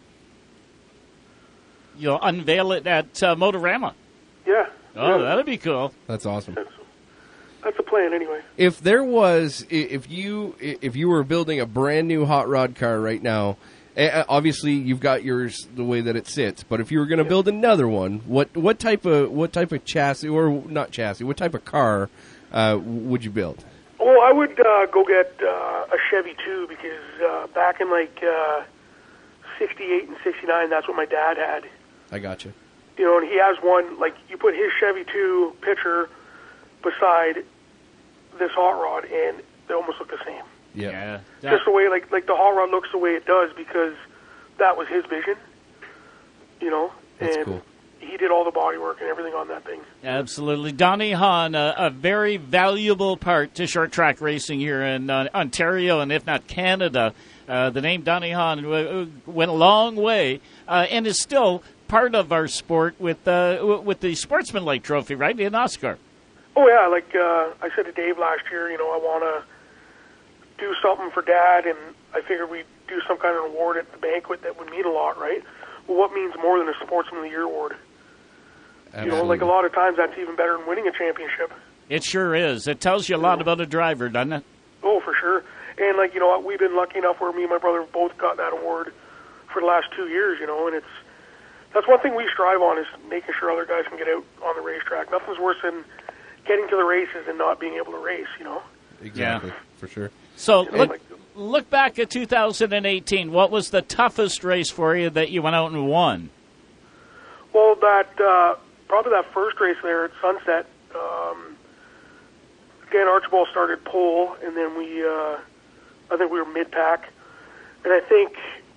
You'll unveil it at uh, Motorama. Yeah. Oh, yeah. that'd be cool. That's awesome. That's, that's the plan, anyway. If there was, if you, if you were building a brand new hot rod car right now, obviously you've got yours the way that it sits. But if you were going to yeah. build another one, what what type of what type of chassis or not chassis? What type of car uh, would you build? Well, I would uh, go get uh, a Chevy too, because uh, back in like uh, sixty-eight and sixty-nine, that's what my dad had. I got you. You know, and he has one, like, you put his Chevy two picture beside this hot rod, and they almost look the same. Yeah. yeah. Just the way, like, like the hot rod looks the way it does, because that was his vision, you know? That's and cool. He did all the body work and everything on that thing. Absolutely. Donnie Hahn, a, a very valuable part to short track racing here in uh, Ontario, and if not Canada. Uh, the name Donnie Hahn w- went a long way uh, and is still part of our sport with uh, w- with the Sportsmanlike Trophy, right, in Oscar. Oh, yeah, like uh, I said to Dave last year, you know, I want to do something for Dad, and I figured we'd do some kind of award at the banquet that would mean a lot, right? Well, what means more than a Sportsman of the Year award? Absolutely. You know, like a lot of times that's even better than winning a championship. It sure is. It tells you a lot about a driver, doesn't it? Oh, for sure. And, like, you know, we've been lucky enough where me and my brother have both got that award for the last two years, you know, and it's, that's one thing we strive on is making sure other guys can get out on the racetrack. Nothing's worse than getting to the races and not being able to race, you know? Exactly, yeah. for sure. So you know, let, like, look back at two thousand eighteen. What was the toughest race for you that you went out and won? Well, that uh, probably that first race there at Sunset. Um, Dan Archibald started pole, and then we, uh, I think we were mid-pack. And I think,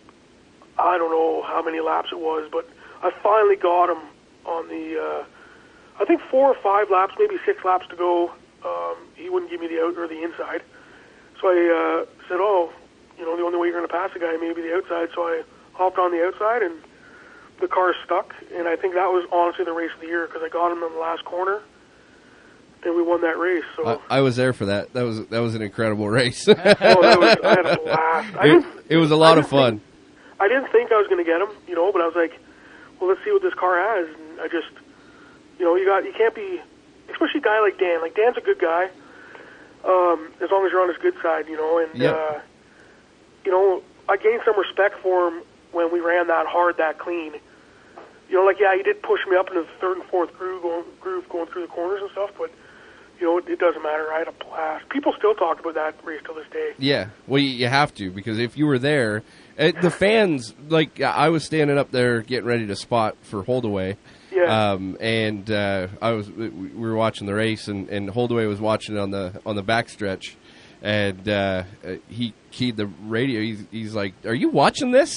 I don't know how many laps it was, but I finally got him on the, uh, I think four or five laps, maybe six laps to go. Um, he wouldn't give me the out or the inside. So I uh, said, oh, you know, the only way you're going to pass a guy may be the outside. So I hopped on the outside, and the car stuck. And I think that was honestly the race of the year because I got him in the last corner, and we won that race. So I, I was there for that. That was that was an incredible race. oh, that was, I had a blast. I It, it was a lot of fun. Think, I didn't think I was going to get him, you know, but I was like, well, let's see what this car has. And I just, you know, you got you can't be, especially a guy like Dan. Like Dan's a good guy. Um, as long as you're on his good side, you know, and, yep. uh, you know, I gained some respect for him when we ran that hard, that clean. You know, like, yeah, he did push me up into the third and fourth groove going, groove going through the corners and stuff, but, you know, it, it doesn't matter. I had a blast. People still talk about that race till this day. Yeah, well, you, you have to, because if you were there, it, the fans, like, I was standing up there getting ready to spot for Holdaway. Yeah. Um, and uh, I was we were watching the race, and, and Holdaway was watching it on the on the backstretch, and uh, he keyed the radio. He's, he's like, "Are you watching this?"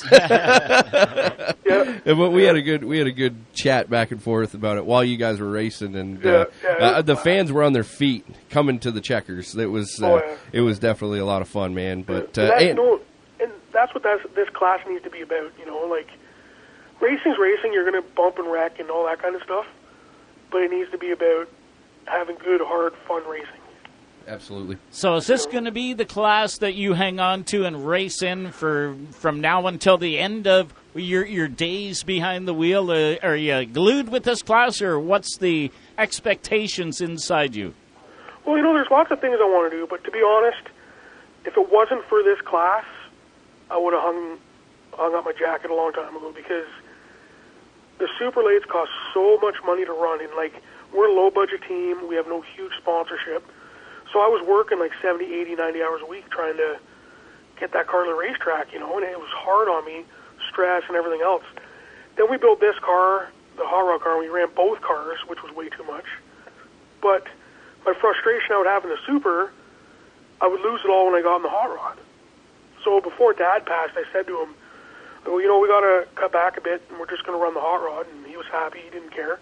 yeah. And we had a good we had a good chat back and forth about it while you guys were racing, and yeah, uh, yeah, uh, the fans were on their feet coming to the checkers. It was uh, oh, yeah. it was definitely a lot of fun, man. But yeah. uh, that's, and, no, and that's what that's, this class needs to be about. You know, like. Racing's racing, you're going to bump and wreck and all that kind of stuff, but it needs to be about having good, hard, fun racing. Absolutely. So is this going to be the class that you hang on to and race in for from now until the end of your your days behind the wheel? Uh, are you glued with this class, or what's the expectations inside you? Well, you know, there's lots of things I want to do, but to be honest, if it wasn't for this class, I would have hung, hung up my jacket a long time ago because the super lates cost so much money to run, and like we're a low budget team, we have no huge sponsorship, so I was working like seventy, eighty, ninety hours a week trying to get that car to the racetrack, you know, and it was hard on me, stress and everything else. Then we built this car, the Hot Rod car, and we ran both cars, which was way too much. But my frustration I would have in the super, I would lose it all when I got in the Hot Rod. So before Dad passed, I said to him, well, you know, we got to cut back a bit, and we're just going to run the Hot Rod, and he was happy. He didn't care.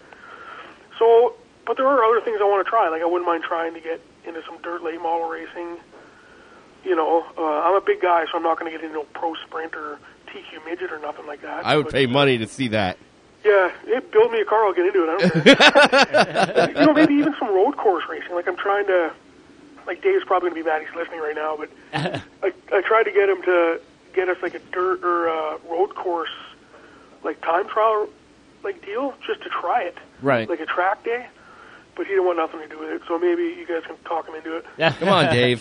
So, but there are other things I want to try. Like, I wouldn't mind trying to get into some dirt late model racing. You know, uh, I'm a big guy, so I'm not going to get into a pro sprint or T Q midget or nothing like that. I would but, pay money to see that. Yeah, it, build me a car, I'll get into it. I don't care. You know, maybe even some road course racing. Like, I'm trying to, like, Dave's probably going to be mad he's listening right now, but I, I tried to get him to get us like a dirt or uh, road course, like time trial, like deal, just to try it, right? Like a track day. But he didn't want nothing to do with it, so maybe you guys can talk him into it. Yeah. Come on, Dave.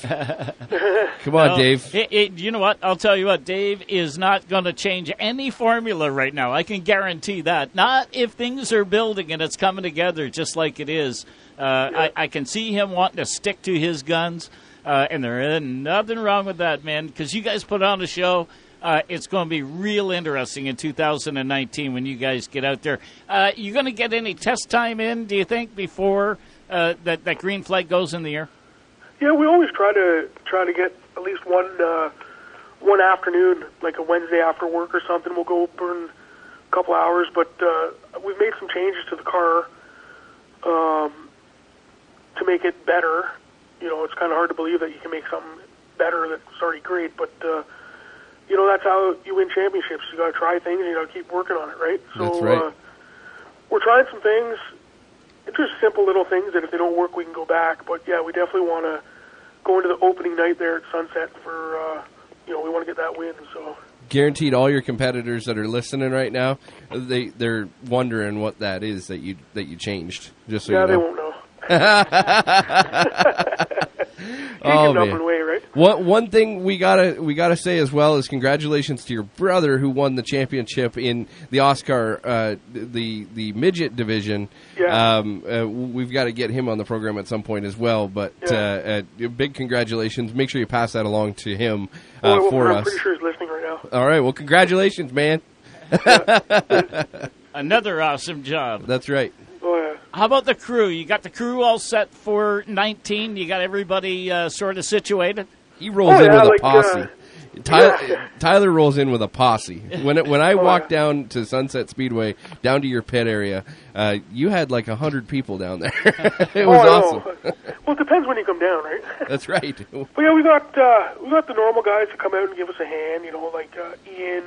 Come on, no, Dave. It, it, you know what? I'll tell you what. Dave is not going to change any formula right now. I can guarantee that. Not if things are building and it's coming together just like it is. Uh, yeah. I, I can see him wanting to stick to his guns. Uh, and there is nothing wrong with that, man, because you guys put on a show. Uh, it's going to be real interesting in two thousand nineteen when you guys get out there. Uh, you going to get any test time in, do you think, before uh, that, that green flag goes in the air? Yeah, we always try to try to get at least one uh, one afternoon, like a Wednesday after work or something. We'll go burn a couple hours, but uh, we've made some changes to the car um, to make it better. You know, it's kind of hard to believe that you can make something better that's already great, but, uh, you know, that's how you win championships. You got to try things, and you got to keep working on it, right? So, that's right. Uh, we're trying some things. It's just simple little things that if they don't work, we can go back. But, yeah, we definitely want to go into the opening night there at Sunset for, uh, you know, we want to get that win, so... Guaranteed all your competitors that are listening right now, they, they're wondering what that is that you that you changed, just so yeah, you know. they won't know. Oh, give man. nothing away, right? One one thing we gotta we gotta say as well is congratulations to your brother who won the championship in the Oscar uh, the the midget division. Yeah. Um, uh, we've got to get him on the program at some point as well. But Yeah. uh, uh, big congratulations! Make sure you pass that along to him uh, Oh, well, for I'm us. pretty sure he's listening right now. All right. Well, congratulations, man. Another awesome job. That's right. Oh, yeah. How about the crew? You got the crew all set for nineteen? You got everybody uh, sort of situated? He rolls Oh, in yeah, with like, a posse. uh, Tyler, yeah. Tyler rolls in with a posse. When it, when I Oh, walked yeah. down to Sunset Speedway, down to your pit area, uh, you had like a hundred people down there. It was oh, I awesome. know. Well, it depends when you come down, right? That's right. But yeah, we got uh, we got the normal guys to come out and give us a hand. You know, like uh, Ian,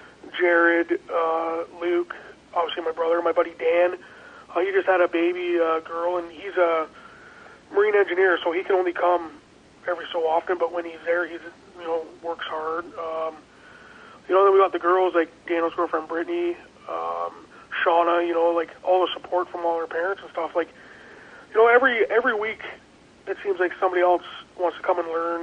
Jared, uh, Luke, obviously my brother, my buddy Dan. Uh, he just had a baby uh, girl, and he's a marine engineer, so he can only come every so often. But when he's there, he's you know works hard. Um, you know, then we got the girls like Daniel's girlfriend Brittany, um, Shauna. You know, like all the support from all her parents and stuff. Like, you know, every every week it seems like somebody else wants to come and learn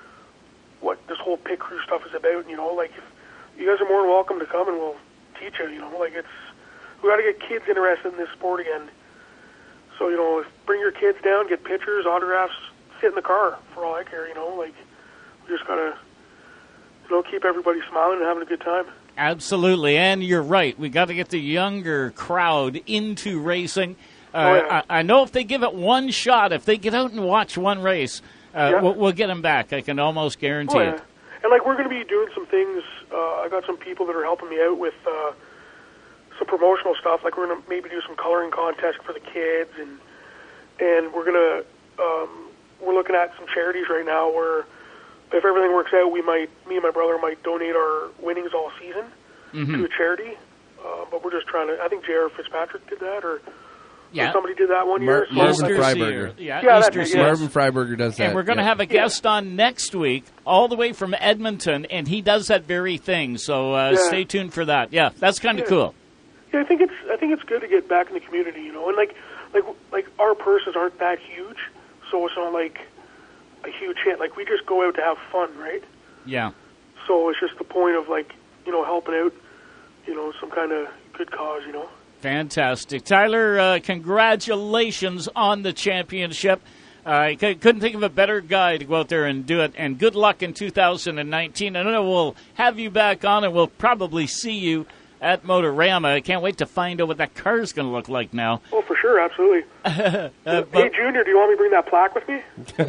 what this whole pit crew stuff is about. And, you know, like if you guys are more than welcome to come and we'll teach you. You know, like it's we got to get kids interested in this sport again. So, you know, bring your kids down, get pictures, autographs, sit in the car for all I care, you know. Like, we just got to, you know, keep everybody smiling and having a good time. Absolutely, and you're right. We got to get the younger crowd into racing. Uh, Oh, yeah. I, I know if they give it one shot, if they get out and watch one race, uh, Yeah. we'll, we'll get them back. I can almost guarantee Oh, yeah. it. And, like, we're going to be doing some things. Uh, I got some people that are helping me out with uh, some promotional stuff. Like, we're going to maybe do some coloring contest for the kids. And and we're going to, um, we're looking at some charities right now where if everything works out, we might, me and my brother might donate our winnings all season Mhm. to a charity. Uh, but we're just trying to, I think J R Fitzpatrick did that, or, Yeah. or somebody did that one year. Mar- so- Marvin Freiberger. Yeah, Yeah, Easter that's it, seals. yeah. Marvin Freiberger does that. And we're going to yeah. have a guest on next week, all the way from Edmonton, and he does that very thing. So uh, Yeah. stay tuned for that. Yeah, that's kind of Yeah. cool. Yeah, I think it's I think it's good to get back in the community, you know, and like like like our purses aren't that huge, so it's not like a huge hit. Like we just go out to have fun, right? Yeah. So it's just the point of like you know helping out, you know, some kind of good cause, you know. Fantastic. Tyler, uh, congratulations on the championship. Uh, I c- couldn't think of a better guy to go out there and do it. And good luck in two thousand nineteen. I know we'll have you back on, and we'll probably see you at Motorama. I can't wait to find out what that car's going to look like now. Oh, for sure, absolutely. Uh, hey, but- Junior, do you want me to bring that plaque with me?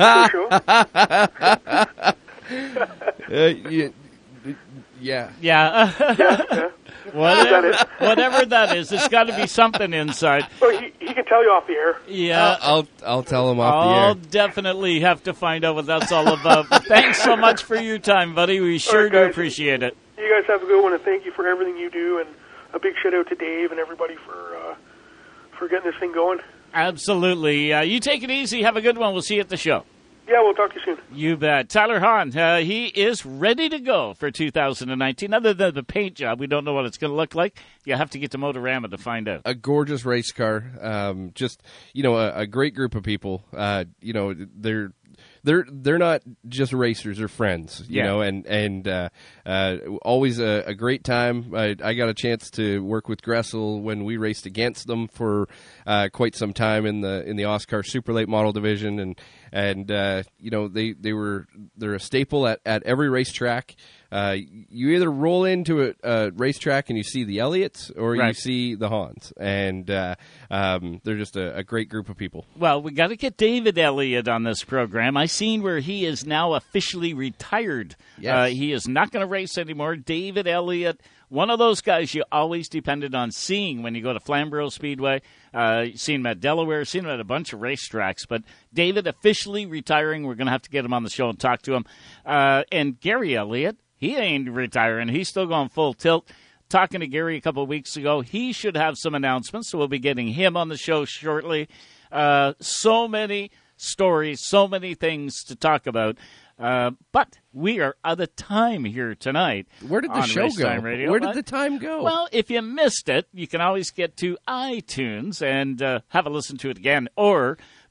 For sure. Uh, yeah. Yeah. Yeah. yeah, yeah. Whatever, Is that whatever that is, it's got to be something inside. So he, he can tell you off the air. Yeah. I'll I'll, I'll tell him off I'll the air. definitely have to find out what that's all about. But thanks so much for your time, buddy. We sure right, do guys. appreciate it. You guys have a good one, and thank you for everything you do, and a big shout out to Dave and everybody for uh, for getting this thing going. Absolutely. Uh, you take it easy. Have a good one. We'll see you at the show. Yeah, we'll talk to you soon. You bet. Tyler Hahn, uh, he is ready to go for two thousand nineteen. Other than the paint job, we don't know what it's going to look like. You have to get to Motorama to find out. A gorgeous race car. Um, just you know, a, a great group of people. Uh, you know, they're they're they're not just racers; they're friends. You Yeah. know, and and uh, uh, always a, a great time. I, I got a chance to work with Gressel when we raced against them for uh, quite some time in the in the Oscar Super Late Model division, and and uh, you know they, they were they're a staple at, at every racetrack. Uh, you either roll into a, a racetrack and you see the Elliots, or you Right. see the Hans, and uh, um, they're just a, a great group of people. Well, we got to get David Elliott on this program. I seen where he is now officially retired. Yes. Uh, he is not going to race anymore. David Elliott, one of those guys you always depended on seeing when you go to Flamborough Speedway. Uh, seen him at Delaware, seen him at a bunch of racetracks. But David officially retiring. We're going to have to get him on the show and talk to him. Uh, and Gary Elliott, he ain't retiring. He's still going full tilt. Talking to Gary a couple of weeks ago, he should have some announcements, so we'll be getting him on the show shortly. Uh, so many stories, so many things to talk about. Uh, but we are out of time here tonight. Where did the on show Race go? Time Radio. Where did What? the time go? Well, if you missed it, you can always get to iTunes and uh, have a listen to it again, or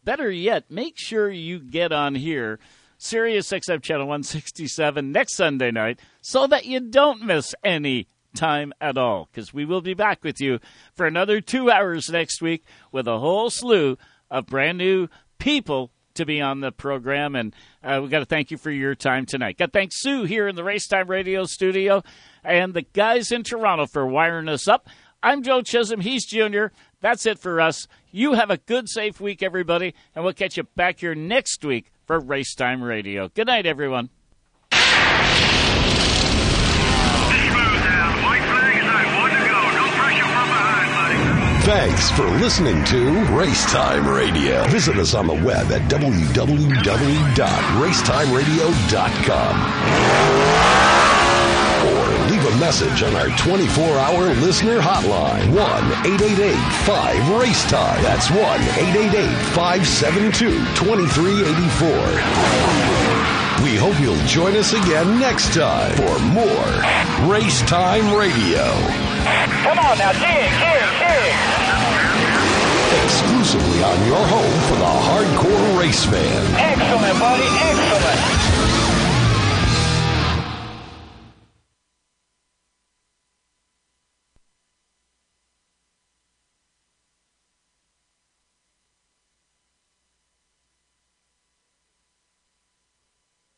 better yet, make sure you get on here, Sirius X M Channel one sixty-seven, next Sunday night, so that you don't miss any time at all, because we will be back with you for another two hours next week with a whole slew of brand new people to be on the program, and uh, we got to thank you for your time tonight. Got to thank Sue here in the Racetime Radio studio and the guys in Toronto for wiring us up. I'm Joe Chisholm. He's Junior. That's it for us. You have a good, safe week, everybody, and we'll catch you back here next week for Racetime Radio. Good night, everyone. Thanks for listening to Racetime Radio. Visit us on the web at w w w dot racetime radio dot com. Or leave a message on our twenty-four hour listener hotline, one eight eight eight five racetime. That's one eight eight eight five seven two two three eight four. We hope you'll join us again next time for more Racetime Radio. Come on now, dig, dig, dig. Exclusively on your home for the hardcore race fan. Excellent, buddy.